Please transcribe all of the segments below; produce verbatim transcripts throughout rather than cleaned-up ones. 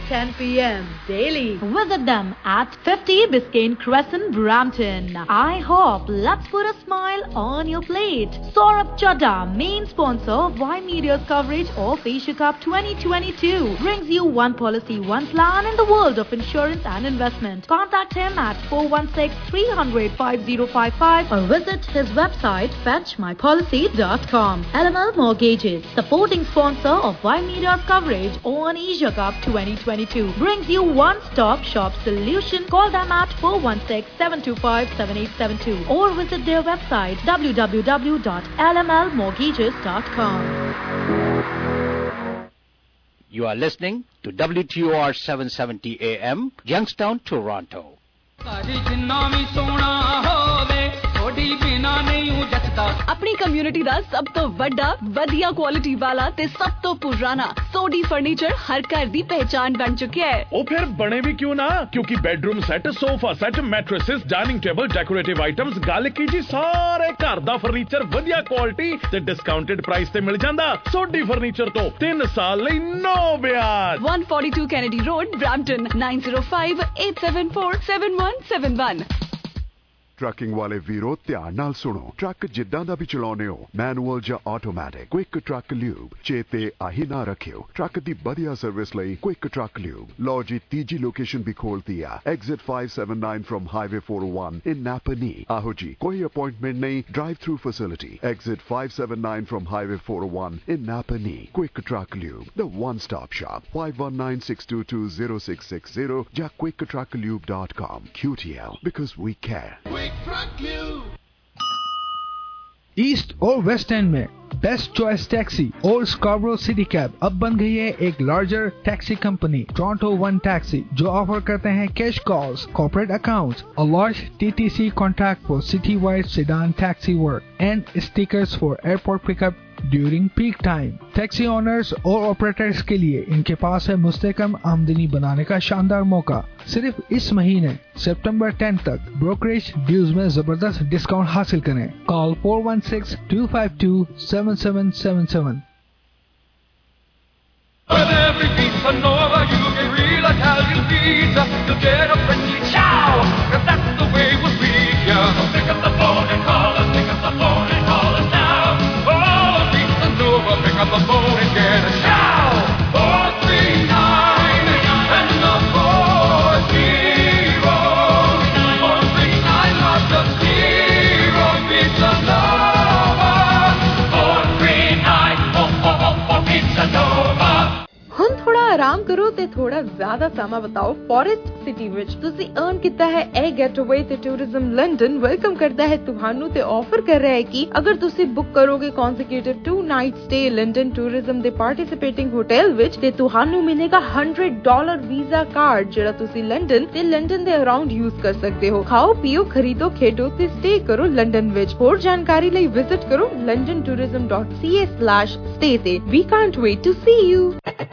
ten p.m. daily. Visit them at fifty Biscayne Crescent, Brampton. I hope let's put a smile on your plate. Saurabh Chadha, main sponsor of Y Media's coverage of Asia Cup twenty twenty-two, brings you one policy, one plan in the world of insurance and investment. Contact him at four one six, three hundred, five zero five five or visit his website fetch my policy dot com. L M L Mortgages, supporting sponsor of Y Media's coverage on Asia Cup twenty twenty-two, brings you one-stop shop solution. Call them at four one six, seven two five, seven eight seven two or visit their website w w w dot l m l mortgages dot com. You are listening to W T O R seven seventy A M, Youngstown, Toronto. अपनी community ਦਾ ਸਭ ਤੋਂ ਵੱਡਾ ਵਧੀਆ quality ਵਾਲਾ ਤੇ ਸਭ ਤੋਂ ਪੁਰਾਣਾ ਸੋਡੀ ਫਰਨੀਚਰ ਹਰ ਘਰ ਦੀ ਪਹਿਚਾਨ ਬਣ ਚੁੱਕਿਆ ਹੈ। ਉਹ ਫਿਰ ਬਣੇ ਵੀ ਕਿਉਂ ਨਾ, ਕਿਉਂਕਿ bedroom set, sofa set, mattresses, dining table, decorative items, ਗੱਲ ਕੀ ਜੀ ਸਾਰੇ ਘਰ ਦਾ ਫਰਨੀਚਰ ਵਧੀਆ ਕੁਆਲਿਟੀ ਤੇ ਡਿਸਕਾਊਂਟਡ ਪ੍ਰਾਈਸ ਤੇ ਮਿਲ ਜਾਂਦਾ। ਸੋਡੀ ਫਰਨੀਚਰ ਤੋਂ ਤਿੰਨ ਸਾਲ ਲਈ ਨੋ ਵਿਆਜ। one forty-two Kennedy Road, Brampton, nine zero five, eight seven four, seven one seven one। Trucking ਵਾਲੇ ਵੀਰੋ ਧਿਆਨ ਨਾਲ ਸੁਣੋ, ਟਰੱਕ ਜਿੱਦਾਂ ਦਾ ਵੀ ਚਲਾਉਨੇ ਹੋ, ਮੈਨੂਅਲ ਜਾਂ ਆਟੋਮੈਟਿਕ, ਕੁਇਕ ਟਰੱਕ ਲਿਊਬ ਚੇਤੇ ਆਹੀ ਨਾ ਰੱਖਿਓ। ਟਰੱਕ ਦੀ ਵਧੀਆ ਸਰਵਿਸ ਲਈ ਕੁਇਕ ਟਰੱਕ ਲਿਊਬ। ਲਓ ਜੀ ਤੀਜੀ ਲੋਕੇਸ਼ਨ ਵੀ ਖੋਲਤੀ ਆ, exit five seventy-nine from highway four oh one in Napanee। ਆਹੋ ਜੀ, ਕੋਈ ਅਪਾਇੰਟਮੈਂਟ ਨਹੀਂ, drive through facility. Exit five seventy-nine from highway four oh one in Napanee। Quick Truck Lube, the one-stop shop, five one nine, six two two, zero six six zero ਜਾਂ quick truck lube dot com। Q T L, because we care। East और west end में best choice taxi और Scarborough city cab अब बन गई है एक larger taxi company, Toronto one taxi, जो ऑफर करते हैं cash calls, corporate accounts, a large T T C contract for city-wide sedan taxi work and stickers for airport pickup during peak time. Taxi owners और operators के लिए इनके पास है मुस्तकम आमदनी बनाने का शानदार मौका। सिर्फ इस महीने सितंबर tenth तक ब्रोकरेज ड्यूज में जबरदस्त डिस्काउंट हासिल करें। Call four one six, two five two, seven seven seven seven। With every pizza Nova, you get real Italian pizza. You'll get a friendly chow, 'cause that's the way we'll treat ya. So pick up the phone and call us, pick up the phone and call us now. Pick up the phone and get a chow. Four three nine and the four zero. Four three nine lots of zero Pizza Nova. Four three nine oh oh oh oh Pizza Nova। ਹੁਣ ਥੋੜਾ ਆਰਾਮ ਕਰੋ ਤੇ ਥੋੜਾ ਜ਼ਿਆਦਾ ਸਮਾਂ ਬਿਤਾਓ forest city ਵਿੱਚ। ਤੁਸੀਂ ਅਰਨ ਕੀਤਾ ਹੈ ਇਹ ਗੈਟਅਵੇ ਤੇ ਟੂਰਿਜ਼ਮ ਲੰਡਨ ਵੈਲਕਮ ਕਰਦਾ ਹੈ ਤੁਹਾਨੂੰ ਤੇ ਆਫਰ ਕਰ ਰਿਹਾ ਹੈ ਕਿ ਅਗਰ ਤੁਸੀਂ ਬੁੱਕ ਕਰੋਗੇ consecutive two night stay London tourism ਦੇ ਪਾਰਟਿਸਿਪੇਟਿੰਗ ਹੋਟਲ ਵਿੱਚ ਤੇ ਤੁਹਾਨੂੰ ਮਿਲੇਗਾ one hundred dollar visa card ਜਿਹੜਾ ਤੁਸੀਂ ਲੰਡਨ ਤੇ ਲੰਡਨ ਦੇ ਅਰਾਊਂਡ ਯੂਜ਼ ਕਰ ਸਕਦੇ ਹੋ। ਖਾਓ ਪੀਓ, ਖਰੀਦੋ, ਖੇਡੋ ਤੇ ਸਟੇ ਕਰੋ ਲੰਡਨ ਵਿੱਚ। ਹੋਰ ਜਾਣਕਾਰੀ ਲਈ ਵਿਜ਼ਿਟ ਕਰੋ london tourism dot c a slash stay ਤੇ। We can't wait to see you।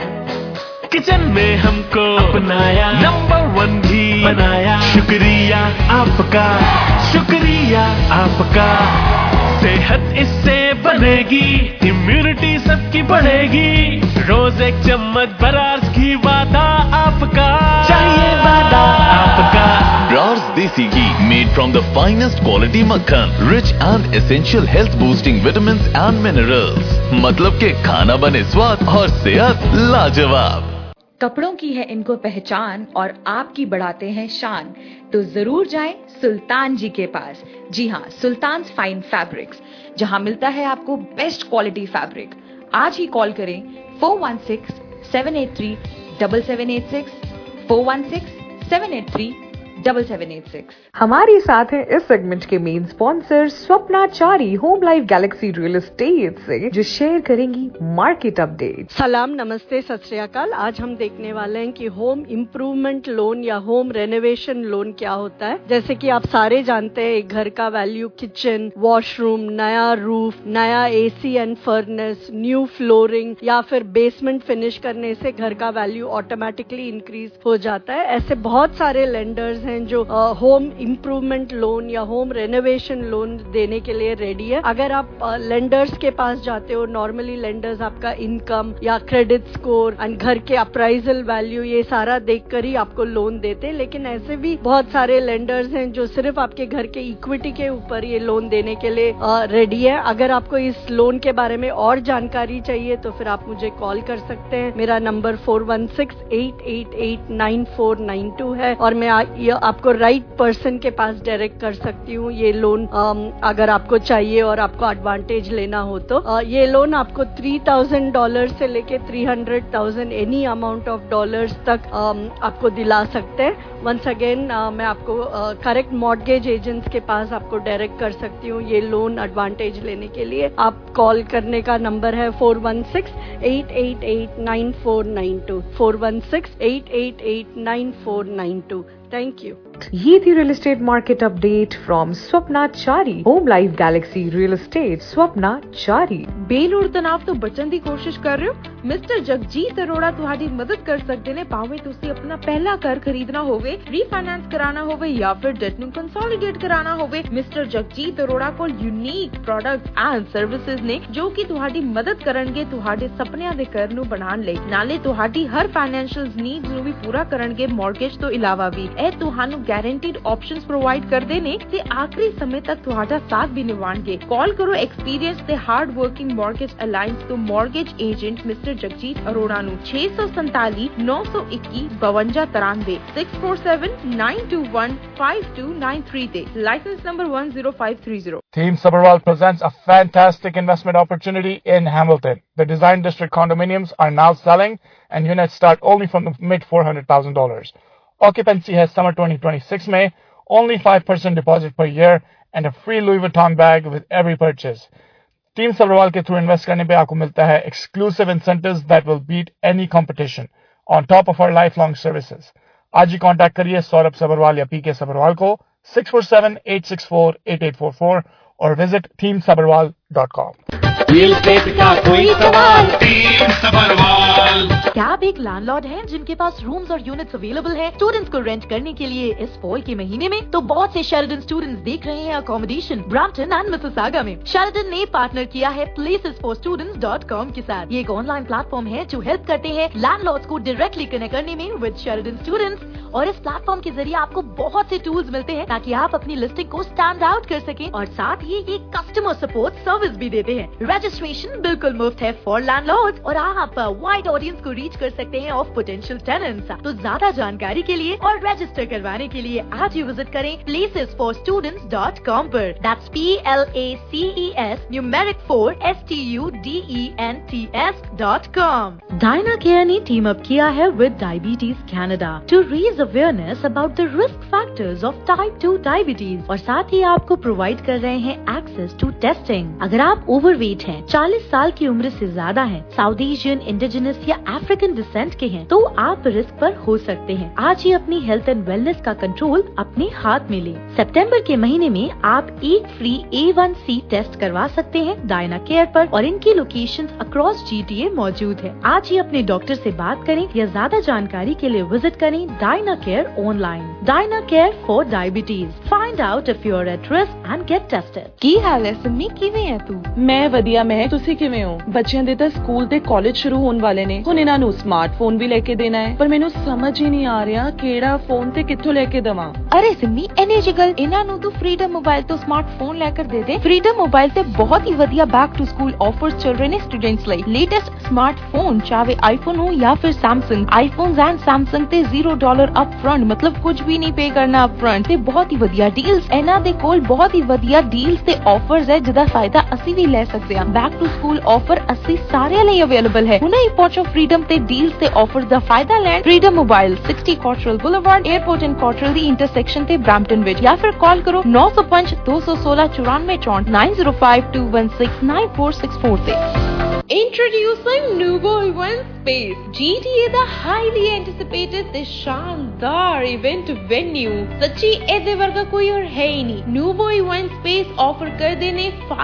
Kitchen में हमको अपनाया, नंबर वन भी बनाया। शुक्रिया आपका, शुक्रिया आपका। सेहत इससे बनेगी, इम्यूनिटी सबकी बढ़ेगी। रोज एक चम्मच बरार्स घी, वादा आपका, चाहिए वादा आपका। Brars Desi Ghee, made from the finest quality makhan, rich and essential health boosting vitamins and minerals। मतलब के खाना बने स्वाद और सेहत लाजवाब। कपड़ों की है इनको पहचान और आपकी बढ़ाते हैं शान, तो जरूर जाएं सुल्तान जी के पास। जी हाँ, सुल्तान फाइन फैब्रिक्स, जहाँ मिलता है आपको बेस्ट क्वालिटी फैब्रिक। आज ही कॉल करें four one six, seven eight three, seven seven eight six, four one six, seven eight three, seven seven eight six। हमारे साथ है इस सेगमेंट के main sponsor Swapna Chari home life galaxy real estate से, जो शेयर करेंगी मार्केट अपडेट। सलाम, नमस्ते, सत श्री अकाल। आज हम देखने वाले हैं कि होम इम्प्रूवमेंट लोन या होम रेनोवेशन लोन क्या होता है। जैसे कि आप सारे जानते हैं, एक घर का वैल्यू किचन, वॉशरूम, नया रूफ, नया AC and furnace, new flooring या फिर बेसमेंट फिनिश करने से घर का वैल्यू ऑटोमेटिकली इंक्रीज हो जाता है। ऐसे बहुत सारे लेंडर्स हैं जो होम इम्प्रूवमेंट लोन या होम रेनोवेशन लोन देने के लिए रेडी है। अगर आप लेंडर्स के पास जाते हो, नॉर्मली लेंडर्स आपका इनकम या क्रेडिट स्कोर एंड घर के अप्राइजल वैल्यू ये सारा देखकर ही आपको लोन देते हैं, लेकिन ऐसे भी बहुत सारे लेंडर्स हैं जो सिर्फ आपके घर के इक्विटी के ऊपर ये लोन देने के लिए रेडी है। अगर आपको इस लोन के बारे में और जानकारी चाहिए तो फिर आप मुझे कॉल कर सकते हैं। मेरा number four one six eight eight eight nine four nine two है और मैं आ, आपको राइट पर्सन के पास डायरेक्ट कर सकती हूँ ये लोन अगर आपको चाहिए और आपको एडवांटेज लेना हो तो। आ, ये लोन आपको थ्री थाउजेंड डॉलर से लेके three hundred thousand any amount of dollars तक आ, आपको दिला सकते हैं। वंस अगेन मैं आपको करेक्ट मॉर्गेज एजेंट्स के पास आपको डायरेक्ट कर सकती हूँ ये लोन एडवांटेज लेने के लिए। आप कॉल करने का नंबर है four one six eight eight eight nine four nine two four one six eight eight eight nine four nine two. Thank you. ये थी real estate market update from Swapna Chari, home life galaxy real estate Swapna Chari. बेलोड़ तनाव तो बचन की कोशिश कर रहे हो? मिस्टर जगजीत अरोड़ा तुम्हारी मदद कर सकते ने, भावे तुसी अपना पहला घर खरीदना होवे, रीफाइनेंस कराना होवे या फिर डेट ਨੂੰ कंसोलिडेट कराना होवे। मिस्टर जगजीत अरोड़ा ਕੋਲ यूनिक प्रोडक्ट्स एंड सर्विसेज ने जो कि ਤੁਹਾਡੀ ਮਦਦ ਕਰਨਗੇ ਤੁਹਾਡੇ ਸੁਪਨਿਆਂ ਦੇ ਘਰ ਨੂੰ ਬਣਾਉਣ ਲਈ, ਨਾਲੇ ਤੁਹਾਡੀ ਹਰ ਫਾਈਨੈਂਸ਼ੀਅਲ ਨੀਡਸ ਨੂੰ ਵੀ ਪੂਰਾ ਕਰਨਗੇ ਮਾਰਗੇਜ ਤੋਂ ਇਲਾਵਾ ਵੀ। ਇਹ ਤੁਹਾਨੂੰ ਗਾਰੰਟੀਡ ਆਪਸ਼ਨਸ ਪ੍ਰੋਵਾਈਡ ਕਰਦੇ ਨੇ ਤੇ ਆਖਰੀ ਸਮੇਂ ਤੱਕ ਤੁਹਾਡਾ ਸਾਥ ਵੀ ਨਿਭਾਉਣਗੇ। ਕਾਲ ਕਰੋ ਐਕਸਪੀਰੀਅੰਸ ਤੇ ਹਾਰਡ ਵਰਕਿੰਗ ਮਾਰਗੇਜ ਅਲਾਈਅੰਸ ਤੋਂ mortgage agent mister Jagjit Arora नु छे सौ संताली नौ सौ इक्की बवंजा तिरानवे six four seven nine two one five two nine three ते licence number one zero five three zero। Team Sabharwal presents a fantastic investment opportunity in Hamilton. The Design District condominiums are now selling and units start only from the mid four hundred thousand dollars. Occupancy has summer twenty twenty-six May, only five percent deposit per year and a free Louis Vuitton bag with every purchase. Team Sabharwal के through invest करने पे आपको मिलता है exclusive incentives that will beat any competition on top of our life long services. आज ही contact करिए सौरभ सबरवाल या पीके सबरवाल को six four seven eight six four eight eight four four और visit team Sabharwal dot com. Real estate का कोई सवाल, team Sabharwal. क्या आप एक लैंडलॉर्ड हैं जिनके पास रूम्स और यूनिट्स अवेलेबल हैं स्टूडेंट्स को रेंट करने के लिए इस फॉल के महीने में? तो बहुत से शेरिडन स्टूडेंट्स देख रहे हैं अकोमोडेशन ब्रैम्पटन एंड मिसिसागा में। शेरिडन ने पार्टनर किया है places for students dot com के साथ। ये एक ऑनलाइन प्लेटफॉर्म है जो हेल्प करते हैं लैंडलॉर्ड्स को डायरेक्टली कनेक्ट करने में विद शेरिडन स्टूडेंट्स, और इस प्लेटफॉर्म के जरिए आपको बहुत से टूल्स मिलते हैं ताकि आप अपनी लिस्टिंग को स्टैंड आउट कर सकें, और साथ ही ये कस्टमर सपोर्ट सर्विस भी देते हैं। रजिस्ट्रेशन बिल्कुल मुफ्त है फॉर लैंडलॉर्ड्स और आप वाइड ऑडियंस को रीच कर सकते हैं ऑफ पोटेंशियल टेनेंट्स। तो ज्यादा जानकारी के लिए और रजिस्टर करवाने के लिए आज ही विजिट करें places for students dot com पर। That's P L A C E S numeric four S T U D E N T S dot com. Dynacare ने टीम अप किया है with diabetes Canada to raise awareness about the risk factors of type two diabetes, और साथ ही आपको provide कर रहे हैं access to testing. अगर आप ओवरवेट हैं, चालीस साल की उम्र से ज्यादा हैं, साउथ एशियन, इंडिजिनस या अफ्रीकन डिसेंट के हैं, तो आप रिस्क पर हो सकते हैं। आज ही अपनी हेल्थ एंड वेलनेस का कंट्रोल अपने हाथ में लें। सितंबर के महीने में आप एक free A one C test करवा सकते हैं डायना केयर पर, और इनकी location across G T A मौजूद है। आज ही अपने डॉक्टर से बात करें या ज्यादा जानकारी के लिए विजिट करें Dynacare online. Dynacare for diabetes, find out if you are at risk and get tested. ਕੀ ਹਾਲ ਹੈ ਸਿੰਮੀ, ਕਿਵੇਂ ਹੈ ਤੂੰ? ਮੈਂ ਵਧੀਆ, ਮੈਂ ਤੁਸੀਂ ਕਿਵੇਂ ਹੋ? ਬੱਚਿਆਂ ਦੇ ਤਾਂ ਸਕੂਲ ਤੇ ਕਾਲਜ ਸ਼ੁਰੂ ਹੋਣ ਵਾਲੇ ਨੇ, ਹੁਣ ਇਹਨਾਂ ਨੂੰ ਸਮਾਰਟਫੋਨ ਵੀ ਲੈ ਕੇ ਦੇਣਾ ਹੈ, ਪਰ ਮੈਨੂੰ ਸਮਝ ਹੀ ਨਹੀਂ ਆ ਰਿਹਾ ਕਿਹੜਾ ਫੋਨ ਤੇ ਕਿੱਥੋਂ ਲੈ ਕੇ ਦਵਾਂ। ਅਰੇ ਸਿੰਮੀ, ਇਹਨੇ ਜੀ ਗੱਲ ਇਹਨਾਂ ਨੂੰ ਤੂੰ ਫਰੀडम मोबाइल ਤੋਂ ਸਮਾਰਟਫੋਨ ਲੈ ਕੇ ਦੇ ਦੇ। ਫਰੀडम मोबाइल ਤੇ ਬਹੁਤ ਹੀ ਵਧੀਆ बैक टू स्कूल ऑफर्स चल रहे हैं स्टूडेंट्स ਲਈ। लेटेस्ट स्मार्टफोन चाहे आईफोन हो या फिर सैमसंग, आईफोन एंड सैमसंग ਤੇ zero डॉलर अप फ्रंट, मतलब कुछ भी नहीं पे करना अप फ्रंट ਤੇ ਬਹੁਤ ਹੀ ਵਧੀਆ ਡੀਲਸ। ਇਹਨਾਂ ਦੇ ਕੋਲ ਬਹੁਤ ਹੀ ਵਧੀਆ ਡੀਲਸ ਤੇ ਆਫਰਸ ਹੈ ਜਿਹਦਾ ਫਾਇਦਾ ਅਸੀਂ ਵੀ ਲੈ ਸਕਦੇ ਹਾਂ। बैक टू स्कूल ऑफर ਅਸੀਂ ਸਾਰਿਆਂ ਲਈ ਅਵੇਲੇਬਲ ਹੈ। ਹੁਣੇ ਹੀ ਪਹੁੰਚੋ ਫਰੀडम ਤੇ ਡੀਲਸ ਤੇ ਆਫਰਸ ਦਾ ਫਾਇਦਾ ਲੈਣ। Freedom mobile sixty Cottrell boulevard, airport and Cottrell ਦੀ इंटरसेक्शन ਤੇ ब्रैम्पटन ਵਿੱਚ, ਜਾਂ ਫਿਰ ਕਾਲ ਕਰੋ नौ सौ पाँच दो सौ सोलह चौरानवे चौंठ nine zero five two one six nine four six four ਤੇ। Introducing Nuvo Event Space, G T A the highly anticipated ਤੇ ਸ਼ਾਨਦਾਰ ਇਵੈਂਟ ਵੈਨਿਊ। ਸੱਚੀ ਇਹਦੇ ਵਰਗਾ ਕੋਈ ਹੋਰ ਹੈ ਹੀ ਨਹੀਂ। Nuvo Event Space ऑफर ਕਰਦੇ ਨੇ five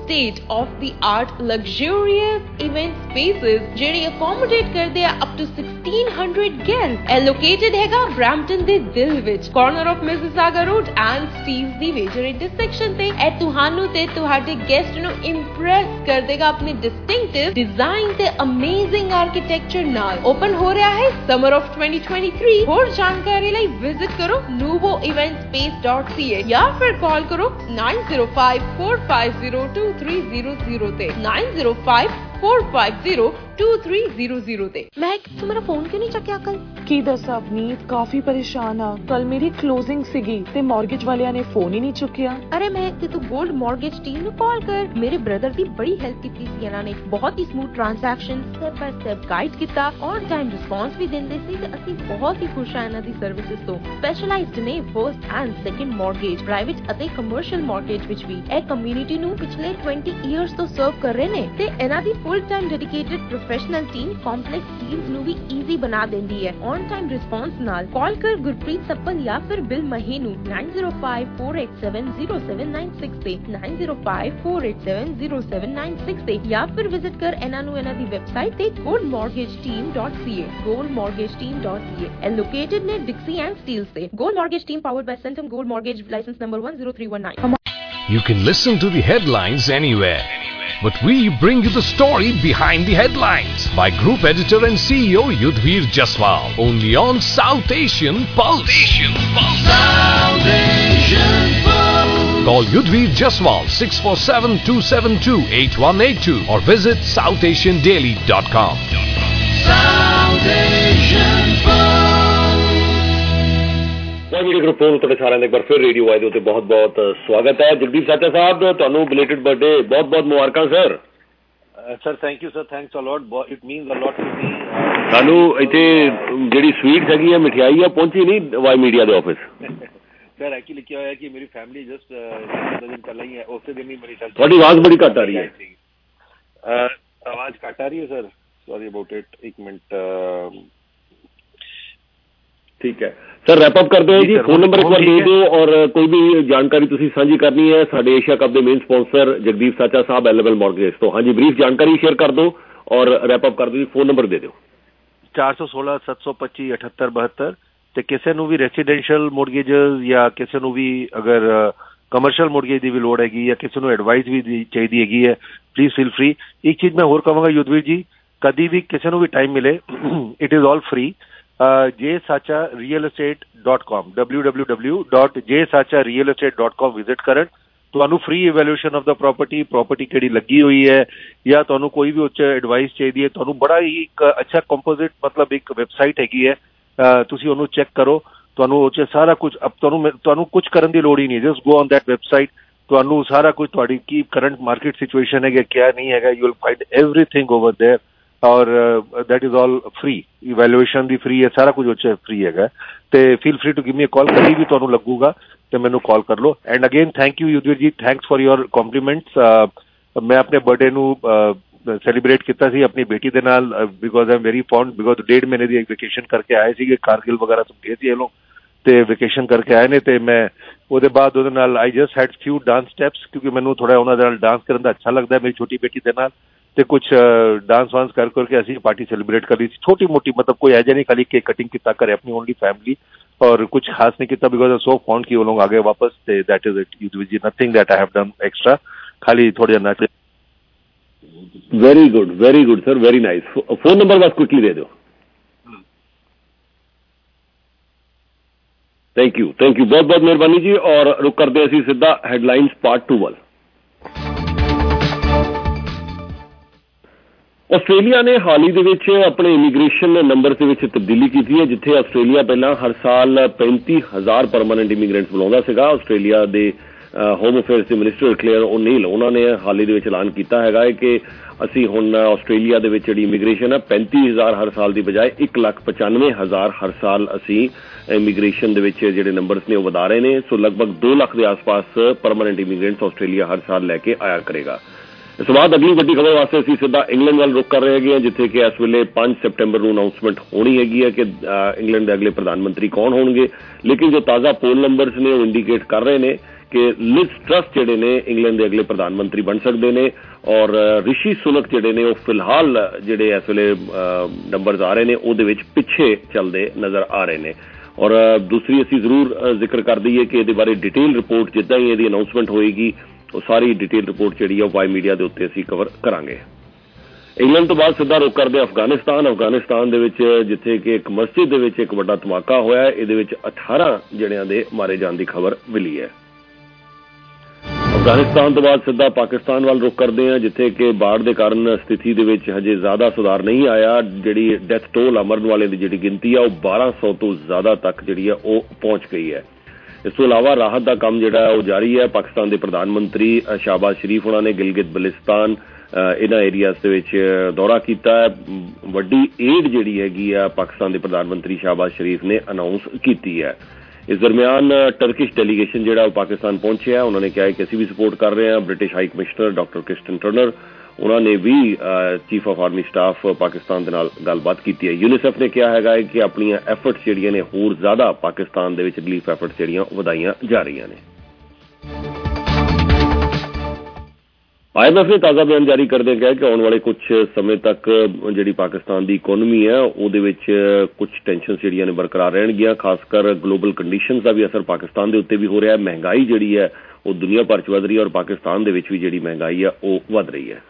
state of the art luxurious event spaces ਜਿਹੜੇ accommodate ਕਰਦੇ ਆ up to sixteen hundred guests ਇਹ located ਹੈਗਾ Brampton ਦੇ ਦਿਲ ਵਿੱਚ corner of Mississauga Road and Steve's the major intersection ਤੇ ਇਹ ਤੁਹਾਨੂੰ ਤੇ ਤੁਹਾਡੇ guest ਨੂੰ impress ਕਰ ਦੇਗਾ ਆਪਣੇ distinctive design ਤੇ amazing architecture ਨਾਲ open ਹੋ ਰਿਹਾ ਹੈ summer of twenty twenty-three ਹੋਰ ਜਾਣਕਾਰੀ ਲਈ visit ਕਰੋ nuvo event space dot c a ਜਾਂ ਫਿਰ ਕਾਲ ਕਰੋ nine zero five four five zero two three zero zero ਤੇ nine zero five four five zero two three zero zero ਤੇ ਮੈਂ ਤੂੰ ਮੇਰਾ ਫੋਨ ਕਿਉਂ ਨਹੀਂ ਚੱਕਿਆ ਕੱਲ ਕੀ ਦੱਸਾਂ ਅਵਨੀਤ ਕਾਫੀ ਪਰੇਸ਼ਾਨ ਆ ਕੱਲ ਮੇਰੀ ਕਲੋਜ਼ਿੰਗ ਸੀਗੀ ਤੇ ਮਾਰਗੇਜ ਵਾਲਿਆਂ ਨੇ ਫੋਨ ਹੀ ਨਹੀਂ ਚੁੱਕਿਆ ਅਰੇ ਮੈਂ ਤੇ ਤੂੰ ਗੋਲਡ ਮਾਰਗੇਜ ਟੀਮ ਨੂੰ ਕਾਲ ਕਰ ਮੇਰੇ ਬ੍ਰਦਰ ਦੀ ਬੜੀ ਹੈਲਪ ਕੀਤੀ ਸੀ ਇਹਨਾਂ ਨੇ ਬਹੁਤ ਹੀ smooth transaction step by step guide ਕੀਤਾ ਔਨ ਟਾਈਮ ਰਿਸਪੌਂਸ ਵੀ ਦਿੰਦੇ ਸੀ ਤੇ ਅਸੀਂ ਬਹੁਤ ਹੀ ਖੁਸ਼ ਹਾਂ ਇਹਨਾਂ ਦੀ ਸਰਵਿਸਿਜ਼ ਤੋਂ ਸਪੈਸ਼ਲਾਈਜ਼ਡ ਨੇ first and second mortgage private ਅਤੇ ਕਮਰਸ਼ੀਅਲ ਮਾਰਗੇਜ ਵਿੱਚ ਵੀ ਇਹ ਕਮਿਊਨਿਟੀ ਨੂੰ ਪਿਛਲੇ twenty ਇਅਰਸ ਤੋਂ ਸਰਵ ਕਰ ਰਹੇ ਨੇ ਤੇ ਇਹਨਾਂ ਦੀ full time dedicated professional team complex deals ਨੂੰ ਵੀ ਈਜ਼ੀ ਬਣਾ ਦਿੰਦੀ ਹੈ ਔਨ ਟਾਈਮ ਰਿਸਪੌਂਸ ਨਾਲ ਕਾਲ ਕਰ ਗੁਰਪ੍ਰੀਤ ਸੱਪਲ ਜਾਂ ਫਿਰ ਬਿਲ ਮਹੀ ਨੂੰ nine zero five four eight seven zero seven nine six ਤੇ nine zero five four eight seven zero seven nine six ਤੇ ਜਾਂ ਫਿਰ ਵਿਜ਼ਿਟ ਕਰ ਇਹਨਾਂ ਨੂੰ ਇਹਨਾਂ ਦੀ ਵੈਬਸਾਈਟ ਤੇ gold mortgage team dot c a gold mortgage team dot c a and located near Dixie and Steeles ਤੇ gold mortgage team powered by Centum Gold Mortgage license number one zero three one nine. You can listen to the headlines anywhere, but we bring you the story behind the headlines by Group Editor and C E O Yudhvir Jaswal, only on South Asian Pulse. South Asian Pulse. Call Yudhvir Jaswal six four seven two seven two eight one eight two or visit south asian daily dot com. South Asian Pulse. Video group ਨੂੰ ਤੁਹਾਡੇ ਸਾਰਿਆਂ ਦਾ ਇੱਕ ਵਾਰ ਫਿਰ radio ਵਾਇਦੇ ਉੱਤੇ ਬਹੁਤ ਬਹੁਤ ਸਵਾਗਤ ਹੈ ਜਗਦੀਪ ਸਾਚਾ ਸਾਹਿਬ ਤੁਹਾਨੂੰ ਬਲੇਟਡ ਬਰਥਡੇ ਬਹੁਤ ਬਹੁਤ ਮੁਬਾਰਕਾਂ sir sir thank you sir thanks a lot it means a lot to me ਸਾਨੂੰ ਇੱਥੇ ਜਿਹੜੀ ਸਵੀਟ ਹੈਗੀ ਆ ਮਠਿਆਈ ਆ ਪਹੁੰਚੀ ਨਹੀਂ ਵਾਈ ਮੀਡੀਆ ਦੇ ਆਫਿਸ ਸਰ ਐਕਚੁਅਲੀ ਕੀ ਹੋਇਆ ਕਿ ਮੇਰੀ ਫੈਮਿਲੀ ਜਸਟ ਦੋ ਦਿਨ ਪਹਿਲਾਂ ਹੀ ਹੈ ਉਸੇ ਦਿਨ ਹੀ ਮੇਰੀ ਤੁਹਾਡੀ ਆਵਾਜ਼ ਬੜੀ ਘੱਟ ਆ ਰਹੀ ਹੈ ਆਵਾਜ਼ ਘੱਟ ਆ ਰਹੀ ਹੈ ਸਰ ਸੌਰੀ ਅਬਾਊਟ ਇਟ ਇੱਕ ਮਿੰਟ ਠੀਕ ਹੈ ਸਰ ਰੈਪ ਅਪ ਕਰਦੇ ਹੋ ਜੀ ਫੋਨ ਨੰਬਰ ਇੱਕ ਵਾਰ ਦੇ ਦਿਓ ਔਰ ਕੋਈ ਵੀ ਜਾਣਕਾਰੀ ਤੁਸੀਂ ਸਾਂਝੀ ਕਰਨੀ ਹੈ ਸਾਡੇ ਏਸ਼ੀਆ ਕੱਪ ਦੇ main sponsor Jagdeep Sacha Sahib ਐਲਵਲ mortgage ਤੋਂ ਹਾਂਜੀ ਬਰੀਫ ਜਾਣਕਾਰੀ ਸ਼ੇਅਰ ਕਰ ਦਿਓ ਔਰ ਰੈਪ ਅਪ ਕਰ ਦਿਓ ਜੀ ਫੋਨ ਨੰਬਰ ਦੇ ਦਿਓ ਚਾਰ ਸੌ ਸੋਲਾਂ ਸੱਤ ਸੌ ਪੱਚੀ ਅਠੱਤਰ ਬਹੱਤਰ ਤੇ ਕਿਸੇ ਨੂੰ ਵੀ ਰੈਸੀਡੈਂਸ਼ੀਅਲ ਮੋਰਗੇਜਸ ਜਾਂ ਕਿਸੇ ਨੂੰ ਵੀ ਅਗਰ ਕਮਰਸ਼ੀਅਲ ਮੋਰਗੇਜ ਦੀ ਵੀ ਲੋੜ ਹੈਗੀ ਜਾਂ ਕਿਸੇ ਨੂੰ ਐਡਵਾਈਸ ਵੀ ਚਾਹੀਦੀ ਹੈਗੀ ਹੈ ਪਲੀਜ਼ ਫੀਲ ਫਰੀ ਇੱਕ ਚੀਜ਼ ਮੈਂ ਹੋਰ ਕਹਾਂਗਾ ਯੁਧਵੀਰ ਜੀ ਕਦੀ ਵੀ ਕਿਸੇ ਨੂੰ ਵੀ ਟਾਈਮ ਮਿਲੇ it is all free J Sacha real estate dot com W W W dot J Sacha real estate dot com visit ਕਰਨ ਤੁਹਾਨੂੰ free evaluation of the property property ਕਿਹੜੀ ਲੱਗੀ ਹੋਈ ਹੈ ਜਾਂ ਤੁਹਾਨੂੰ ਕੋਈ ਵੀ ਉੱਚ ਐਡਵਾਈਸ ਚਾਹੀਦੀ ਹੈ ਤੁਹਾਨੂੰ ਬੜਾ ਹੀ ਇੱਕ ਅੱਛਾ ਕੰਪੋਜ਼ਿਟ ਮਤਲਬ ਇੱਕ ਵੈਬਸਾਈਟ ਹੈਗੀ ਹੈ ਤੁਸੀਂ ਉਹਨੂੰ ਚੈੱਕ ਕਰੋ ਤੁਹਾਨੂੰ ਉਹ 'ਚ ਸਾਰਾ ਕੁਝ ਤੁਹਾਨੂੰ ਤੁਹਾਨੂੰ ਕੁਝ ਕਰਨ ਦੀ ਲੋੜ ਹੀ ਨਹੀਂ just go on that website ਤੁਹਾਨੂੰ ਸਾਰਾ ਕੁਝ ਤੁਹਾਡੀ ਕੀ ਕਰੰਟ ਮਾਰਕੀਟ ਸਿਚੁਏਸ਼ਨ ਹੈਗਾ ਕਿਆ ਨਹੀਂ ਹੈਗਾ you will find everything over there ਔਰ that is all free evaluation ਵੀ ਫਰੀ ਹੈ ਸਾਰਾ ਕੁਝ ਉਹ 'ਚ ਫਰੀ ਹੈਗਾ ਤੇ feel free to give me a call ਕਦੀ ਵੀ ਤੁਹਾਨੂੰ ਲੱਗੂਗਾ ਤੇ ਮੈਨੂੰ ਕਾਲ ਕਰ ਲਓ and again thank you Yudhvir ji thanks for your compliments ਮੈਂ ਆਪਣੇ ਬਰਥਡੇ ਨੂੰ ਸੈਲੀਬ੍ਰੇਟ ਕੀਤਾ ਸੀ ਆਪਣੀ ਬੇਟੀ ਦੇ ਨਾਲ because I am very fond because ਡੇਢ ਮਹੀਨੇ ਦੀ ਵੈਕੇਸ਼ਨ ਕਰਕੇ ਆਏ ਸੀਗੇ ਕਾਰਗਿਲ ਵਗੈਰਾ ਤੋਂ ਗਏ ਸੀ ਇਹ ਲੋਕ ਤੇ ਵੈਕੇਸ਼ਨ ਕਰਕੇ ਆਏ ਨੇ ਤੇ ਮੈਂ ਉਹਦੇ ਬਾਅਦ ਉਹਦੇ ਨਾਲ I just had few dance steps ਕਿਉਂਕਿ ਮੈਨੂੰ ਥੋੜਾ ਉਹਨਾਂ ਦੇ ਨਾਲ ਡਾਂਸ ਕਰਨ ਦਾ ਅੱਛਾ ਲੱਗਦਾ ਮੇਰੀ ਛੋਟੀ ਬੇਟੀ ਦੇ ਨਾਲ ਤੇ ਕੁਝ ਡਾਂਸ ਵਾਂਸ ਕਰ ਕਰਕੇ ਅਸੀਂ ਪਾਰਟੀ ਸੈਲੀਬ੍ਰੇਟ ਕਰ ਲਈ ਸੀ ਛੋਟੀ ਮੋਟੀ ਮਤਲਬ ਕੋਈ ਐਜਾ ਨਹੀਂ ਖਾਲੀ ਕੇਕ ਕਟਿੰਗ ਕੀਤਾ ਕਰੇ ਆਪਣੀ ਓਨਲੀ ਫੈਮਿਲੀ और कुछ खास नहीं किया बिकॉज आई सो फाउंड कि वो लोग आगे वापस थे that is it Yudhvir ji nothing that I have done extra खाली थोड़ी नाच very good very good sir very nice phone number बस क्विकली दे दो थैंक यू थैंक यू बहुत बहुत मेहरबानी जी और रुक करते हैं सीधा हेडलाइंस पार्ट टू वाल ਆਸਟ੍ਰੇਲੀਆ ਨੇ ਹਾਲ ਹੀ ਦੇ ਵਿੱਚ ਆਪਣੇ ਇਮੀਗ੍ਰੇਸ਼ਨ ਨੰਬਰ ਦੇ ਵਿੱਚ ਤਬਦੀਲੀ ਕੀਤੀ ਹੈ ਜਿੱਥੇ ਆਸਟ੍ਰੇਲੀਆ ਪਹਿਲਾਂ ਹਰ ਸਾਲ ਪੈਂਤੀ ਹਜ਼ਾਰ ਪਰਮਾਨੈਂਟ ਇਮੀਗ੍ਰੈਂਟਸ ਬੁਲਾਉਂਦਾ ਸੀਗਾ ਆਸਟ੍ਰੇਲੀਆ ਦੇ ਹੋਮ ਅਫੇਅਰਸ ਦੇ ਮਿਨਿਸਟਰ ਕਲੇਅਰ ਓਨੀਲ ਉਹਨਾਂ ਨੇ ਹਾਲ ਹੀ ਦੇ ਵਿੱਚ ਐਲਾਨ ਕੀਤਾ ਹੈਗਾ ਕਿ ਅਸੀਂ ਹੁਣ ਆਸਟ੍ਰੇਲੀਆ ਦੇ ਵਿੱਚ ਜਿਹੜੀ ਇਮੀਗ੍ਰੇਸ਼ਨ ਹੈ ਪੈਂਤੀ ਹਜ਼ਾਰ ਹਰ ਸਾਲ ਦੀ ਬਜਾਏ ਇੱਕ ਲੱਖ ਪਚਾਨਵੇਂ ਹਜ਼ਾਰ ਹਰ ਸਾਲ ਅਸੀਂ ਇਮੀਗ੍ਰੇਸ਼ਨ ਦੇ ਵਿੱਚ ਜਿਹੜੇ ਨੰਬਰਸ ਨੇ ਉਹ ਵਧਾ ਰਹੇ ਨੇ ਸੋ ਲਗਭਗ ਦੋ ਲੱਖ ਦੇ ਆਸ-ਪਾਸ ਪਰਮਾਨੈਂਟ ਇਮੀਗ੍ਰੈਂਟਸ ਆਸਟ੍ਰੇਲੀਆ ਹਰ ਸਾਲ ਲੈ ਕੇ ਆਇਆ ਕਰੇਗਾ ਇਸ ਤੋਂ ਬਾਅਦ ਅਗਲੀ ਵੱਡੀ ਖਬਰ ਵਾਸਤੇ ਅਸੀਂ ਸਿੱਧਾ ਇੰਗਲੈਂਡ ਵੱਲ ਰੁਕ ਕਰ ਰਹੇ ਹੈਗੇ ਹਾਂ ਜਿੱਥੇ ਕਿ ਇਸ ਵੇਲੇ ਪੰਜ ਸੈਪਟੈਂਬਰ ਨੂੰ ਅਨਾਉਂਸਮੈਂਟ ਹੋਣੀ ਹੈਗੀ ਹੈ ਕਿ ਇੰਗਲੈਂਡ ਦੇ ਅਗਲੇ ਪ੍ਰਧਾਨ ਮੰਤਰੀ ਕੌਣ ਹੋਣਗੇ ਲੇਕਿਨ ਜੋ ਤਾਜ਼ਾ ਪੋਲ ਨੰਬਰਸ ਨੇ ਉਹ ਇੰਡੀਕੇਟ ਕਰ ਰਹੇ ਨੇ कि लिज ट्रस जिहड़े ने इंग्लैंड के अगले प्रधानमंत्री बन सकते हैं और ऋषि सुनक जिहड़े ने वो फिलहाल जिहड़े इस वेले नंबरस आ रहे हैं उहदे विच पिछे चलते नज़र आ रहे हैं। और दूसरी असीं जरूर जिक्र कर दईए कि इहदे बारे डिटेल रिपोर्ट जिद्दां ही इहदी अनाउंसमेंट होएगी वो सारी डिटेल रिपोर्ट जिहड़ी है वाई मीडिया के उत्ते असीं कवर करांगे। इंग्लैंड तो बाद सीधा रुख करते अफगानिस्तान अफगानिस्तान दे विच जिथे कि एक मस्जिद दे विच एक वड्डा धमाका होया है, इहदे विच अठारह जणियां दे मारे जाने की खबर मिली है। अफगानिस्तान तो बाद सीधा पाकिस्तान वाल रुख करते हैं जिथे कि बाढ़ के कारण स्थिति दे विच हजे ज्यादा सुधार नहीं आया। जिहड़ी डेथ टोल मरन वाले की जिहड़ी गिनती है वह बारह सौ तो ज्यादा तक जिहड़ी है वह पहुंच गई है। इस तो इलावा राहत का काम जिहड़ा है वह जारी है। पाकिस्तान के प्रधानमंत्री शहबाज शरीफ उन्होंने गिलगित बलिस्तान इन्हां एरियाज दे विच दौरा किया है। वड्डी एड जिहड़ी हैगी है पाकिस्तान के प्रधानमंत्री शहबाज शरीफ ने अनाउंस की है। इस दरमियान टर्किश डेलीगेशन जिहड़ा पाकिस्तान पहुंचे है उन्होंने कहा है कि असीं भी सपोर्ट कर रहे हैं। British high commissioner doctor Christian Turner उन्होंने भी chief of army staff Pakistan दे नाल गलबात की है। यूनिसेफ ने कहा है कि अपनी एफर्ट्स जिहड़ियां ने होर ज्यादा पाकिस्तान दे विच रिलीफ एफर्ट्स जिहड़ियां वधाईयां जा रही ने। आई एम एफ ने ताज़ा बयान जारी करदे कहा कि आने वाले कुछ समय तक जिहड़ी पाकिस्तान की इकोनॉमी है उहदे विच कुछ टेंशन जिहड़ियां ने बरकरार रहणगियां। खासकर ग्लोबल कंडीशनस का भी असर पाकिस्तान के उत्ते भी हो रहा है। महंगाई जिहड़ी है वो दुनिया भर च वध रही है और पाकिस्तान दे विच भी जिहड़ी महंगाई है वो वध रही है।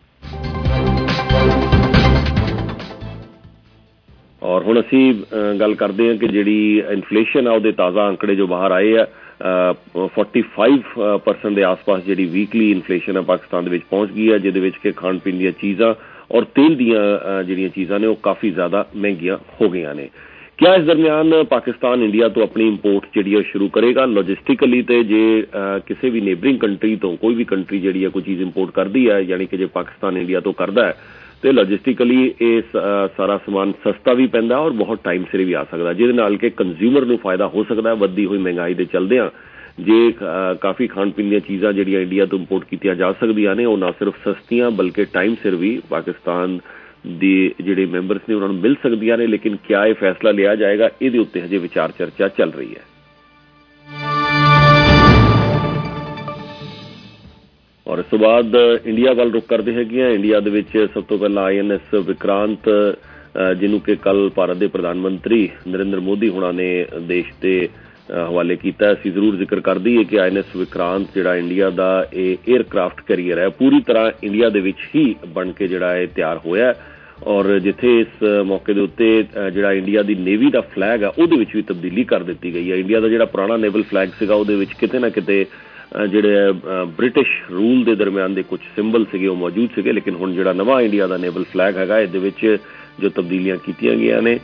और हुण असीं गल करदे हां कि जिहड़ी इन्फ्लेशन है उहदे ताज़ा आंकड़े जो बाहर आए है फोर्टी फाइव परसेंट के आस पास जी वीकली इन्फ्लेशन है पाकिस्तान के पहुंच गई है, जिहदे कि खाण पीण दी चीज़ां और तेल दियां जिहड़ियां चीज़ां ने वो काफ़ी ज़्यादा महंगियां हो गई ने। क्या इस दरमियान पाकिस्तान इंडिया तो अपनी इंपोर्ट जिहड़ी शुरू करेगा? लॉजिस्टिकली तो जे किसी भी नेबरिंग कंट्री तो कोई भी कंट्री जिहड़ी है कोई चीज़ इंपोर्ट करती है, यानी कि जे पाकिस्तान इंडिया तो करता है तो लॉजिस्टिकली ये सारा समान सस्ता भी पैंदा और बहुत टाइम सिर भी आ सकता, जिहदे नाल कि कंज्यूमर नूं फायदा हो सकता है। वधदी हुई महंगाई के चलदिआं जे काफ़ी खाण पीण दी चीज़ां जिहड़ियां इंडिया तो इंपोर्ट कीतियां जा सकदियां ने, वो ना सिर्फ सस्तियां बल्कि टाइम सिर भी पाकिस्तान दी जिहड़े मैंबरस ने उन्हां नूं मिल सकदियां ने। लेकिन क्या यह फैसला लिया जाएगा, इहदे उत्ते हजे विचार चर्चा चल रही है। और इस तो बाद इंडिया वाल रुख करते हैं कि इंडिया दे विच सब तो पहला आई एन एस विक्रांत जिन्हों के कल भारत के प्रधानमंत्री नरेंद्र मोदी हुणा ने देश के हवाले किया। असीं जरूर जिक्र कर दईए कि आई एन एस विक्रांत जिहड़ा इंडिया का एयरक्राफ्ट कैरियर है पूरी तरह इंडिया दे विच ही बन के जिहड़ा है तैयार होया है। और जिथे इस मौके के उत्ते जिहड़ा इंडिया की नेवी का फ्लैग है उहदे विच भी तब्दीली कर दी गई है। इंडिया का जिहड़ा पुराना नेवल फ्लैग सीगा उहदे विच किते ना किते जिहड़े ब्रिटिश रूल के दरमियान के कुछ सिंबल सीगे वो मौजूद सीगे, लेकिन हुण जिहड़ा नवा इंडिया का नेवल फ्लैग हैगा इहदे विच जो तब्दीलियां कीतियां गईयां ने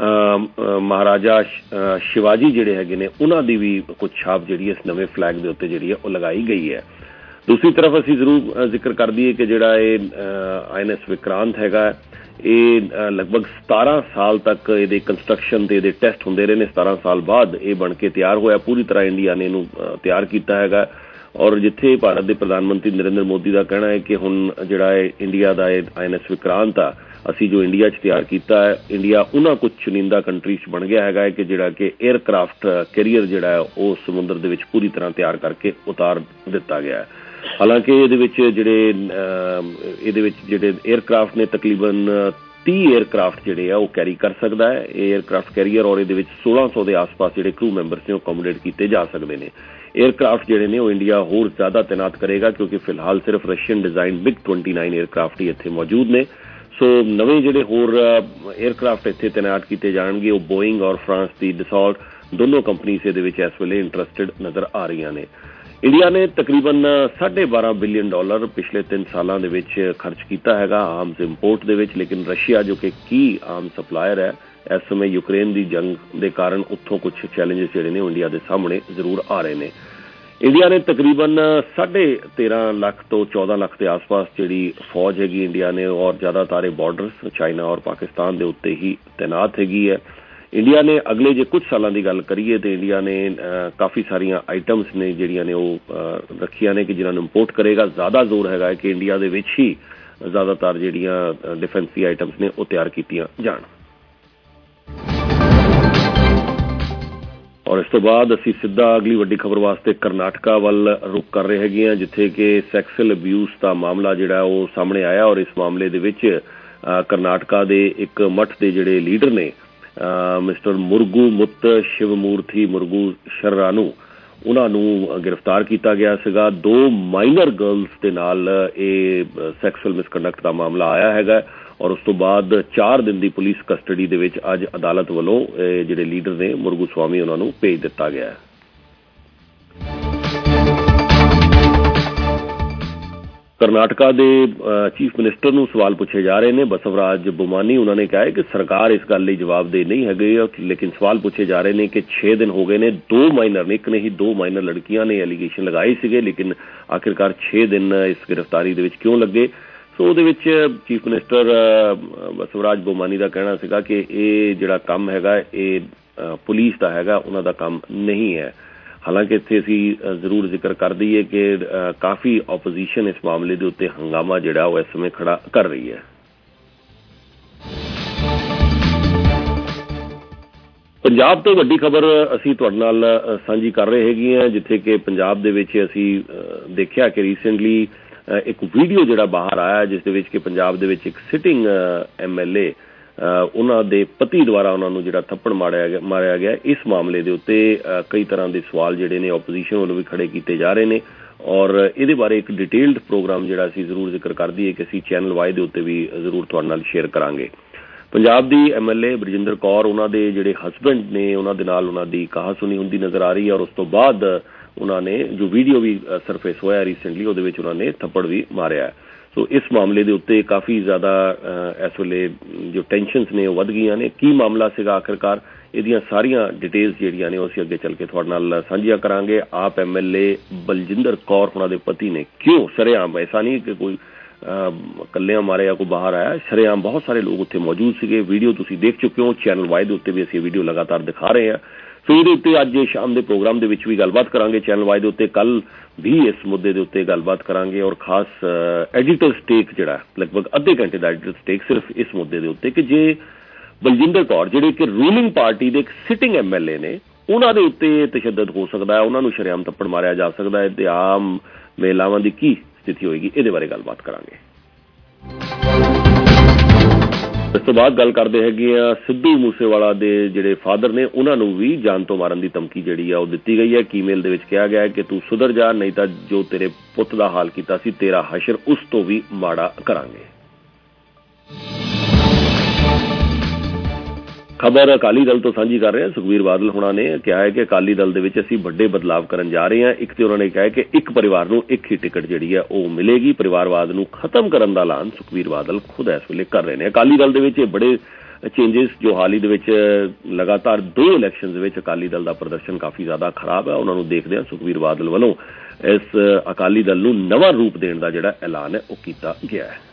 महाराजा शिवाजी जिहड़े हैगे ने उन्हां दी भी कुछ छाप जिहड़ी इस नवे फ्लैग के उत्ते जिहड़ी है वो लगाई गई है। दूसरी तरफ असीं जरूर जिक्र कर दईए कि जिहड़ा ये आई एन एस विक्रांत हैगा ये लगभग सतारह साल तक ये कंस्ट्रक्शन ते ये टेस्ट होंदे रहे ने। सतारह साल बाद ये बन के तैयार होया, पूरी तरह इंडिया ने इनू तैयार किया हैगा। और जिथे भारत के प्रधानमंत्री नरेंद्र मोदी का कहना है कि हुण जिहड़ा है इंडिया का आई एन एस विक्रांत आ असी जो इंडिया च तैयार किया है, इंडिया उन्हां कुछ चुनिंदा कंट्रीज बन गया है कि जिहड़ा कि एयरक्राफ्ट कैरियर जिहड़ा है वो समुद्र दे विच पूरी तरह तैयार करके उतार दिता गया है। हालांकि इहदे विच जिहड़े इहदे विच जिहड़े एयरक्राफ्ट ने तकरीबन तीस एयरक्राफ्ट जिहड़े आ वो कैरी कर सकता है एयरक्राफ्ट कैरियर, और इहदे विच सोलह सौ के आस पास जिहड़े क्रू मैंबरस ने अकोमोडेट किए जा सकते हैं। एयरक्राफ्ट जिहड़े ने वो इंडिया होर ज्यादा तैनात करेगा क्योंकि फिलहाल सिर्फ Russian design MiG twenty nine aircraft ही इत्थे मौजूद ने। सो नवे जिहड़े होर एयरक्राफ्ट इत्थे तैनात किए जाएंगे वो बोइंग और फ्रांस की डिसॉल्ट दोनों कंपनीज इहदे विच इस वेले इंटरस्टिड नजर आ रही ने। इंडिया ने तकरीबन साढ़े बारह बिलियन डॉलर पिछले तीन सालों के विच खर्च किया है आर्म्स इंपोर्ट दे विच, लेकिन रशिया जो कि की आर्म सप्लायर है इस समय यूक्रेन की जंग के कारण उत्थों कुछ चैलेंजेस जिहड़े ने इंडिया के सामने जरूर आ रहे हैं। इंडिया ने तकरीबन साढ़े तेरह लाख तो चौदह लाख के आस पास जी फौज हैगी इंडिया ने, और ज़्यादातर बॉर्डर्स चाइना और पाकिस्तान के उत्ते ही तैनात हैगी है। इंडिया ने अगले जे कुछ सालों की गल करिए तो इंडिया ने काफ़ी सारिया आइटम्स ने जिहड़ियां ने वो रखिया ने कि जिन्होंने इंपोर्ट करेगा। ज़्यादा जोर है कि इंडिया के विच ही ज़्यादातर जिहड़ियां डिफेंस की आइटम्स ने वो तैयार कीतियां जाण। ਔਰ ਇਸ ਤੋਂ ਬਾਅਦ ਅਸੀਂ ਸਿੱਧਾ ਅਗਲੀ ਵੱਡੀ ਖਬਰ ਵਾਸਤੇ ਕਰਨਾਟਕਾ ਵੱਲ ਰੁਕ ਕਰ ਰਹੇ ਹੈਗੇ ਹਾਂ, ਜਿੱਥੇ ਕਿ ਸੈਕਸੁਅਲ ਅਬਿਊਜ਼ ਦਾ ਮਾਮਲਾ ਜਿਹੜਾ ਉਹ ਸਾਹਮਣੇ ਆਇਆ। ਔਰ ਇਸ ਮਾਮਲੇ ਦੇ ਵਿੱਚ ਕਰਨਾਟਕਾ ਦੇ ਇੱਕ ਮੱਠ ਦੇ ਜਿਹੜੇ ਲੀਡਰ ਨੇ ਮਿਸਟਰ ਮੁਰਗੂ ਮੁੱਤ ਸ਼ਿਵਮੂਰਥੀ ਮੁਰਗੂ ਸ਼ਰਰਾਨੂ, ਉਹਨਾਂ ਨੂੰ ਗ੍ਰਿਫਤਾਰ ਕੀਤਾ ਗਿਆ ਸੀਗਾ। ਦੋ ਮਾਈਨਰ ਗਰਲਸ ਦੇ ਨਾਲ ਇਹ ਸੈਕਸੁਅਲ ਮਿਸਕੰਡਕਟ ਦਾ ਮਾਮਲਾ ਆਇਆ ਹੈਗਾ ਔਰ ਉਸ ਤੋਂ ਬਾਅਦ ਚਾਰ ਦਿਨ ਦੀ ਪੁਲਿਸ ਕਸਟਡੀ ਦੇ ਵਿੱਚ ਅੱਜ ਅਦਾਲਤ ਵੱਲੋਂ ਜਿਹੜੇ ਲੀਡਰ ਨੇ ਮੁਰਗੂ ਸਵਾਮੀ ਉਹਨਾਂ ਨੂੰ ਭੇਜ ਦਿੱਤਾ ਗਿਆ ਹੈ। ਕਰਨਾਟਕਾ ਦੇ ਚੀਫ ਮਿਨਿਸਟਰ ਨੂੰ ਸਵਾਲ ਪੁੱਛੇ ਜਾ ਰਹੇ ਨੇ, ਬਸਵਰਾਜ ਬੋਮਾਨੀ। ਉਹਨਾਂ ਨੇ ਕਿਹਾ ਹੈ ਕਿ ਸਰਕਾਰ ਇਸ ਗੱਲ ਲਈ ਜਵਾਬਦੇਹ ਨਹੀਂ ਹੈਗੀ, ਲੇਕਿਨ ਸਵਾਲ ਪੁੱਛੇ ਜਾ ਰਹੇ ਨੇ ਕਿ ਛੇ ਦਿਨ ਹੋ ਗਏ ਨੇ, ਦੋ ਮਾਈਨਰ ਨੇ, ਇੱਕ ਨਹੀਂ ਦੋ ਮਾਈਨਰ ਲੜਕੀਆਂ ਨੇ ਐਲੀਗੇਸ਼ਨ ਲਗਾਏ ਸੀਗੇ, ਲੇਕਿਨ ਆਖਿਰਕਾਰ ਛੇ ਦਿਨ ਇਸ ਗ੍ਰਿਫਤਾਰੀ ਦੇ ਵਿੱਚ ਕਿਉਂ ਲੱਗੇ? ਸੋ ਉਹਦੇ ਵਿੱਚ ਚੀਫ ਮਿਨਿਸਟਰ ਬਸਵਰਾਜ ਬੋਮਾਨੀ ਦਾ ਕਹਿਣਾ ਸੀਗਾ ਕਿ ਇਹ ਜਿਹੜਾ ਕੰਮ ਹੈਗਾ ਇਹ ਪੁਲਿਸ ਦਾ ਹੈਗਾ, ਉਹਨਾਂ ਦਾ ਕੰਮ ਨਹੀਂ ਹੈ। ਹਾਲਾਂਕਿ ਇੱਥੇ ਅਸੀਂ ਜ਼ਰੂਰ ਜ਼ਿਕਰ ਕਰ ਦਈਏ ਕਿ ਕਾਫੀ ਆਪੋਜੀਸ਼ਨ ਇਸ ਮਾਮਲੇ ਦੇ ਉੱਤੇ ਹੰਗਾਮਾ ਜਿਹੜਾ ਉਹ ਇਸ ਸਮੇਂ ਖੜਾ ਕਰ ਰਹੀ ਹੈ। ਪੰਜਾਬ ਤੋਂ ਵੱਡੀ ਖਬਰ ਅਸੀਂ ਤੁਹਾਡੇ ਨਾਲ ਸਾਂਝੀ ਕਰ ਰਹੇ ਹੈਗੇ ਹਾਂ, ਜਿੱਥੇ ਕਿ ਪੰਜਾਬ ਦੇ ਵਿੱਚ ਅਸੀਂ ਦੇਖਿਆ ਕਿ ਰੀਸੈਂਟਲੀ ਇੱਕ ਵੀਡੀਓ ਜਿਹੜਾ ਬਾਹਰ ਆਇਆ, ਜਿਸ ਦੇ ਵਿੱਚ ਕਿ ਪੰਜਾਬ ਦੇ ਵਿੱਚ ਇੱਕ ਸਿਟਿੰਗ ਐਮ ਐਲ ਏ ਉਹਨਾਂ ਦੇ ਪਤੀ ਦੁਆਰਾ ਉਹਨਾਂ ਨੂੰ ਜਿਹੜਾ ਥੱਪੜ ਮਾਰਿਆ ਗਿਆ ਮਾਰਿਆ ਗਿਆ ਇਸ ਮਾਮਲੇ ਦੇ ਉੱਤੇ ਕਈ ਤਰ੍ਹਾਂ ਦੇ ਸਵਾਲ ਜਿਹੜੇ ਨੇ ਆਪੋਜੀਸ਼ਨ ਵੱਲੋਂ ਵੀ ਖੜੇ ਕੀਤੇ ਜਾ ਰਹੇ ਨੇ। ਔਰ ਇਹਦੇ ਬਾਰੇ ਇੱਕ ਡਿਟੇਲਡ ਪ੍ਰੋਗਰਾਮ ਜਿਹੜਾ ਅਸੀਂ ਜ਼ਰੂਰ ਜ਼ਿਕਰ ਕਰ ਦਈਏ ਕਿ ਅਸੀਂ ਚੈਨਲ ਵਾਈ ਦੇ ਉੱਤੇ ਵੀ ਜ਼ਰੂਰ ਤੁਹਾਡੇ ਨਾਲ ਸ਼ੇਅਰ ਕਰਾਂਗੇ। ਪੰਜਾਬ ਦੀ M L A Barjinder Kaur, ਉਹਨਾਂ ਦੇ ਜਿਹੜੇ ਹਸਬੈਂਡ ਨੇ, ਉਹਨਾਂ ਦੇ ਨਾਲ ਉਹਨਾਂ ਦੀ ਕਹਾ ਸੁਣੀ ਹੁੰਦੀ ਨਜ਼ਰ ਆ ਰਹੀ ਹੈ ਔਰ ਉਸ ਤੋਂ ਬਾਅਦ ਉਹਨਾਂ ਨੇ ਜੋ ਵੀਡੀਓ ਵੀ ਸਰਫੇਸ ਹੋਇਆ ਰੀਸੈਂਟਲੀ, ਉਹਦੇ ਵਿੱਚ ਉਹਨਾਂ ਨੇ ਥੱਪੜ ਵੀ ਮਾਰਿਆ ਹੈ। ਸੋ ਇਸ ਮਾਮਲੇ ਦੇ ਉੱਤੇ ਕਾਫੀ ਜ਼ਿਆਦਾ ਇਸ ਵੇਲੇ ਜੋ ਟੈਨਸ਼ਨਸ ਨੇ ਉਹ ਵੱਧ ਗਈਆਂ ਨੇ। ਕੀ ਮਾਮਲਾ ਸੀਗਾ ਆਖਿਰਕਾਰ, ਇਹਦੀਆਂ ਸਾਰੀਆਂ ਡਿਟੇਲਸ ਜਿਹੜੀਆਂ ਨੇ ਉਹ ਅਸੀਂ ਅੱਗੇ ਚੱਲ ਕੇ ਤੁਹਾਡੇ ਨਾਲ ਸਾਂਝੀਆਂ ਕਰਾਂਗੇ। AAP M L A Baljinder Kaur ਉਹਨਾਂ ਦੇ ਪਤੀ ਨੇ ਕਿਉਂ ਸਰੇਆਮ, ਐਸਾ ਨਹੀਂ ਕਿ ਕੋਈ ਕੱਲਿਆਂ ਮਾਰੇ ਜਾਂ ਕੋਈ ਬਾਹਰ ਆਇਆ, ਸਰੇਆਮ ਬਹੁਤ ਸਾਰੇ ਲੋਕ ਉੱਥੇ ਮੌਜੂਦ ਸੀਗੇ। ਵੀਡੀਓ ਤੁਸੀਂ ਦੇਖ ਚੁੱਕੇ ਹੋ, ਚੈਨਲ ਵਾਈ ਦੇ ਉੱਤੇ ਵੀ ਅਸੀਂ ਵੀਡੀਓ ਲਗਾਤਾਰ ਦਿਖਾ ਰਹੇ ਹਾਂ। ਸੋ ਇਹਦੇ ਉੱਤੇ ਅੱਜ ਸ਼ਾਮ ਦੇ ਪ੍ਰੋਗਰਾਮ ਦੇ ਵਿੱਚ ਵੀ ਗੱਲਬਾਤ ਕਰਾਂਗੇ ਚੈਨਲ ਵਾਈ ਦੇ ਉੱਤੇ, ਕੱਲ ਵੀ ਇਸ ਮੁੱਦੇ ਦੇ ਉੱਤੇ ਗੱਲਬਾਤ ਕਰਾਂਗੇ ਔਰ ਖਾਸ ਐਡੀਟਰ ਸਟੇਕ ਜਿਹੜਾ ਲਗਭਗ ਅੱਧੇ ਘੰਟੇ ਦਾ ਐਡੀਟਰ ਸਟੇਕ ਸਿਰਫ ਇਸ ਮੁੱਦੇ ਦੇ ਉੱਤੇ ਕਿ ਜੇ ਬਲਜਿੰਦਰ ਕੌਰ ਜਿਹੜੇ ਕਿ ਰੂਲਿੰਗ ਪਾਰਟੀ ਦੇ ਇੱਕ ਸਿਟਿੰਗ ਐਮ ਐਲ ਏ ਨੇ, ਉਹਨਾਂ ਦੇ ਉੱਤੇ ਤਸ਼ੱਦਦ ਹੋ ਸਕਦਾ ਹੈ, ਉਹਨਾਂ ਨੂੰ ਸ਼ਰੇਆਮ ਥੱਪੜ ਮਾਰਿਆ ਜਾ ਸਕਦਾ ਹੈ ਤੇ ਆਮ ਮਹਿਲਾਵਾਂ ਦੀ ਕੀ ਸਥਿਤੀ ਹੋਏਗੀ, ਇਹਦੇ ਬਾਰੇ ਗੱਲਬਾਤ ਕਰਾਂਗੇ। ਇਸ ਤੋਂ ਬਾਅਦ ਗੱਲ ਕਰਦੇ ਹੈਗੇ ਆ ਸਿੱਧੂ ਮੂਸੇਵਾਲਾ ਦੇ ਜਿਹੜੇ ਫਾਦਰ ਨੇ, ਉਹਨਾਂ ਨੂੰ ਵੀ ਜਾਨ ਤੋਂ ਮਾਰਨ ਦੀ ਧਮਕੀ ਜਿਹੜੀ ਆ ਉਹ ਦਿੱਤੀ ਗਈ ਹੈ। ਈਮੇਲ ਦੇ ਵਿੱਚ ਕਿਹਾ ਗਿਆ ਹੈ ਕਿ ਤੂੰ ਸੁਧਰ ਜਾ, ਨਹੀਂ ਤਾਂ ਜੋ ਤੇਰੇ ਪੁੱਤ ਦਾ ਹਾਲ ਕੀਤਾ ਸੀ ਤੇਰਾ ਹਸ਼ਰ ਉਸ ਤੋਂ ਵੀ ਮਾੜਾ ਕਰਾਂਗੇ। ਖਬਰ ਅਕਾਲੀ ਦਲ ਤੋਂ ਸਾਂਝੀ ਕਰ ਰਹੇ ਹਾਂ। ਸੁਖਬੀਰ ਬਾਦਲ ਹੋਣਾ ਨੇ ਕਿਹਾ ਹੈ ਕਿ ਅਕਾਲੀ ਦਲ ਦੇ ਵਿੱਚ ਅਸੀਂ ਵੱਡੇ ਬਦਲਾਵ ਕਰਨ ਜਾ ਰਹੇ ਹਾਂ। ਇੱਕ ਤੇ ਉਹਨਾਂ ਨੇ ਕਿਹਾ ਕਿ ਇੱਕ ਪਰਿਵਾਰ ਨੂੰ ਇੱਕ ਹੀ ਟਿਕਟ ਜਿਹੜੀ ਹੈ ਉਹ ਮਿਲੇਗੀ। ਪਰਿਵਾਰਵਾਦ ਨੂੰ ਖਤਮ ਕਰਨ ਦਾ ਐਲਾਨ ਸੁਖਬੀਰ ਬਾਦਲ ਖੁਦ ਇਸ ਵੇਲੇ ਕਰ ਰਹੇ ਨੇ। ਅਕਾਲੀ ਦਲ ਦੇ ਵਿੱਚ ਇਹ ਬੜੇ ਚੇਂਜਸ ਜੋ ਹਾਲ ਹੀ ਦੇ ਵਿੱਚ ਲਗਾਤਾਰ ਦੋ ਇਲੈਕਸ਼ਨ ਦੇ ਵਿੱਚ ਅਕਾਲੀ ਦਲ ਦਾ ਪ੍ਰਦਰਸ਼ਨ ਕਾਫੀ ਜ਼ਿਆਦਾ ਖਰਾਬ ਹੈ, ਉਹਨਾਂ ਨੂੰ ਦੇਖਦੇ ਹਾਂ ਸੁਖਬੀਰ ਬਾਦਲ ਵੱਲੋਂ ਇਸ ਅਕਾਲੀ ਦਲ ਨੂੰ ਨਵਾਂ ਰੂਪ ਦੇਣ ਦਾ ਜਿਹੜਾ ਐਲਾਨ ਹੈ ਉਹ ਕੀਤਾ ਗਿਆ ਹੈ।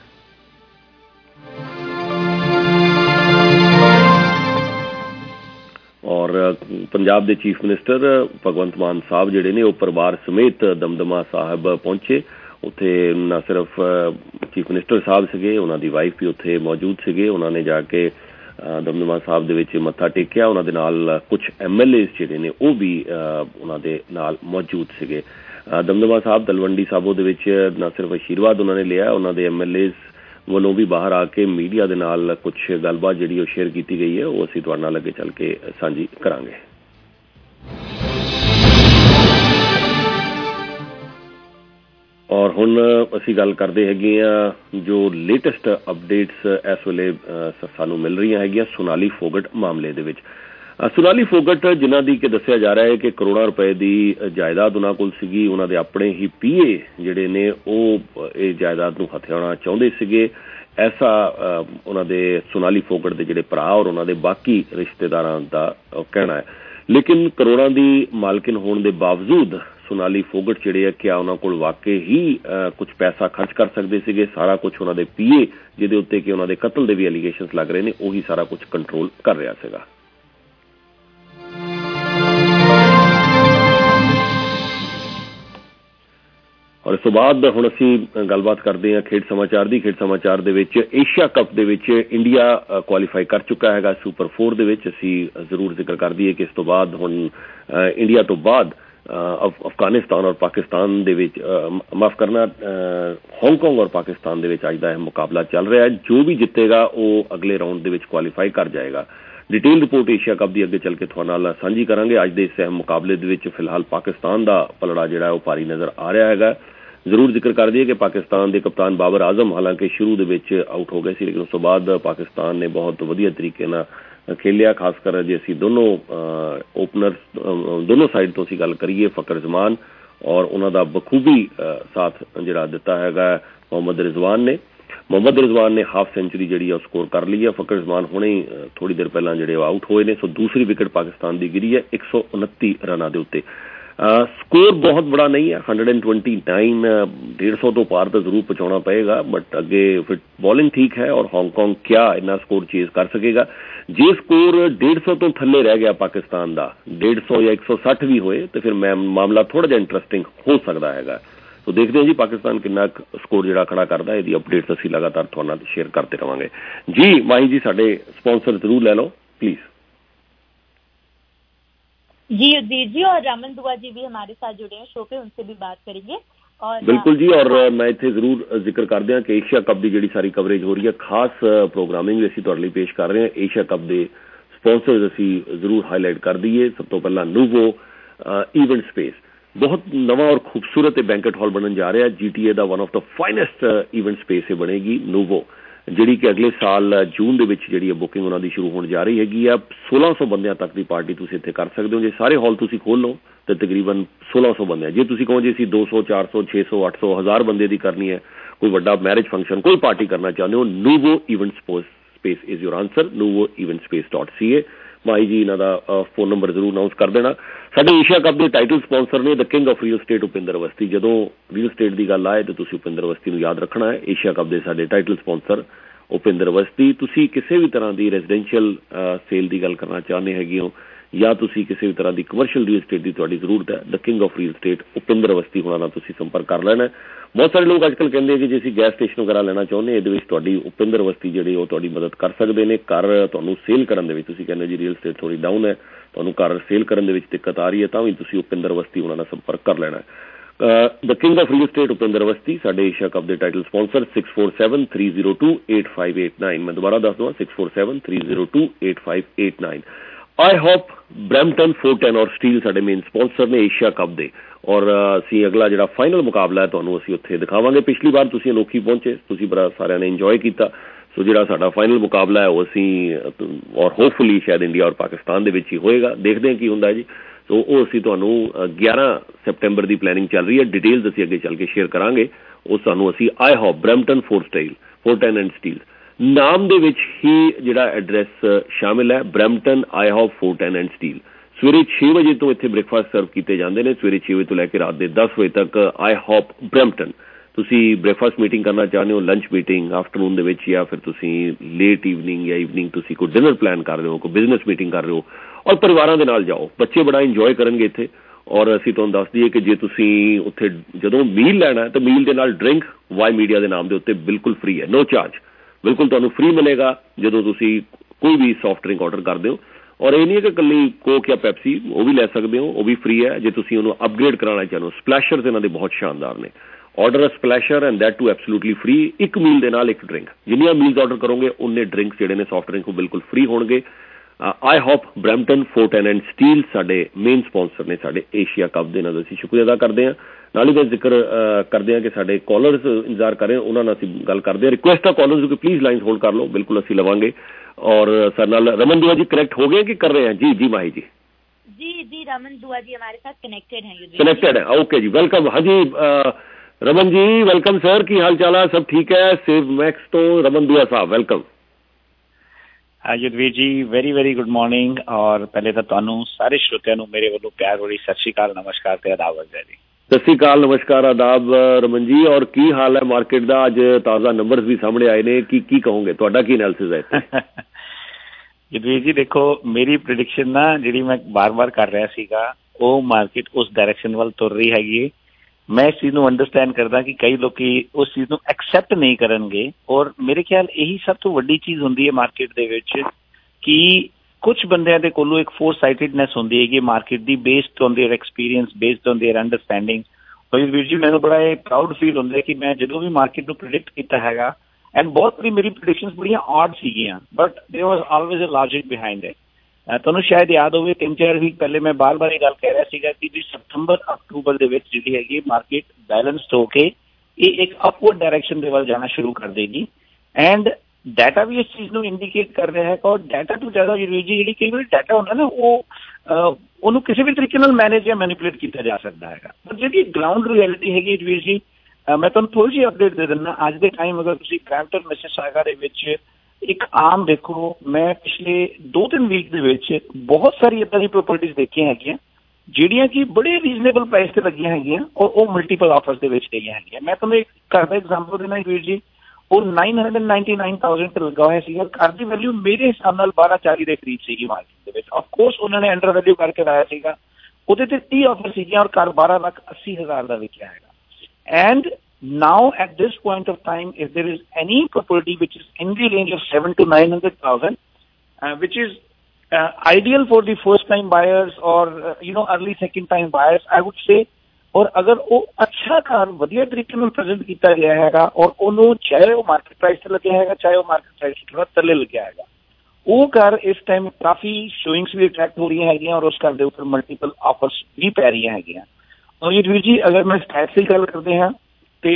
ਔਰ ਪੰਜਾਬ ਦੇ ਚੀਫ ਮਿਨਿਸਟਰ ਭਗਵੰਤ ਮਾਨ ਸਾਹਿਬ ਜਿਹੜੇ ਨੇ ਉਹ ਪਰਿਵਾਰ ਸਮੇਤ ਦਮਦਮਾ ਸਾਹਿਬ ਪਹੁੰਚੇ। ਉੱਥੇ ਨਾ ਸਿਰਫ ਚੀਫ ਮਿਨਿਸਟਰ ਸਾਹਿਬ ਸੀਗੇ, ਉਹਨਾਂ ਦੀ ਵਾਈਫ ਵੀ ਉੱਥੇ ਮੌਜੂਦ ਸੀਗੇ। ਉਹਨਾਂ ਨੇ ਜਾ ਕੇ ਦਮਦਮਾ ਸਾਹਿਬ ਦੇ ਵਿੱਚ ਮੱਥਾ ਟੇਕਿਆ। ਉਹਨਾਂ ਦੇ ਨਾਲ ਕੁਝ ਐਮ ਐਲ ਏ ਜਿਹੜੇ ਨੇ ਉਹ ਵੀ ਉਹਨਾਂ ਦੇ ਨਾਲ ਮੌਜੂਦ ਸੀਗੇ। ਦਮਦਮਾ ਸਾਹਿਬ ਤਲਵੰਡੀ ਸਾਬੋ ਦੇ ਵਿੱਚ ਨਾ ਸਿਰਫ ਆਸ਼ੀਰਵਾਦ ਉਹਨਾਂ ਨੇ ਲਿਆ, ਉਹਨਾਂ ਦੇ ਐਮ ਐਲ ਏ ਵੱਲੋਂ ਵੀ ਬਾਹਰ ਆ ਕੇ ਮੀਡੀਆ ਦੇ ਨਾਲ ਕੁਝ ਗੱਲਬਾਤ ਜਿਹੜੀ ਉਹ ਸ਼ੇਅਰ ਕੀਤੀ ਗਈ ਹੈ, ਉਹ ਅਸੀਂ ਤੁਹਾਡੇ ਨਾਲ ਅੱਗੇ ਚੱਲ ਕੇ ਸਾਂਝੀ ਕਰਾਂਗੇ। ਔਰ ਹੁਣ ਅਸੀਂ ਗੱਲ ਕਰਦੇ ਹੈਗੇ ਆ ਜੋ ਲੇਟੈਸਟ ਅਪਡੇਟਸ ਇਸ ਵੇਲੇ ਸਾਨੂੰ ਮਿਲ ਰਹੀਆਂ ਹੈਗੀਆਂ ਸੋਨਾਲੀ ਫੋਗਟ ਮਾਮਲੇ ਦੇ ਵਿੱਚ। ਸੋਨਾਲੀ ਫੋਗਟ ਜਿਨ੍ਹਾਂ ਦੀ ਕਿ ਦੱਸਿਆ ਜਾ ਰਿਹਾ ਹੈ ਕਿ ਕਰੋੜਾਂ ਰੁਪਏ ਦੀ ਜਾਇਦਾਦ ਉਹਨਾਂ ਕੋਲ ਸੀਗੀ, ਉਹਨਾਂ ਦੇ ਆਪਣੇ ਹੀ ਪੀਏ ਜਿਹੜੇ ਨੇ ਉਹ ਇਹ ਜਾਇਦਾਦ ਨੂੰ ਹਥਿਆਉਣਾ ਚਾਹੁੰਦੇ ਸੀਗੇ, ਐਸਾ ਉਹਨਾਂ ਦੇ ਸੋਨਾਲੀ ਫੋਗਟ ਦੇ ਜਿਹੜੇ ਭਰਾ ਔਰ ਉਹਨਾਂ ਦੇ ਬਾਕੀ ਰਿਸ਼ਤੇਦਾਰਾਂ ਦਾ ਕਹਿਣਾ ਹੈ। ਲੇਕਿਨ ਕਰੋੜਾਂ ਦੀ ਮਾਲਕਿਨ ਹੋਣ ਦੇ ਬਾਵਜੂਦ ਸੋਨਾਲੀ ਫੋਗਟ ਜਿਹੜੇ ਆ ਕਿਆ ਉਹਨਾਂ ਕੋਲ ਵਾਕਈ ਹੀ ਕੁਝ ਪੈਸਾ ਖਰਚ ਕਰ ਸਕਦੇ ਸੀਗੇ? ਸਾਰਾ ਕੁਝ ਉਹਨਾਂ ਦੇ ਪੀਏ ਜਿਹਦੇ ਉੱਤੇ ਕਿ ਉਹਨਾਂ ਦੇ ਕਤਲ ਦੇ ਵੀ ਐਲੀਗੇਸ਼ਨਸ ਲੱਗ ਰਹੇ ਨੇ, ਉਹੀ ਸਾਰਾ ਕੁਝ ਕੰਟਰੋਲ ਕਰ ਰਿਹਾ ਸੀਗਾ। ਔਰ ਇਸ ਤੋਂ ਬਾਅਦ ਹੁਣ ਅਸੀਂ ਗੱਲਬਾਤ ਕਰਦੇ ਹਾਂ ਖੇਡ ਸਮਾਚਾਰ ਦੀ। ਖੇਡ ਸਮਾਚਾਰ ਦੇ ਵਿੱਚ ਏਸ਼ੀਆ ਕੱਪ ਦੇ ਵਿੱਚ ਇੰਡੀਆ ਕੁਆਲੀਫਾਈ ਕਰ ਚੁੱਕਾ ਹੈਗਾ ਸੁਪਰ ਫੋਰ ਦੇ ਵਿੱਚ। ਅਸੀਂ ਜ਼ਰੂਰ ਜ਼ਿਕਰ ਕਰ ਦਈਏ ਕਿ ਇਸ ਤੋਂ ਬਾਅਦ ਹੁਣ ਇੰਡੀਆ ਤੋਂ ਬਾਅਦ ਅਫਗਾਨਿਸਤਾਨ ਔਰ ਪਾਕਿਸਤਾਨ ਦੇ ਵਿੱਚ, ਮਾਫ ਕਰਨਾ, ਹਾਂਗਕਾਂਗ ਔਰ ਪਾਕਿਸਤਾਨ ਦੇ ਵਿੱਚ ਅੱਜ ਦਾ ਇਹ ਮੁਕਾਬਲਾ ਚੱਲ ਰਿਹਾ ਹੈ। ਜੋ ਵੀ ਜਿੱਤੇਗਾ ਉਹ ਅਗਲੇ ਰਾਊਂਡ ਦੇ ਵਿੱਚ ਕੁਆਲੀਫਾਈ ਕਰ ਜਾਏਗਾ। ਡਿਟੇਲ ਰਿਪੋਰਟ ਏਸ਼ੀਆ ਕੱਪ ਦੀ ਅੱਗੇ ਚੱਲ ਕੇ ਤੁਹਾਡੇ ਨਾਲ ਸਾਂਝੀ ਕਰਾਂਗੇ। ਅੱਜ ਦੇ ਇਸ ਅਹਿਮ ਮੁਕਾਬਲੇ ਦੇ ਵਿੱਚ ਫਿਲਹਾਲ ਪਾਕਿਸਤਾਨ ਦਾ ਪਲੜਾ ਜਿਹੜਾ ਉਹ ਭਾਰੀ ਨਜ਼ਰ ਆ ਰਿਹਾ ਹੈਗਾ। ਜ਼ਰੂਰ ਜ਼ਿਕਰ ਕਰ ਦਈਏ ਕਿ ਪਾਕਿਸਤਾਨ ਦੇ ਕਪਤਾਨ ਬਾਬਰ ਆਜ਼ਮ ਹਾਲਾਂਕਿ ਸ਼ੁਰੂ ਦੇ ਵਿੱਚ ਆਊਟ ਹੋ ਗਏ ਸੀ, ਲੇਕਿਨ ਉਸ ਤੋਂ ਬਾਅਦ ਪਾਕਿਸਤਾਨ ਨੇ ਬਹੁਤ ਵਧੀਆ ਤਰੀਕੇ ਨਾਲ ਖੇਲਿਆ। ਖਾਸ ਕਰ ਜੇ ਅਸੀਂ ਦੋਨੋਂ ਓਪਨਰ ਦੋਨੋਂ ਸਾਈਡ ਤੋਂ ਅਸੀਂ ਗੱਲ ਕਰੀਏ, ਫਕਰ ਜ਼ਮਾਨ ਔਰ ਉਹਨਾਂ ਦਾ ਬਖੂਬੀ ਸਾਥ ਜਿਹੜਾ ਦਿੱਤਾ ਹੈਗਾ ਮੁਹੰਮਦ ਰਿਜ਼ਵਾਨ ਨੇ। ਮੁਹੰਮਦ ਰਿਜ਼ਵਾਨ ਨੇ ਹਾਫ ਸੈਂਚੁਰੀ ਜਿਹੜੀ ਆ ਉਹ ਸਕੋਰ ਕਰ ਲਈ ਹੈ। ਫਕਰ ਜ਼ਮਾਨ ਹੁਣੇ ਹੀ ਥੋੜ੍ਹੀ ਦੇਰ ਪਹਿਲਾਂ ਜਿਹੜੇ ਉਹ ਆਊਟ ਹੋਏ ਨੇ। ਸੋ ਦੂਸਰੀ ਵਿਕਟ ਪਾਕਿਸਤਾਨ ਦੀ ਗਿਰੀ ਹੈ ਇੱਕ ਸੌ ਉਨੱਤੀ ਰਨਾਂ ਦੇ ਉੱਤੇ। ਸਕੋਰ ਬਹੁਤ ਬੜਾ ਨਹੀਂ ਹੈ, ਹੰਡਰਡ ਐਂਡ ਟਵੈਂਟੀ ਨਾਈਨ, ਡੇਢ ਸੌ ਤੋਂ ਪਾਰ ਤਾਂ ਜ਼ਰੂਰ ਪਹੁੰਚਾਉਣਾ ਪਏਗਾ, ਬਟ ਅੱਗੇ ਫਿਰ ਬੋਲਿੰਗ ਠੀਕ ਹੈ ਔਰ ਹਾਂਗਕਾਂਗ ਕਿਆ ਇੰਨਾ ਸਕੋਰ ਚੇਜ਼ ਕਰ ਸਕੇਗਾ। ਜੇ ਸਕੋਰ ਡੇਢ ਸੌ ਤੋਂ ਥੱਲੇ ਰਹਿ ਗਿਆ ਪਾਕਿਸਤਾਨ ਦਾ, ਡੇਢ ਸੌ ਜਾਂ ਇੱਕ ਸੌ ਸੱਠ ਵੀ ਹੋਏ ਤਾਂ ਫਿਰ ਮੈਂ ਮਾਮਲਾ ਥੋੜ੍ਹਾ ਜਿਹਾ ਇੰਟਰਸਟਿੰਗ ਹੋ ਸਕਦਾ ਹੈਗਾ। ਸੋ ਦੇਖਦੇ ਹਾਂ ਜੀ ਪਾਕਿਸਤਾਨ ਕਿੰਨਾ ਸਕੋਰ ਜਿਹੜਾ ਖੜਾ ਕਰਦਾ। ਇਹਦੀ ਅਪਡੇਟਸ ਅਸੀਂ ਲਗਾਤਾਰ ਤੁਹਾਡੇ ਨਾਲ ਸ਼ੇਅਰ ਕਰਦੇ ਰਹਾਂਗੇ। ਜੀ ਮਾਹੀ जी ਸਾਡੇ स्पॉन्सर जरूर ले लो प्लीज। जी युद्धवीर जी और रमन दुआ जी भी हमारे साथ जुड़े हैं शो पे, उनसे भी बात करेंगे। और बिल्कुल जी, और मैं इत्थे जरूर जिक्र कर दिया कि एशिया कप की जी सारी कवरेज हो रही है, खास प्रोग्रामिंग भी असीं तुहाडे लई पेश कर रहे हैं। एशिया कप के स्पॉन्सर्स असीं जरूर हाईलाइट कर दईए। सब तो पहला नूवो ईवेंट स्पेस, बहुत नवा और खूबसूरत बैंकेट हॉल बनन जा रहा है। जी टी ए का one of the finest event space है बनेगी नूवो, जी कि अगले साल जून के जी बुकिंग उन्होंने शुरू होने जा रही हैगी। सोलह सौ बंद तक की पार्टी तुम इतने कर सकते हो। जो सारे हॉल तुम खोल लो तो तकरीबन सोलह सौ बंद, जे तुम कहो जी असी दो सौ चार सौ छे सौ अठ सौ हज़ार बंदे की करनी है, कोई बड़ा मैरिज फंक्शन कोई पार्टी करना चाहते हो, Nuvo event space is your answer. Nuvo event space dot C A. माई जी इन्हों का फोन नंबर जरूर अनाउंस कर देना। साडे एशिया कप के टाइटल स्पॉन्सर ने the king of real estate Upinder Awasthi. जो रियल स्टेट की गल आए तो तुम उपिंदर अवस्थी को याद रखना है। एशिया कप के साडे टाइटल स्पॉन्सर उपिंदर अवस्थी। तुसी किसी भी तरह की रेजिडेंशियल सेल की गल करना चाहते हैगे हो या तुसी किसी भी तरह की कमर्शियल रियल स्टेट की तुहाडी जरूरत है, the king of real estate Upinder Awasthi होना नाल तुसी संपर्क कर लेना है। बहुत सारे लोग आजकल कहते हैं कि जे असीं गैस स्टेशन वगैरह लेना चाहुंदे इहदे विच तुहाडी उपिंदर अवस्थी जिहड़े वो तुहाडी मदद कर सकते हैं। घर तुहानूं सेल करन दे विच तुसीं कहंदे जी रियल स्टेट थोड़ी डाउन है, तुहानूं घर सेल करन दे विच दिक्कत आ रही है, तां भी तुसीं उपिंदर अवस्थी होना नाल संपर्क कर लेना है। The king of real estate Upinder Awasthi साडे एशिया कप के title sponsor six four seven three zero two eight five eight nine. मैं दोबारा दस दूँ six four seven three zero two eight five eight nine. IHOP Brampton Fortune और Steel साडे main sponsor ने Asia cup दे, और असीं अगला जिहड़ा फाइनल मुकाबला है तुहानूं असीं उत्थे दिखावांगे। पिछली बार तुसीं अनोखी पहुंचे, तुसीं बड़ा सारिਆਂ ने इंजॉय किया। सो जिहड़ा साडा फाइनल मुकाबला है वो असीं और होपफुली शायद इंडिया और पाकिस्तान दे विच ही होएगा। देखते हैं की हुंदा जी। तो वो असीं तुहानूं ग्यारह सैप्टेंबर की प्लैनिंग चल रही है, डिटेल्स असीं अगे चल के शेयर करांगे। उस तुहानूं असीं IHOP Brampton four style Fortune and Steel नाम दे विच ही जिहड़ा एड्रैस शामिल है, Brampton IHOP Fortune and Steel. सवेरे छे बजे तो इत्थे ब्रेकफास्ट सर्व किए जाते हैं, सवेरे छे बजे तो लैके रात के दस बजे तक। आई होप ब्रैम्पटन तुसी ब्रेकफास्ट मीटिंग करना चाहते हो, लंच मीटिंग आफ्टरनून दे विच, या फिर तुसी लेट ईवनिंग या ईवनिंग तुसी कोई डिनर प्लान कर रहे हो, कोई बिजनेस मीटिंग कर रहे हो, और परिवारों के नाल जाओ, बच्चे बड़ा इंजॉय करेंगे इत्थे। और असीं तुहानूं दस दईए कि जे तुसीं उत्थे जदों मील लैना है तो मील दे नाल ड्रिंक वाई मीडिया के नाम के उत्ते बिल्कुल फ्री है, नो चार्ज, बिल्कुल तुहानूं फ्री मिलेगा जदों तुसीं कोई भी सॉफ्ट ड्रिंक ऑर्डर करते हो। और ये नहीं है कि कल्ली कोक या पैप्सी, वो भी लै सकते हो, वो भी फ्री है। जे तुसीं उहनूं अपग्रेड कराना चाहते हो, स्प्लैशर्स इन्हां दे बहुत शानदार ने। Order a splasher and that too absolutely free. एक मील दे नाल एक ड्रिंक, जिन्नियां मील्स ऑर्डर करोगे उन्ने ड्रिंक्स जिहड़े ने सॉफ्ट ड्रिंक वो बिल्कुल फ्री होणगे। IHOP Brampton Fortune and Steel साडे मेन स्पॉन्सर ने साडे एशिया कप दे नाल असीं शुक्रिया अदा करते हैं। नाल ही मैं जिक्र करते हैं कि साडे कॉलर्स इंतजार कर रहे हैं, उन्हां नाल असीं गल करते हैं। रिक्वेस्ट है कॉलर्स की प्लीज लाइन होल्ड कर लो, बिल्कुल असीं लवांगे। और सर नाल रमन दुआ जी कनेक्ट हो गए कि कर रहे हैं? जी जी माही जी जी जी रमन दुआ जी हमारे साथ कनेक्टेड हैं। कनेक्टेड है, ओके जी, वेलकम। हाँ जी रमन जी वेलकम सर, की हाल चाल है? सब ठीक है? सेव मैक्स तो Raman Dua Sahab welcome. Yudhvir ji very very good morning. और पहले तो तुहानूं सारे श्रोतिਆਂ ਨੂੰ ਮੇਰੇ ਵੱਲੋਂ ਪਿਆਰ ਭਰੀ ਸਤਿ ਸ਼੍ਰੀ ਅਕਾਲ, ਨਮਸਕਾਰ ਤੇ ਆਦਾਬ ਹੈ ਜੀ। सत श्री अकाल, नमस्कार, आदाब रमन जी। और की हाल है मार्केट का? अज ताज़ा नंबर्स भी सामने आए ने, की की कहोगे, तुहाडा की एनालिसिस है? युद्धवीर जी देखो, मेरी प्रिडिक्शन ना जिहड़ी मैं बार बार कर रहा सीगा, वो मार्केट उस डायरेक्शन वाल तुर रही हैगी मैं इस चीज़ ਨੂੰ ਅੰਡਰਸਟੈਂਡ ਕਰਦਾ ਕਿ ਕਈ ਲੋਕੀ ਉਸ ਚੀਜ਼ ਨੂੰ ਐਕਸੈਪਟ ਨਹੀਂ ਕਰਨਗੇ ਔਰ ਮੇਰੇ ਖਿਆਲ ਇਹੀ ਸਭ ਤੋਂ ਵੱਡੀ ਚੀਜ਼ ਹੁੰਦੀ ਹੈ ਮਾਰਕੀਟ ਦੇ ਵਿੱਚ ਕਿ ਕੁਝ ਬੰਦਿਆਂ ਦੇ ਕੋਲੋਂ ਇੱਕ ਫੋਰਸਾਈਟਿਡਨੈਸ ਹੁੰਦੀ ਹੈ ਕਿ ਮਾਰਕੀਟ ਦੀ based on their experience based on their understanding ਔਰ ਵੀਰ ਜੀ ਮੈਨੂੰ ਬੜਾ ਇਹ ਪ੍ਰਾਊਡ ਫੀਲ ਹੁੰਦਾ ਕਿ ਮੈਂ ਜਦੋਂ ਵੀ ਮਾਰਕੀਟ ਨੂੰ ਪ੍ਰਿਡਿਕਟ ਕੀਤਾ ਹੈਗਾ ਐਂਡ ਬਹੁਤ ਵਾਰੀ ਮੇਰੀ ਪ੍ਰੈਡਿਕਸ਼ਨਸ ਬੜੀਆਂ ਆਡ ਸੀਗੀਆਂ but there was always a logic behind it ਤੁਹਾਨੂੰ ਸ਼ਾਇਦ ਯਾਦ ਹੋਵੇ ਤਿੰਨ ਚਾਰ ਵੀਕ ਪਹਿਲੇ ਮੈਂ ਬਾਰ ਬਾਰ ਇਹ ਗੱਲ ਕਹਿ ਰਿਹਾ ਸੀਗਾ ਕਿ ਜੀ ਸਤੰਬਰ ਅਕਤੂਬਰ ਦੇ ਵਿੱਚ ਜਿਹੜੀ ਹੈਗੀ ਮਾਰਕੀਟ ਬੈਲੈਂਸਡ ਹੋ ਕੇ ਇਹ ਇੱਕ ਅਪਵਰਡ ਡਾਇਰੈਕਸ਼ਨ ਦੇ ਵੱਲ ਜਾਣਾ ਸ਼ੁਰੂ ਕਰ ਦੇਗੀ ਐਂਡ ਡਾਟਾ ਵੀ ਇਸ ਚੀਜ਼ ਨੂੰ ਇੰਡੀਕੇਟ ਕਰ ਰਿਹਾ ਹੈ ਔਰ ਡਾਟਾ ਤੋਂ ਜ਼ਿਆਦਾ ਜ਼ਰੂਰੀ ਜਿਹੜੀ ਕਈ ਵਾਰੀ ਡਾਟਾ ਹੁੰਦਾ ਨਾ ਉਹ ਉਹਨੂੰ ਕਿਸੇ ਵੀ ਤਰੀਕੇ ਨਾਲ ਮੈਨੇਜ ਜਾਂ ਮੈਨੀਪੂਲੇਟ ਕੀਤਾ ਜਾ ਸਕਦਾ ਹੈਗਾ ਪਰ ਜਿਹੜੀ ਗਰਾਊਂਡ ਰਿਐਲਿਟੀ ਹੈਗੀ ਜਵੀਰ ਜੀ ਮੈਂ ਤੁਹਾਨੂੰ ਥੋੜ੍ਹੀ ਜਿਹੀ ਅਪਡੇਟ ਦੇ ਦਿੰਦਾ ਅੱਜ ਦੇ ਟਾਈਮ ਅਗਰ ਤੁਸੀਂ ਬਰੈਂਪਟਨ ਮਿਸਿਸਾਗਾ ਦੇ ਵਿੱਚ ਇੱਕ ਆਮ ਦੇਖੋ ਮੈਂ ਪਿਛਲੇ ਦੋ ਤਿੰਨ ਵੀਕ ਦੇ ਵਿੱਚ ਬਹੁਤ ਸਾਰੀ ਇੱਦਾਂ ਦੀ ਪ੍ਰੋਪਰਟੀਜ਼ ਦੇਖੀਆਂ ਹੈਗੀਆਂ ਜਿਹੜੀਆਂ ਕਿ ਬੜੇ ਰੀਜ਼ਨੇਬਲ ਪ੍ਰਾਈਸ ਤੇ ਲੱਗੀਆਂ ਹੈਗੀਆਂ ਔਰ ਉਹ ਮਲਟੀਪਲ ਆਫਰਸ ਦੇ ਵਿੱਚ ਗਈਆਂ ਹੈਗੀਆਂ ਮੈਂ ਤੁਹਾਨੂੰ ਇੱਕ ਘਰ ਦਾ ਐਗਜ਼ਾਮਪਲ ਦੇਣਾ ਵੀਰ ਜੀ ਉਹ nine hundred ninety nine thousand ਤੇ ਲੱਗਾ ਹੋਇਆ ਸੀਗਾ ਘਰ ਦੀ ਵੈਲਿਊ ਮੇਰੇ ਹਿਸਾਬ ਨਾਲ ਬਾਰਾਂ ਚਾਲੀ ਦੇ ਕਰੀਬ ਸੀਗੀ ਮਾਰਕੀਟ ਦੇ ਵਿੱਚ ਆਫਕੋਰਸ ਉਹਨਾਂ ਨੇ ਅੰਡਰ ਵੈਲਿਊ ਕਰਕੇ ਲਾਇਆ ਸੀਗਾ ਉਹਦੇ ਤੇ ਤੀਹ ਆਫਰ ਸੀਗੀਆਂ ਔਰ ਘਰ ਬਾਰਾਂ ਲੱਖ ਅੱਸੀ ਹਜ਼ਾਰ ਦਾ ਵਿਕਿਆ ਹੈਗਾ and now at this point of time if there is any property which is in the range of seven to nine hundred thousand uh, which is uh, ideal for the first time buyers or uh, you know early second time buyers I would say और अगर वो अच्छा car वधिया तरीके ਨਾਲ present ਕੀਤਾ ਗਿਆ ਹੈਗਾ और ਉਹਨੂੰ ਚਾਹੇ ਉਹ ਮਾਰਕੀਟ ਪ੍ਰਾਈਸ ਤੇ ਲੱਗਿਆ ਹੈਗਾ ਚਾਹੇ ਉਹ ਮਾਰਕੀਟ ਪ੍ਰਾਈਸ ਤੋਂ ਥੋੜਾ ਥੱਲੇ ਲੱਗਿਆ ਹੈਗਾ ਉਹ ਕਾਰ ਇਸ ਟਾਈਮ ਕਾਫੀ ਸ਼ੋਇੰਗਸ ਵੀ ਅਟਰੈਕਟ ਹੋ ਰਹੀਆਂ ਹੈਗੀਆਂ ਔਰ ਉਸ ਕਾਰ ਦੇ ਉੱਪਰ ਮਲਟੀਪਲ ਆਫਰਸ ਵੀ ਪੈ ਰਹੀਆਂ ਹੈਗੀਆਂ ਔਰ ਇਹ ਵੀਰ ਜੀ ਅਗਰ ਮੈਂ ਸਟੈਟਸ ਦੀ ਗੱਲ ਕਰਦੇ ਹਾਂ ਤੇ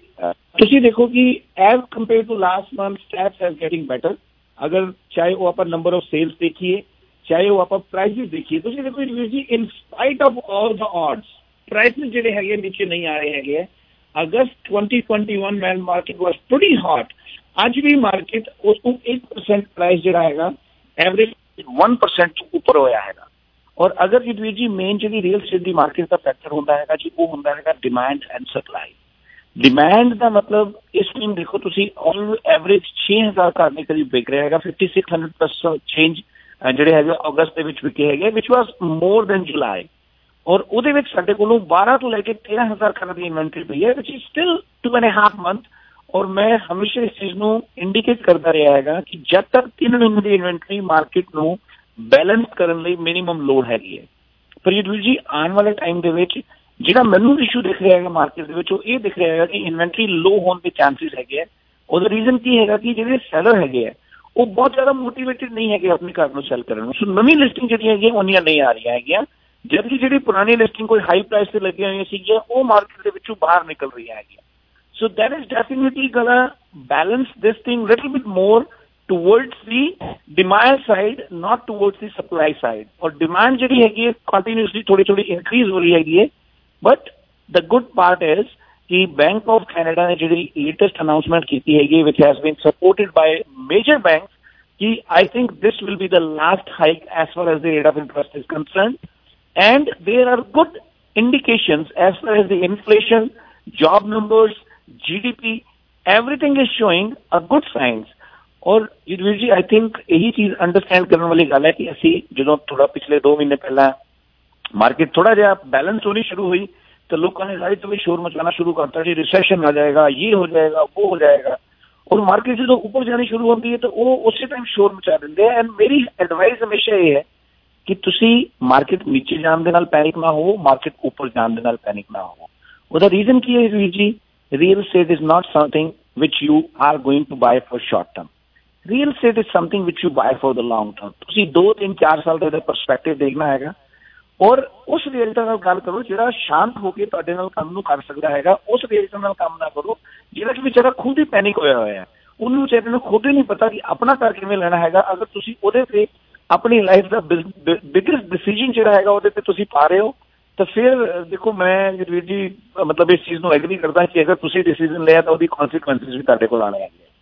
ਤੁਸੀਂ ਦੇਖੋ ਕਿ as compare to last month stats are getting better ਅਗਰ ਚਾਹੇ ਉਹ ਆਪਾਂ ਨੰਬਰ ਆਫ ਸੇਲਸ ਦੇਖੀਏ ਚਾਹੇ ਉਹ ਆਪਾਂ ਪ੍ਰਾਈਸਿਸ ਦੇਖੀਏ ਤੁਸੀਂ ਦੇਖੋ ਵੀਰ ਜੀ in spite of all the odds prices ਜਿਹੜੇ ਹੈਗੇ ਨੀਚੇ ਨਹੀਂ ਆ ਰਹੇ ਹੈਗੇ August twenty twenty-one man market was pretty hot ਅੱਜ ਵੀ ਮਾਰਕੀਟ ਉਸ ਤੋਂ eight percent ਪ੍ਰਾਈਸ ਜਿਹੜਾ ਹੈਗਾ ਐਵਰੇਜ one percent ਤੋਂ ਉੱਪਰ ਹੋਇਆ ਹੈਗਾ ਔਰ ਅਗਰ ਜੀ ਵੀਰ ਜੀ ਮੇਨ ਜਿਹੜੀ ਰੀਅਲ ਸਟੇਟ ਦੀ ਮਾਰਕੀਟ ਦਾ ਫੈਕਟਰ ਹੁੰਦਾ ਹੈਗਾ ਜੀ ਉਹ ਹੁੰਦਾ ਹੈਗਾ ਡਿਮਾਂਡ ਐਂਡ ਸਪਲਾਈ ਡਿਮਾਂਡ ਦਾ ਮਤਲਬ ਇਸ ਟਾਈਮ ਦੇਖੋ ਤੁਸੀਂ ਆਲ ਐਵਰੇਜ ਛੇ ਹਜ਼ਾਰ ਘਰ ਦੇ ਕਰੀਬ ਵਿਕ ਰਿਹਾ ਹੈਗਾ fifty six hundred plus change ਜਿਹੜੇ ਹੈਗੇ ਅਗਸਤ ਦੇ ਵਿੱਚ ਵਿਕੇ ਹੈਗੇ ਵਿਚ ਵਾਸ ਮੋਰ ਦੈਨ ਜੁਲਾਈ ਔਰ ਉਹਦੇ ਵਿੱਚ ਸਾਡੇ ਕੋਲੋਂ ਬਾਰਾਂ ਤੋਂ ਲੈ ਕੇ ਤੇਰਾਂ ਹਜ਼ਾਰ ਘਰਾਂ ਦੀ ਇਨਵੈਂਟਰੀ ਪਈ ਹੈ which is still two and half month ਔਰ ਮੈਂ ਹਮੇਸ਼ਾ ਇਸ ਚੀਜ਼ ਨੂੰ ਇੰਡੀਕੇਟ ਕਰਦਾ ਰਿਹਾ ਹੈਗਾ ਕਿ ਜਦ ਤੱਕ ਤਿੰਨ ਮਹੀਨੇ ਦੀ ਇਨਵੈਂਟਰੀ ਮਾਰਕੀਟ ਨੂੰ ਬੈਲੈਂਸ ਕਰਨ ਲਈ ਮਿਨੀਮਮ ਲੋਡ ਹੈਗੀ ਹੈ ਪਰ ਇਹ ਜੀ ਆਉਣ ਵਾਲੇ ਟਾਈਮ ਦੇ ਵਿੱਚ ਜਿਹੜਾ ਮੈਨੂੰ ਇਸ਼ੂ ਦਿਖ ਰਿਹਾ ਹੈਗਾ ਮਾਰਕੀਟ ਦੇ ਵਿੱਚ ਉਹ ਇਹ ਦਿਖ ਰਿਹਾ ਹੈਗਾ ਕਿ ਇਨਵੈਂਟਰੀ ਲੋ ਹੋਣ ਦੇ ਚਾਂਸਿਸ ਹੈਗੇ ਆ ਉਹਦਾ ਰੀਜ਼ਨ ਕੀ ਹੈਗਾ ਕਿ ਜਿਹੜੇ ਸੈਲਰ ਹੈਗੇ ਆ ਉਹ ਬਹੁਤ ਜ਼ਿਆਦਾ ਮੋਟੀਵੇਟਿਡ ਨਹੀਂ ਹੈਗੇ ਆਪਣੇ ਘਰ ਨੂੰ ਸੈਲ ਕਰਨ ਨੂੰ ਸੋ ਨਵੀਂ ਲਿਸਟਿੰਗ ਜਿਹੜੀਆਂ ਹੈਗੀਆਂ ਉਹਨੀਆਂ ਨਹੀਂ ਆ ਰਹੀਆਂ ਹੈਗੀਆਂ ਜਦਕਿ ਜਿਹੜੀ ਪੁਰਾਣੀ ਲਿਸਟਿੰਗ ਕੋਈ ਹਾਈ ਪ੍ਰਾਈਸ ਤੇ ਲੱਗੀਆਂ ਹੋਈਆਂ ਸੀਗੀਆਂ ਉਹ ਮਾਰਕੀਟ ਦੇ ਵਿੱਚੋਂ ਬਾਹਰ ਨਿਕਲ ਰਹੀਆਂ ਹੈਗੀਆਂ so that is definitely gonna balance this thing little bit more towards the demand side not towards the supply side और demand ਜਿਹੜੀ ਹੈਗੀ ਹੈ continuously ਥੋੜੀ ਥੋੜੀ increase ਹੋ ਰਹੀ ਹੈਗੀ ਹੈ but the good part is कि बैंक of Canada ने ਜਿਹੜੀ latest announcement ਕੀਤੀ ਹੈਗੀ which has been supported by major banks कि I think this will be the last hike as far as the rate of interest is concerned and there are good indications as far as the inflation job numbers G D P everything is showing a good signs ਔਰ ਜੀਤ ਜੀ I think ਇਹੀ ਚੀਜ਼ understand ਕਰਨ ਵਾਲੀ ਗੱਲ ਹੈ ਕਿ ਅਸੀਂ ਜਦੋਂ ਥੋੜਾ ਪਿਛਲੇ ਦੋ ਮਹੀਨੇ ਪਹਿਲਾਂ ਮਾਰਕੀਟ ਥੋੜਾ ਜਿਹਾ ਬੈਲੈਂਸ ਹੋਣੀ ਸ਼ੁਰੂ ਹੋਈ ਤਾਂ ਲੋਕਾਂ ਨੇ ਸਾਰੇ ਤੋਂ ਵੀ ਸ਼ੋਰ ਮਚਾਉਣਾ ਸ਼ੁਰੂ ਕਰਤਾ ਜੀ ਰਿਸੈਸ਼ਨ ਆ ਜਾਏਗਾ ਇਹ ਹੋ ਜਾਏਗਾ ਉਹ ਹੋ ਜਾਏਗਾ ਔਰ ਮਾਰਕੀਟ ਜਦੋਂ ਉੱਪਰ ਜਾਣੀ ਸ਼ੁਰੂ ਹੁੰਦੀ ਹੈ ਤਾਂ ਉਹ ਉਸੇ ਟਾਈਮ ਸ਼ੋਰ ਮਚਾ ਦਿੰਦੇ ਆ ਐਂਡ ਮੇਰੀ ਐਡਵਾਈਸ ਹਮੇਸ਼ਾ ਇਹ ਹੈ ਕਿ ਤੁਸੀਂ ਮਾਰਕੀਟ ਨੀਚੇ ਜਾਣ ਦੇ ਨਾਲ ਪੈਨਿਕ ਨਾ ਹੋ ਮਾਰਕੀਟ ਉੱਪਰ ਜਾਣ ਦੇ ਨਾਲ ਪੈਨਿਕ ਨਾ ਹੋ ਉਹਦਾ ਰੀਜ਼ਨ ਕੀ ਹੈ ਵੀਰ ਜੀ real estate is not something which you are going to buy for short term real estate is something which you buy for the long term ਤੁਸੀਂ ਦੋ ਤਿੰਨ ਚਾਰ ਸਾਲ ਦਾ ਪਰਸਪੈਕਟਿਵ ਦੇਖਣਾ ਹੈਗਾ ਔਰ ਉਸ ਰੀਅਲਟਰ ਨਾਲ ਗੱਲ ਕਰੋ ਜਿਹੜਾ ਸ਼ਾਂਤ ਹੋ ਕੇ ਤੁਹਾਡੇ ਨਾਲ ਕੰਮ ਨੂੰ ਕਰ ਸਕਦਾ ਹੈਗਾ ਉਸ ਰੀਅਲਟਰ ਨਾਲ ਕੰਮ ਨਾ ਕਰੋ ਜਿਹੜਾ ਕਿ ਵਿਚਾਰਾ ਖੁਦ ਹੀ ਪੈਨਿਕ ਹੋਇਆ ਹੋਇਆ ਹੈ ਉਹਨੂੰ ਵਿਚਾਰੇ ਨੂੰ ਖੁਦ ਹੀ ਨਹੀਂ ਪਤਾ ਕਿ ਆਪਣਾ ਘਰ ਕਿਵੇਂ ਲੈਣਾ ਹੈਗਾ ਅਗਰ ਤੁਸੀਂ ਉਹਦੇ ਤੇ ਆਪਣੀ ਲਾਈਫ ਦਾ ਬਿਗੇਸਟ ਡਿਸੀਜਨ ਜਿਹੜਾ ਹੈਗਾ ਉਹਦੇ ਤੇ ਤੁਸੀਂ ਪਾ ਰਹੇ ਹੋ ਤਾਂ ਫਿਰ ਦੇਖੋ ਮੈਂ ਵੀਰ ਜੀ ਮਤਲਬ ਇਸ ਚੀਜ਼ ਨੂੰ ਐਗਰੀ ਕਰਦਾ ਕਿ ਅਗਰ ਤੁਸੀਂ ਡਿਸੀਜਨ ਲਿਆ ਤਾਂ ਉਹਦੀ ਕੌਨਸੀਕੁਐਂਸਿਸ ਵੀ ਤੁਹਾਡੇ ਕੋਲ ਆਉਣੇ ਹੈਗੇ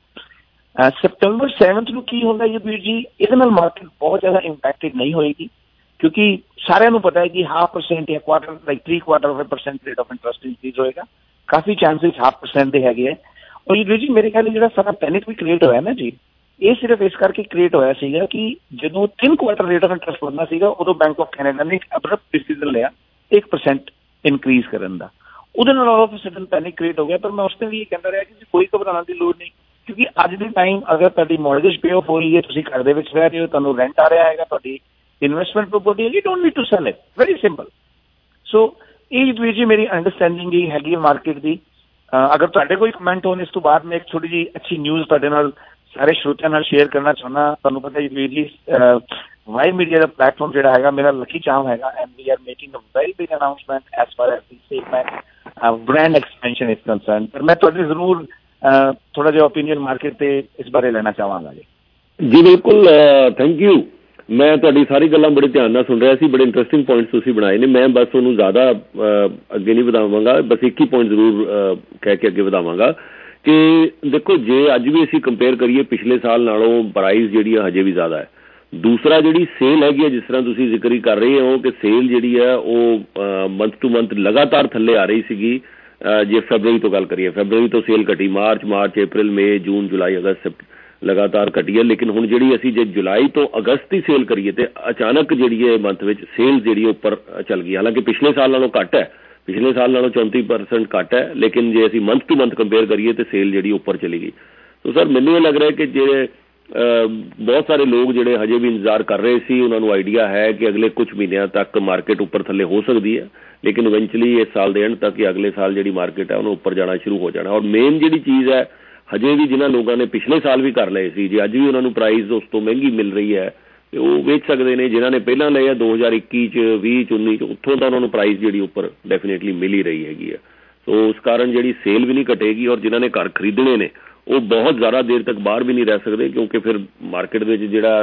ਸੈਪਟੈਂਬਰ ਸੈਵਨਥ ਨੂੰ ਕੀ ਹੁੰਦਾ ਜੀ ਵੀਰ ਜੀ ਇਹਦੇ ਨਾਲ ਮਾਰਕੀਟ ਬਹੁਤ ਜ਼ਿਆਦਾ ਇੰਪੈਕਟਡ ਨਹੀਂ ਹੋਏਗੀ ਕਿਉਂਕਿ ਸਾਰਿਆਂ ਨੂੰ ਪਤਾ ਹੈ ਕਿ ਹਾਫ ਪਰਸੈਂਟ ਜਾਂ quarter like three quarter of percent rate of interest increase ਹੋਏਗਾ ਕਾਫੀ ਚਾਂਸਿਸ ਹਾਫ ਪਰਸੈਂਟ ਦੇ ਹੈਗੇ ਹੈ ਔਰ ਇਹ ਵੀਰ ਜੀ ਮੇਰੇ ਖਿਆਲ ਜਿਹੜਾ ਸਾਰਾ ਪੈਨਿਕ ਵੀ ਕ੍ਰੀਏਟ ਹੋਇਆ ਨਾ ਜੀ ਇਹ ਸਿਰਫ ਇਸ ਕਰਕੇ ਕ੍ਰੀਏਟ ਹੋਇਆ ਸੀਗਾ ਕਿ ਜਦੋਂ ਤਿੰਨ ਕੁਆਟਰ ਰੇਟ ਆਫ ਇੰਟਰਸਟ ਵਧਣਾ ਸੀਗਾ ਉਦੋਂ ਬੈਂਕ ਆਫ ਕੈਨੇਡਾ ਨੇ ਅਬਰਪਟ ਡਿਸੀਜ਼ਨ ਲਿਆ ਇੱਕ ਪਰਸੈਂਟ ਇਨਕਰੀਜ਼ ਕਰਨ ਦਾ ਉਹਦੇ ਨਾਲ all of sudden panic create ਹੋ ਗਿਆ। ਪਰ ਮੈਂ ਉਸ ਤੇ ਵੀ ਇਹ ਕਹਿੰਦਾ ਰਿਹਾ ਕਿ ਕੋਈ ਘਬਰਾਉਣ ਦੀ ਲੋੜ ਨਹੀਂ, ਕਿਉਂਕਿ ਅੱਜ ਦੇ ਟਾਈਮ ਅਗਰ ਤੁਹਾਡੀ ਮੌਰਗੇਜ ਪੇ ਆਫ ਹੋ ਰਹੀ ਹੈ, ਤੁਸੀਂ ਘਰ ਦੇ ਵਿੱਚ ਰਹਿ ਰਹੇ ਹੋ, ਤੁਹਾਨੂੰ ਰੈਂਟ ਆ ਰਿਹਾ ਹੈਗਾ, ਤੁਹਾਡੀ ਇਨਵੈਸਟਮੈਂਟ ਪ੍ਰੋਪਰਟੀ ਹੈ, you don't need to sell it, very simple. So ਇਹ ਜਤਵੀਰ ਜੀ ਮੇਰੀ ਅੰਡਰਸਟੈਂਡਿੰਗ ਹੀ ਹੈਗੀ ਹੈ ਮਾਰਕੀਟ ਦੀ। ਅਗਰ ਤੁਹਾਡੇ ਕੋਈ ਕਮੈਂਟ ਹੋਣ ਇਸ ਤੋਂ ਬਾਅਦ ਮੈਂ ਇੱਕ ਛੋਟੀ ਜਿਹੀ ਅੱਛੀ ਨਿਊਜ਼ ਤੁਹਾਡੇ ਨਾਲ ਸਾਰੇ ਸਰੋਤਿਆਂ ਨਾਲ ਸ਼ੇਅਰ ਕਰਨਾ ਚਾਹੁੰਦਾ। ਤੁਹਾਨੂੰ ਪਤਾ ਜਤਵੀਰ ਜੀ ਵਾਈ ਮੀਡੀਆ ਦਾ ਪਲੇਟਫਾਰਮ ਜਿਹੜਾ ਹੈਗਾ ਮੇਰਾ ਲੱਕੀ ਚਾਰਮ ਹੈਗਾ, and we are making a very big announcement S for S ਦੀ Savemax brand expansion is concern. ਪਰ ਮੈਂ ਤੁਹਾਡੀ ਜ਼ਰੂਰ ਥੋੜਾ ਜਿਹਾ ਓਪੀਨੀਅਨ ਮਾਰਕੀਟ ਤੇ ਇਸ ਬਾਰੇ ਲੈਣਾ ਚਾਹਾਂਗਾ ਜੀ। ਜੀ ਬਿਲਕੁਲ, ਥੈਂਕ ਯੂ। ਮੈਂ ਤੁਹਾਡੀ ਸਾਰੀ ਗੱਲਾਂ ਬੜੇ ਧਿਆਨ ਨਾਲ ਸੁਣ ਰਿਹਾ ਸੀ, ਬੜੇ ਇੰਟਰਸਟਿੰਗ ਪੁਆਇੰਟਸ ਤੁਸੀਂ ਬਣਾਏ ਨੇ। ਮੈਂ ਬਸ ਉਹਨੂੰ ਜ਼ਿਆਦਾ ਅੱਗੇ ਨਹੀਂ ਵਧਾਵਾਂਗਾ, ਬਸ ਇੱਕ ਹੀ ਪੁਆਇੰਟ ਜ਼ਰੂਰ ਕਹਿ ਕੇ ਅੱਗੇ ਵਧਾਵਾਂਗਾ ਕਿ ਦੇਖੋ ਜੇ ਅੱਜ ਵੀ ਅਸੀਂ ਕੰਪੇਅਰ ਕਰੀਏ ਪਿਛਲੇ ਸਾਲ ਨਾਲੋਂ ਪ੍ਰਾਈਸ ਜਿਹੜੀ ਆ ਹਜੇ ਵੀ ਜ਼ਿਆਦਾ ਹੈ। ਦੂਸਰਾ ਜਿਹੜੀ ਸੇਲ ਹੈਗੀ ਹੈ, ਜਿਸ ਤਰ੍ਹਾਂ ਤੁਸੀਂ ਜ਼ਿਕਰ ਹੀ ਕਰ ਰਹੇ ਹੋ ਕਿ ਸੇਲ ਜਿਹੜੀ ਹੈ ਉਹ ਮੰਥ ਟੂ ਮੰਥ ਲਗਾਤਾਰ ਥੱਲੇ ਆ ਰਹੀ ਸੀਗੀ। ਜੇ ਫੈਬਰਵਰੀ ਤੋਂ ਗੱਲ ਕਰੀਏ, ਫੈਬਰਵਰੀ ਤੋਂ ਸੇਲ ਘਟੀ, ਮਾਰਚ ਮਾਰਚ ਅਪ੍ਰੈਲ ਮਈ ਜੂਨ ਜੁਲਾਈ ਅਗਸਤ ਲਗਾਤਾਰ ਘਟੀ ਹੈ। ਲੇਕਿਨ ਹੁਣ ਜਿਹੜੀ ਅਸੀਂ ਜੇ ਜੁਲਾਈ ਤੋਂ ਅਗਸਤ ਦੀ ਸੇਲ ਕਰੀਏ ਤੇ ਅਚਾਨਕ ਜਿਹੜੀ ਹੈ ਮੰਥ ਵਿੱਚ ਸੇਲ ਜਿਹੜੀ ਉੱਪਰ ਚੱਲ ਗਈ। ਹਾਲਾਂਕਿ ਪਿਛਲੇ ਸਾਲ ਨਾਲੋਂ ਘੱਟ ਹੈ, ਪਿਛਲੇ ਸਾਲ ਨਾਲੋਂ ਚੌਂਤੀ ਪਰਸੈਂਟ ਘੱਟ ਹੈ, ਲੇਕਿਨ ਜੇ ਅਸੀਂ ਮੰਥ ਟੂ ਮੰਥ ਕੰਪੇਅਰ ਕਰੀਏ ਤੇ ਸੇਲ ਜਿਹੜੀ ਉੱਪਰ ਚਲੀ ਗਈ। ਸੋ ਸਰ ਮੈਨੂੰ ਇਹ ਲੱਗ ਰਿਹਾ ਕਿ ਜਿਹੜੇ ਬਹੁਤ ਸਾਰੇ ਲੋਕ ਜਿਹੜੇ ਹਜੇ ਵੀ ਇੰਤਜ਼ਾਰ ਕਰ ਰਹੇ ਸੀ, ਉਹਨਾਂ ਨੂੰ ਆਈਡੀਆ ਹੈ ਕਿ ਅਗਲੇ ਕੁਝ ਮਹੀਨਿਆਂ ਤੱਕ ਮਾਰਕੀਟ ਉੱਪਰ ਥੱਲੇ ਹੋ ਸਕਦੀ ਹੈ, ਲੇਕਿਨ ਇਵੈਂਚੁਅਲੀ ਇਸ ਸਾਲ ਦੇ ਐਂਡ ਤੱਕ ਜਾਂ ਅਗਲੇ ਸਾਲ ਜਿਹੜੀ ਮਾਰਕੀਟ ਹੈ ਉਹਨੂੰ ਉੱਪਰ ਜਾਣਾ ਸ਼ੁਰੂ ਹੋ ਜਾਣਾ। ਔਰ ਮੇਨ ਜਿਹੜੀ ਚੀਜ਼ ਹੈ, ਹਜੇ ਵੀ ਜਿਨ੍ਹਾਂ ਲੋਕਾਂ ਨੇ ਪਿਛਲੇ ਸਾਲ ਵੀ ਕਰ ਲਏ ਸੀ, ਜੇ ਅੱਜ ਵੀ ਉਹਨਾਂ ਨੂੰ ਪ੍ਰਾਈਸ ਉਸ ਤੋਂ ਮਹਿੰਗੀ ਮਿਲ ਰਹੀ ਹੈ ਤੇ ਉਹ ਵੇਚ ਸਕਦੇ ਨੇ। ਜਿਨ੍ਹਾਂ ਨੇ ਪਹਿਲਾਂ ਲਏ ਆ ਦੋ ਹਜ਼ਾਰ ਇੱਕੀ 'ਚ ਵੀਹ 'ਚ ਉੱਨੀ 'ਚ, ਉੱਥੋਂ ਤਾਂ ਉਹਨਾਂ ਨੂੰ ਪ੍ਰਾਈਸ ਜਿਹੜੀ ਉੱਪਰ ਡੈਫੀਨੇਟਲੀ ਮਿਲ ਹੀ ਰਹੀ ਹੈਗੀ ਹੈ। ਸੋ ਉਸ ਕਾਰਨ ਜਿਹੜੀ ਸੇਲ ਵੀ ਨਹੀਂ ਘਟੇਗੀ, ਔਰ ਜਿਨ੍ਹਾਂ ਨੇ ਘਰ ਖਰੀਦਣੇ ਨੇ ਉਹ ਬਹੁਤ ਜ਼ਿਆਦਾ ਦੇਰ ਤੱਕ ਬਾਹਰ ਵੀ ਨਹੀਂ ਰਹਿ ਸਕਦੇ, ਕਿਉਂਕਿ ਫਿਰ ਮਾਰਕੀਟ ਵਿੱਚ ਜਿਹੜਾ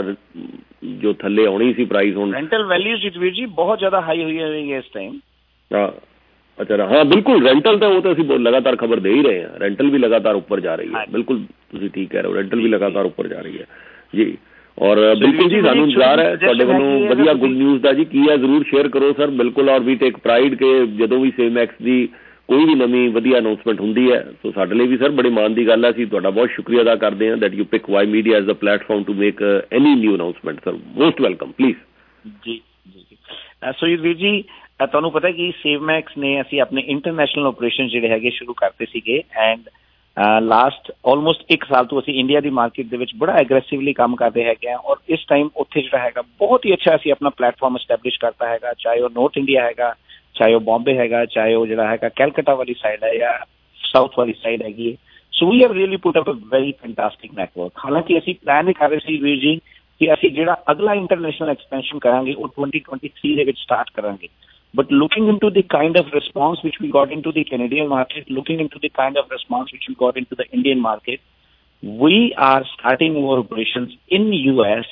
ਜੋ ਥੱਲੇ ਆਉਣੀ ਸੀ ਪ੍ਰਾਈਸ ਹੁਣ ਰੈਂਟਲ ਵੈਲਿਊ ਜਤਵੀਰ ਜੀ ਬਹੁਤ ਜ਼ਿਆਦਾ ਹਾਈ ਹੋਈ ਹੈ ਇਸ ਟਾਈਮ। ਹਾਂ ਅੱਛਾ, ਹਾਂ ਬਿਲਕੁਲ, ਰੈਂਟਲ ਤਾਂ ਉਹ ਤਾਂ ਅਸੀਂ ਲਗਾਤਾਰ ਖਬਰ ਦੇ ਹੀ ਰਹੇ ਹਾਂ, ਰੈਂਟਲ ਵੀ ਲਗਾਤਾਰ ਉੱਪਰ ਜਾ ਰਹੀ ਹੈ। ਬਿਲਕੁਲ ਤੁਸੀਂ ਠੀਕ ਕਹਿ ਰਹੇ ਹੋ, ਰੈਂਟਲ ਵੀ ਲਗਾਤਾਰ ਉੱਪਰ ਜਾ ਰਹੀ ਹੈ ਜੀ। ਔਰ ਬਿਲਕੁਲ ਜੀ ਸਾਨੂੰ ਇੰਤਜ਼ਾਰ ਹੈ ਤੁਹਾਡੇ ਵੱਲੋਂ ਵਧੀਆ ਗੁੱਡ ਨਿਊਜ਼ ਦਾ ਜੀ। ਕੀ ਹੈ ਜ਼ਰੂਰ ਸ਼ੇਅਰ ਕਰੋ ਸਰ। ਬਿਲਕੁਲ, ਔਰ ਵੀ ਟੇਕ ਪ੍ਰਾਈਡ ਕਿ ਜਦੋਂ ਵੀ ਸੇਵਮੈਕਸ ਦੀ ਕੋਈ ਵੀ ਨਵੀਂ ਵਧੀਆ ਅਨਾਊਂਸਮੈਂਟ ਹੁੰਦੀ ਹੈ ਸੋ ਸਾਡੇ ਲਈ ਵੀ ਸਰ ਬੜੇ ਮਾਣ ਦੀ ਗੱਲ ਹੈ। ਅਸੀਂ ਤੁਹਾਡਾ ਬਹੁਤ ਸ਼ੁਕਰੀਆ ਅਦਾ ਕਰਦੇ ਹਾਂ that you pick Y media as a platform to make any new announcement. Sir most welcome please. ਜੀ ਜੀ ਸੋ ਵੀਰ ਜੀ ਤੁਹਾਨੂੰ ਪਤਾ ਕਿ ਸੇਵਮੈਕਸ ਨੇ ਅਸੀਂ ਆਪਣੇ ਇੰਟਰਨੈਸ਼ਨਲ ਆਪਰੇਸ਼ਨ ਜਿਹੜੇ ਹੈਗੇ ਸ਼ੁਰੂ ਕਰਤੇ ਸੀਗੇ, ਐਂਡ ਲਾਸਟ ਆਲਮੋਸਟ ਇੱਕ ਸਾਲ ਤੋਂ ਅਸੀਂ ਇੰਡੀਆ ਦੀ ਮਾਰਕੀਟ ਦੇ ਵਿੱਚ ਬੜਾ ਐਗਰੈਸਿਵਲੀ ਕੰਮ ਕਰਦੇ ਹੈਗੇ ਹਾਂ। ਔਰ ਇਸ ਟਾਈਮ ਉੱਥੇ ਜਿਹੜਾ ਹੈਗਾ ਬਹੁਤ ਹੀ ਅੱਛਾ ਅਸੀਂ ਆਪਣਾ ਪਲੇਟਫਾਰਮ ਐਸਟੈਬਲਿਸ਼ ਕਰਤਾ ਹੈਗਾ, ਚਾਹੇ ਉਹ ਨਾਰਥ ਇੰਡੀਆ ਹੈਗਾ, ਚਾਹੇ ਉਹ ਬੰਬੇ ਹੈਗਾ, ਚਾਹੇ ਉਹ ਜਿਹੜਾ ਹੈਗਾ ਕੈਲਕਟਾ ਵਾਲੀ ਸਾਈਡ ਹੈ ਜਾਂ ਸਾਊਥ ਵਾਲੀ ਸਾਈਡ ਹੈਗੀ ਹੈ। So we have really put up a very fantastic network. ਹਾਲਾਂਕਿ ਅਸੀਂ ਪਲਾਨ ਹੀ ਕਰ ਰਹੇ ਸੀ ਵੀਰ ਜੀ ਕਿ ਅਸੀਂ ਜਿਹੜਾ ਅਗਲਾ ਇੰਟਰਨੈਸ਼ਨਲ ਐਕਸਪੈਂਸ਼ਨ ਕਰਾਂਗੇ ਉਹ ਟਵੈਂਟੀ ਟਵੈਂਟੀ ਥ੍ਰੀ ਦੇ ਵਿੱਚ ਸਟਾਰਟ ਕਰਾਂਗੇ। But looking into the kind of response which we got into the Canadian market, looking into the kind of response which we got into the Indian market, we are starting our operations in U S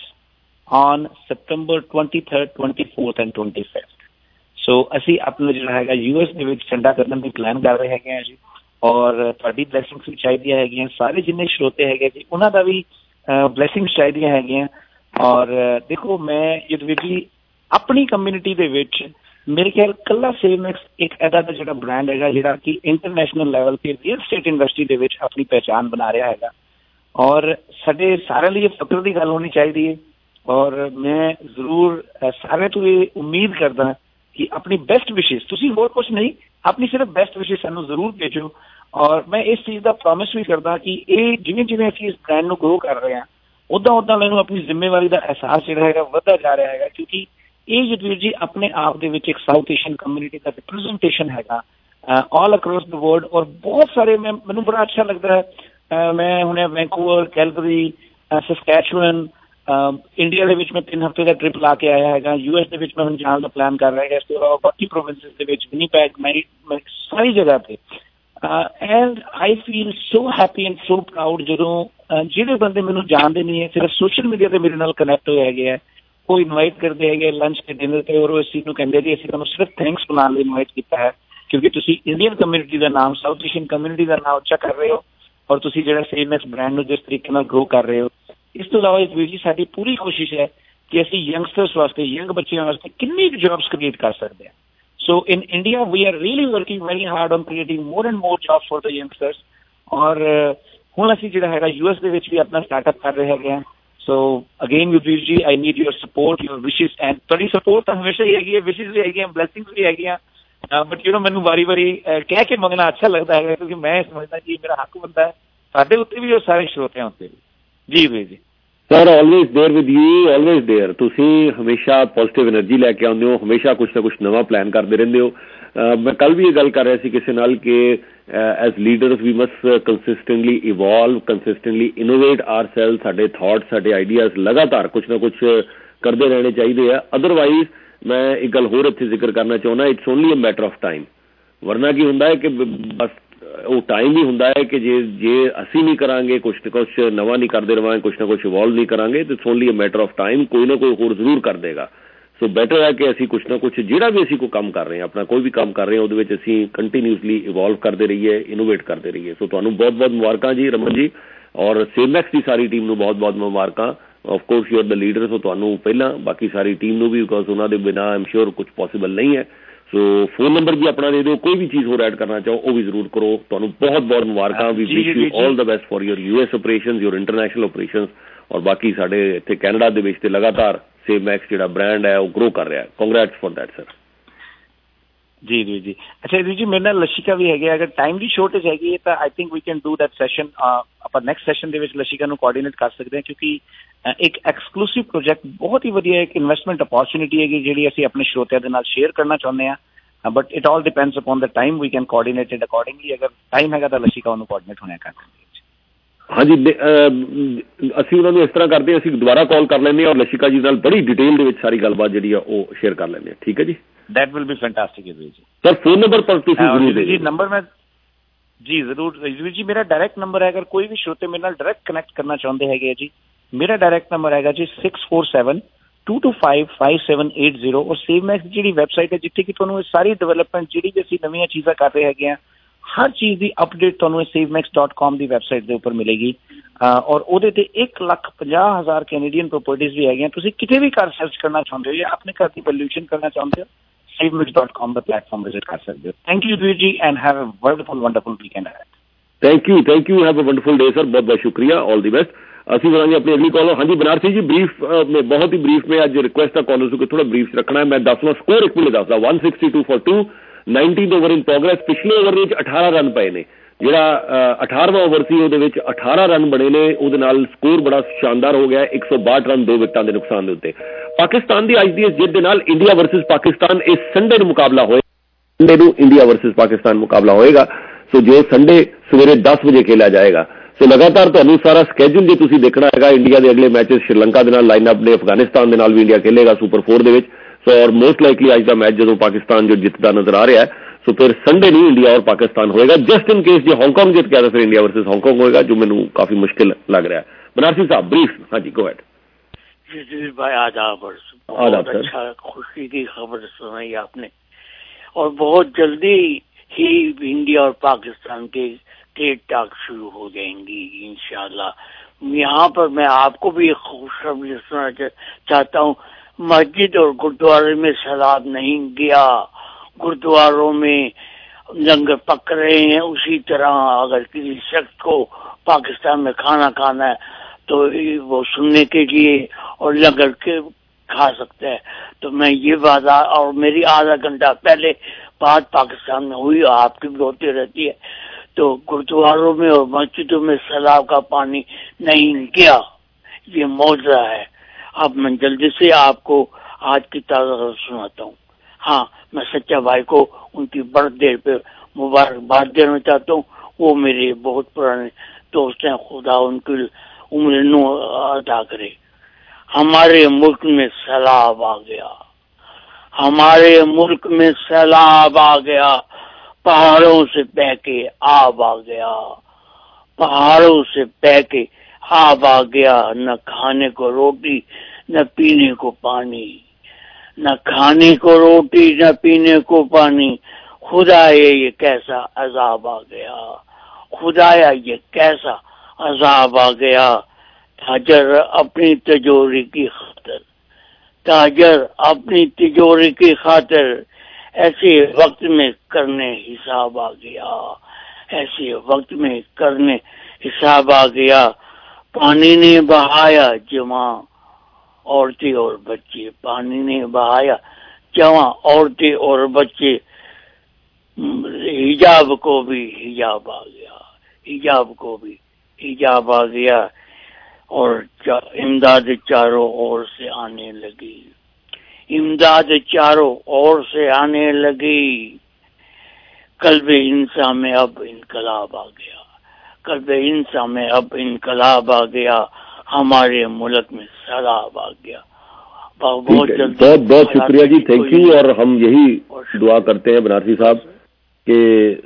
on September twenty-third, twenty-fourth and twenty-fifth. So ਅਸੀਂ ਆਪਣਾ ਜਿਹੜਾ ਹੈਗਾ U S ਦੇ ਵਿੱਚ ਝੰਡਾ ਕੱਢਣ ਦੀ plan ਕਰ ਰਹੇ ਹੈਗੇ ਆ ਜੀ, ਔਰ ਤੁਹਾਡੀ ਬਲੈਸਿੰਗਸ ਵੀ ਚਾਹੀਦੀਆਂ ਹੈਗੀਆਂ, ਸਾਰੇ ਜਿੰਨੇ ਸਰੋਤੇ ਹੈਗੇ ਜੀ ਉਹਨਾਂ ਦਾ ਵੀ ਬਲੈਸਿੰਗਸ ਚਾਹੀਦੀਆਂ ਹੈਗੀਆਂ। ਔਰ ਦੇਖੋ ਮੈਂ ਜਦਵੀਰ ਜੀ ਆਪਣੀ ਕਮਿਊਨਿਟੀ ਦੇ ਵਿੱਚ ਮੇਰੇ ਖਿਆਲ ਕੱਲਾ ਸੇਵਮੈਕਸ ਇੱਕ ਇਹਦਾ ਦਾ ਜਿਹੜਾ ਬ੍ਰਾਂਡ ਹੈਗਾ ਜਿਹੜਾ ਕਿ ਇੰਟਰਨੈਸ਼ਨਲ ਲੈਵਲ ਤੇ ਰੀਅਲ ਸਟੇਟ ਇੰਡਸਟਰੀ ਦੇ ਵਿੱਚ ਆਪਣੀ ਪਹਿਚਾਣ ਬਣਾ ਰਿਹਾ ਹੈਗਾ, ਔਰ ਸਾਡੇ ਸਾਰਿਆਂ ਲਈ ਫਕਰ ਦੀ ਗੱਲ ਹੋਣੀ ਚਾਹੀਦੀ ਹੈ। ਔਰ ਮੈਂ ਜ਼ਰੂਰ ਸਾਰਿਆਂ ਤੋਂ ਇਹ ਉਮੀਦ ਕਰਦਾ ਕਿ ਆਪਣੀ ਬੈਸਟ ਵਿਸ਼ੇਸ, ਤੁਸੀਂ ਹੋਰ ਕੁਛ ਨਹੀਂ, ਆਪਣੀ ਸਿਰਫ ਬੈਸਟ ਵਿਸ਼ੇਸ ਸਾਨੂੰ ਜ਼ਰੂਰ ਭੇਜੋ। ਔਰ ਮੈਂ ਇਸ ਚੀਜ਼ ਦਾ ਪ੍ਰੋਮਿਸ ਵੀ ਕਰਦਾ ਕਿ ਇਹ ਜਿਵੇਂ ਜਿਵੇਂ ਅਸੀਂ ਇਸ ਬ੍ਰਾਂਡ ਨੂੰ ਗਰੋ ਕਰ ਰਹੇ ਹਾਂ ਉੱਦਾਂ ਉੱਦਾਂ ਮੈਨੂੰ ਆਪਣੀ ਜ਼ਿੰਮੇਵਾਰੀ ਦਾ ਅਹਿਸਾਸ ਜਿਹੜਾ ਹੈਗਾ ਵੱਧਦਾ ਜਾ ਰਿਹਾ ਹੈਗਾ, ਕਿਉਂਕਿ ਇਹ ਜਤਵੀਰ ਜੀ ਆਪਣੇ ਆਪ ਦੇ ਵਿੱਚ ਇੱਕ ਸਾਊਥ ਏਸ਼ੀਅਨ ਕਮਿਊਨਿਟੀ ਦਾ ਰਿਪਰੈਜ਼ੈਂਟੇਸ਼ਨ ਹੈਗਾ ਆਲ ਅਕਰੋਸ ਦ ਵਰਲਡ। ਔਰ ਬਹੁਤ ਸਾਰੇ ਮੈਂ ਮੈਨੂੰ ਬੜਾ ਅੱਛਾ ਲੱਗਦਾ ਹੈ, ਮੈਂ ਹੁਣੇ ਵੈਂਕੂਵਰ, ਕੈਲਗਰੀ, ਸਸਕੈਚੁਅਨ, ਇੰਡੀਆ ਦੇ ਵਿੱਚ ਮੈਂ ਤਿੰਨ ਹਫ਼ਤੇ ਦਾ ਟ੍ਰਿਪ ਲਾ ਕੇ ਆਇਆ ਹੈਗਾ, ਯੂ ਐਸ ਦੇ ਵਿੱਚ ਮੈਂ ਹੁਣ ਜਾਣ ਦਾ ਪਲਾਨ ਕਰ ਰਿਹਾ ਹੈਗਾ, ਇਸ ਤੋਂ ਇਲਾਵਾ ਬਾਕੀ ਪ੍ਰੋਵਿੰਸਿਸ ਦੇ ਵਿੱਚ ਵਿਨੀਪੈਗ, ਮੈਂ ਸਾਰੀ ਜਗ੍ਹਾ ਤੇ। And I feel so happy and so proud ਜਦੋਂ ਜਿਹੜੇ ਬੰਦੇ ਮੈਨੂੰ ਜਾਣਦੇ ਨਹੀਂ ਹੈ, ਸਿਰਫ ਸੋਸ਼ਲ ਮੀਡੀਆ ਤੇ ਮੇਰੇ ਨਾਲ ਕਨੈਕਟ ਹੋਏ ਹੈਗੇ ਹੈ, ਉਹ ਇਨਵਾਈਟ ਕਰਦੇ ਹੈਗੇ ਲੰਚ ਤੇ ਡਿਨਰ ਤੇ, ਔਰ ਉਹ ਇਸ ਚੀਜ਼ ਨੂੰ ਕਹਿੰਦੇ ਜੀ ਅਸੀਂ ਤੁਹਾਨੂੰ ਸਿਰਫ ਥੈਂਕਸ ਬੁਲਾਉਣ ਲਈ ਇਨਵਾਈਟ ਕੀਤਾ ਹੈ ਕਿਉਂਕਿ ਤੁਸੀਂ ਇੰਡੀਅਨ ਕਮਿਊਨਿਟੀ ਦਾ ਨਾਮ, ਸਾਊਥ ਏਸ਼ੀਅਨ ਕਮਿਊਨਿਟੀ ਦਾ ਨਾਮ ਉੱਚਾ ਕਰ ਰਹੇ ਹੋ, ਔਰ ਤੁਸੀਂ ਜਿਹੜਾ ਸੇਵਮੈਕਸ ਬ੍ਰਾਂਡ ਨੂੰ ਜਿਸ ਤਰੀਕੇ ਨਾਲ ਗਰੋ ਕਰ ਰਹੇ ਹੋ। ਇਸ ਤੋਂ ਇਲਾਵਾ ਇਸ ਵੀਰ ਜੀ ਸਾਡੀ ਪੂਰੀ ਕੋਸ਼ਿਸ਼ ਹੈ ਕਿ ਅਸੀਂ ਯੰਗਸਟਰਸ ਵਾਸਤੇ, ਯੰਗ ਬੱਚਿਆਂ ਵਾਸਤੇ ਕਿੰਨੀ ਕੁ ਜੌਬਸ ਕ੍ਰੀਏਟ ਕਰ ਸਕਦੇ ਹਾਂ। So in India we are really working very hard on creating more and more jobs for the youngsters. ਔਰ ਹੁਣ ਅਸੀਂ ਜਿਹੜਾ ਹੈਗਾ ਯੂ ਐਸ ਦੇ ਵਿੱਚ ਵੀ ਆਪਣਾ ਸਟਾਰਟਅਪ ਕਰ ਰਹੇ ਹੈਗੇ ਹਾਂ। ਸੋ again Yudhvir ji I need your support, your wishes, and ਤੁਹਾਡੀ ਸਪੋਰਟ ਤਾਂ ਹਮੇਸ਼ਾ ਹੀ ਹੈਗੀ ਹੈ, ਵਿਸ਼ਿਸ ਵੀ ਹੈਗੀਆਂ, ਬਲੈਸਿੰਗਸ ਵੀ ਹੈਗੀਆਂ, बट यू नो मैनू वारी वारी कह के मंगना अच्छा लगता है क्योंकि मैं समझदा जी मेरा हक बनता है साडे उत्ते भी और सारे श्रोतियां उत्ते भी जी जी जी sir always there with you always there ਤੁਸੀਂ ਹਮੇਸ਼ਾ ਪੋਜ਼ਿਟਿਵ એનર્ਜੀ ਲੈ ਕੇ ਆਉਂਦੇ ਹੋ ਹਮੇਸ਼ਾ ਕੁਛ ਨਾ ਕੁਛ ਨਵਾਂ ਪਲਾਨ ਕਰਦੇ ਰਹਿੰਦੇ ਹੋ ਮੈਂ ਕੱਲ ਵੀ ਇਹ ਗੱਲ ਕਰ ਰਿਹਾ ਸੀ ਕਿਸੇ ਨਾਲ ਕਿ as leaders we must consistently evolve consistently innovate ourself ਸਾਡੇ ਥਾਟਸ ਸਾਡੇ ਆਈਡੀਆਜ਼ ਲਗਾਤਾਰ ਕੁਛ ਨਾ ਕੁਛ ਕਰਦੇ ਰਹਿਣੇ ਚਾਹੀਦੇ ਆ ਅਦਰਵਾਈਜ਼ ਮੈਂ ਇੱਕ ਗੱਲ ਹੋਰ ਇੱਥੇ ਜ਼ਿਕਰ ਕਰਨਾ ਚਾਹੁੰਦਾ it's only a matter of time ਵਰਨਾ ਕੀ ਹੁੰਦਾ ਹੈ ਕਿ ਬਸ ਉਹ ਟਾਈਮ ਹੀ ਹੁੰਦਾ ਹੈ ਕਿ ਜੇ ਜੇ ਅਸੀਂ ਨਹੀਂ ਕਰਾਂਗੇ ਕੁਛ ਨਾ ਕੁਛ ਨਵਾਂ ਨਹੀਂ ਕਰਦੇ ਰਵਾਂਗੇ ਕੁਛ ਨਾ ਕੁਛ ਇਵੋਲਵ ਨਹੀਂ ਕਰਾਂਗੇ ਤੇ it's only a matter of time ਕੋਈ ਨਾ ਕੋਈ ਹੋਰ ਜ਼ਰੂਰ ਕਰ ਦੇਗਾ ਸੋ ਬੈਟਰ ਹੈ ਕਿ ਅਸੀਂ ਕੁਛ ਨਾ ਕੁਛ ਜਿਹੜਾ ਵੀ ਅਸੀਂ ਕੋਈ ਕੰਮ ਕਰ ਰਹੇ ਹਾਂ ਆਪਣਾ ਕੋਈ ਵੀ ਕੰਮ ਕਰ ਰਹੇ ਹਾਂ ਉਹਦੇ ਵਿੱਚ ਅਸੀਂ ਕੰਟੀਨਿਊਸਲੀ ਇਵੋਲਵ ਕਰਦੇ ਰਹੀਏ ਇਨੋਵੇਟ ਕਰਦੇ ਰਹੀਏ ਸੋ ਤੁਹਾਨੂੰ ਬਹੁਤ ਬਹੁਤ ਮੁਬਾਰਕਾਂ ਜੀ ਰਮਨ ਜੀ ਔਰ ਸੇਮੈਕਸ ਦੀ ਸਾਰੀ ਟੀਮ ਨੂੰ ਬਹੁਤ ਬਹੁਤ ਮੁਬਾਰਕਾਂ of course you are the leader so ਤੁਹਾਨੂੰ ਪਹਿਲਾਂ ਬਾਕੀ ਸਾਰੀ ਟੀਮ ਨੂੰ ਵੀ ਬਿਕੋਜ਼ ਉਹਨਾਂ ਦੇ ਬਿਨਾਂ ਆਈ ਐਮ ਸ਼ੋਰ ਕੁਛ ਪੋਸੀਬਲ ਨਹੀਂ ਹੈ ਸੋ ਫੋਨ ਨੰਬਰ ਵੀ ਆਪਣਾ ਦੇ ਦਿਓ ਕੋਈ ਵੀ ਚੀਜ਼ ਹੋਰ ਐਡ ਕਰਨਾ ਚਾਹੋ ਉਹ ਵੀ ਜ਼ਰੂਰ ਕਰੋ ਤੁਹਾਨੂੰ ਬਹੁਤ ਬਹੁਤ ਮੁਬਾਰਕਾਂ we wish you all the best for your US operations your international operations ਔਰ ਬਾਕੀ ਸਾਡੇ ਇੱਥੇ ਕੈਨੇਡਾ ਦੇ ਵਿੱਚ ਤੇ ਲਗਾਤਾਰ ਸੇਮੈਕਸ ਜਿਹੜਾ ਬ੍ਰਾਂਡ ਹੈ ਉਹ ਗਰੋ ਕਰ ਰਿਹਾ ਕੰਗ੍ਰੈਟਸ ਫॉर दैट ਸਰ जी जी जी अच्छा जी जी मेरे नाल लशिका भी है अगर टाइम की शॉर्टेज हैगी है तो I think we can do that session ਆਪਾਂ ਨੈਕਸਟ ਸੈਸ਼ਨ ਦੇ ਵਿੱਚ ਲਸ਼ਿਕਾ ਨੂੰ ਕੋਆਰਡੀਨੇਟ ਕਰ ਸਕਦੇ ਹਾਂ ਕਿਉਂਕਿ ਇੱਕ ਐਕਸਕਲੂਸਿਵ ਪ੍ਰੋਜੈਕਟ ਬਹੁਤ ਹੀ ਵਧੀਆ ਇੱਕ ਇਨਵੈਸਟਮੈਂਟ ਅਪੋਰਚੁਨਿਟੀ ਹੈਗੀ ਜਿਹੜੀ ਅਸੀਂ ਆਪਣੇ ਸਰੋਤਿਆਂ ਦੇ ਨਾਲ ਸ਼ੇਅਰ ਕਰਨਾ ਚਾਹੁੰਦੇ ਹਾਂ but it all depends upon the time we can coordinate it accordingly ਅਗਰ ਟਾਈਮ ਹੈਗਾ ਤਾਂ ਲਸ਼ਿਕਾ ਉਹਨੂੰ ਕੋਆਰਡੀਨੇਟ ਹੋਣਾ ਕਰ ਦਿੰਦੀ ਹਾਂਜੀ ਅਸੀਂ ਉਹਨਾਂ ਨੂੰ ਇਸ ਤਰ੍ਹਾਂ ਕਰਦੇ ਹਾਂ ਅਸੀਂ ਦੁਬਾਰਾ ਕਾਲ ਕਰ ਲੈਂਦੇ ਹਾਂ ਔਰ ਲਸ਼ਿਕਾ ਜੀ ਨਾਲ ਬੜੀ ਡਿਟੇਲ ਦੇ ਵਿੱਚ ਸਾਰੀ ਗੱਲਬਾਤ ਜਿਹੜੀ ਆ ਉਹ ਸ਼ੇਅਰ ਕਰ ਲੈਂਦੇ ਹਾਂ ਠੀਕ ਹੈ ਜੀ दैट विल बी फैंटास्टिक जी सर फोन नंबर पर तुसी जरूर जी नंबर में जी जरूर जी मेरा डायरेक्ट नंबर है अगर कोई भी श्रोते मेरे नाल डायरेक्ट कनेक्ट करना चाहते हैं जी मेरा डायरेक्ट नंबर है जी six four seven two two five five seven eight zero और सेवमैक्स जी वैबसाइट है जिथे कि तुहानूं सारी डिवेलपमेंट जी असीं नवीं चीज़ां कर रहे हैं हर चीज़ की अपडेट तुहानूं सेवमैक्स डॉट कॉम की वैबसाइट के उपर मिलेगी और ਉਹਦੇ ਤੇ एक ਲੱਖ ਪੰਜਾਹ हज़ार कैनेडियन प्रॉपर्टीज भी है तुसीं किते भी घर सर्च करना चाहते हो या अपने घर की वैल्यूएशन करना चाहते हो savemix dot com the platform visit कर सकते हो thank you Dweer ji and have a wonderful wonderful weekend ahead thank you thank you have a wonderful day sir बहुत बहुत शुक्रिया all the best ਅਸੀਂ ਕਰਾਂਗੇ ਆਪਣੀ ਅਗਲੀ ਕਾਲ ਹਾਂਜੀ ਬਨਾਰਸੀ ਜੀ ਬਰੀਫ ਮੈਂ ਬਹੁਤ ਹੀ ਬਰੀਫ में ਅੱਜ ਰਿਕੁਐਸਟ ਹੈ ਕਾਲਰਸ ਨੂੰ ਕਿ ਥੋੜਾ ਬਰੀਫ ਰੱਖਣਾ ਹੈ ਮੈਂ ਦਸਵਾਂ ਸਕੋਰ ਇੱਕ ਮਿੰਟ ਦੱਸਦਾ one sixty-two for two nineteenth over in progress ਪਿਛਲੇ ਓਵਰ ਵਿੱਚ ਅਠਾਰਾਂ ਰਨ ਪਏ ਨੇ ਜਿਹੜਾ ਅਠਾਰਵਾਂ ਓਵਰ ਸੀ ਉਹਦੇ ਵਿੱਚ ਅਠਾਰਾਂ ਰਨ ਬਣੇ ਨੇ ਉਹਦੇ ਨਾਲ ਸਕੋਰ ਬੜਾ ਸ਼ਾਨਦਾਰ ਹੋ ਗਿਆ ਇੱਕ ਸੌ ਬਾਹਠ ਰਨ ਦੋ ਵਿਕਟਾਂ ਦੇ ਨੁਕਸਾਨ ਦੇ ਉੱਤੇ ਪਾਕਿਸਤਾਨ ਦੀ ਅੱਜ ਦੀ ਇਸ ਜਿੱਤ ਦੇ ਨਾਲ ਇੰਡੀਆ ਵਰਸਸ ਪਾਕਿਸਤਾਨ ਇਸ ਸੰਡੇ ਨੂੰ ਮੁਕਾਬਲਾ ਹੋਏਗਾ ਸੰਡੇ ਨੂੰ ਇੰਡੀਆ ਵਰਸਸ ਪਾਕਿਸਤਾਨ ਮੁਕਾਬਲਾ ਹੋਏਗਾ ਸੋ ਜੋ ਸੰਡੇ ਸਵੇਰੇ ਦਸ ਵਜੇ ਖੇਲਿਆ ਜਾਏਗਾ ਸੋ ਲਗਾਤਾਰ ਤੁਹਾਨੂੰ ਸਾਰਾ ਸਕੇਜੂਲ ਜੇ ਤੁਸੀਂ ਦੇਖਣਾ ਹੈਗਾ ਇੰਡੀਆ ਦੇ ਅਗਲੇ ਮੈਚਸ ਸ਼੍ਰੀਲੰਕਾ ਦੇ ਨਾਲ ਲਾਈਨ ਅਪ ਨੇ ਅਫਗਾਨਿਸਤਾਨ ਦੇ ਨਾਲ ਵੀ ਇੰਡੀਆ ਖੇਲੇਗਾ ਸੁਪਰ ਫੋਰ ਦੇ ਵਿੱਚ ਸੋ ਔਰ ਮੋਸਟ ਲਾਈਕਲੀ ਅੱਜ ਦਾ ਮੈਚ ਜਦੋਂ ਪਾਕਿਸਤਾਨ ਜੋ ਜਿੱਤਦਾ ਨਜ਼ਰ ਆ ਰਿਹਾ ਹੈ ਸੋ ਫਿਰ ਸੰਡੇ ਨੂੰ ਇੰਡੀਆ और पाकिस्तान होएगा जस्ट इन केस जो हांगकांग जीत गया तो फिर इंडिया वर्सेस हांगकांग होएगा जो मैनू काफी मुश्किल लग रहा है बनारसी साहब ब्रीफ हाँ जी गो अहेड जी भाई आदाब बहुत अच्छा खुशी की खबर सुनाई आपने और बहुत जल्दी ही इंडिया और पाकिस्तान के ट्रेड टॉक शुरू हो जाएंगी इंशाल्लाह यहाँ पर मैं आपको भी खुशखबरी सुनाना चाहता हूँ मस्जिद और गुरुद्वारे में सैलाब नहीं गया गुरुद्वारों में लंगर पक रहे हैं उसी तरह अगर किसी शख्स को पाकिस्तान में खाना खाना है तो वो सुनने के लिए और लंगर के खा सकता है तो मैं ये वादा और मेरी आधा घंटा पहले बात पाकिस्तान में हुई आपकी भी होती रहती है तो गुरुद्वारों में और मस्जिदों में सैलाब का पानी नहीं गया ये मौजूदा है अब मैं जल्दी से आपको आज की ताज़ा खबर सुनाता हूँ हाँ मैं सच्चा भाई को उनकी बर्थडे पे मुबारकबाद देना चाहता हूँ वो मेरे बहुत पुराने दोस्त हैं खुदा उनकी उम्र नो अदा करे हमारे मुल्क में सैलाब आ गया हमारे मुल्क में सैलाब आ गया पहाड़ों से बह के आब आ गया पहाड़ों से बह के आब आ गया न खाने को रोटी न पीने को पानी न खाने को रोटी न पीने को पानी खुदाया ये कैसा अजाब आ गया खुदाया ये कैसा अजाब आ गया ताजर अपनी तिजोरी की खातिर ताजर अपनी तिजोरी की खातिर ऐसे वक्त में करने हिसाब आ गया ऐसे वक्त में करने हिसाब आ गया पानी ने बहाया जमा औरतें और बच्चे पानी ने बहाया जवां औरतें और बच्चे हिजाब को भी हिजाब आ गया, हिजाब को भी हिजाब आ गया और इमदाद चारों ओर से आने लगी, इमदाद चारों ओर से आने लगी। कल्बे इंसान में अब इनकलाब आ गया, कल्बे इंसान में अब इनकलाब आ गया, हमारे मुल्क में सैलाब आ गया। बहुत बहुत बहुत शुक्रिया जी, थैंक यू। और हम यही दुआ करते हैं बनारसी साहब कि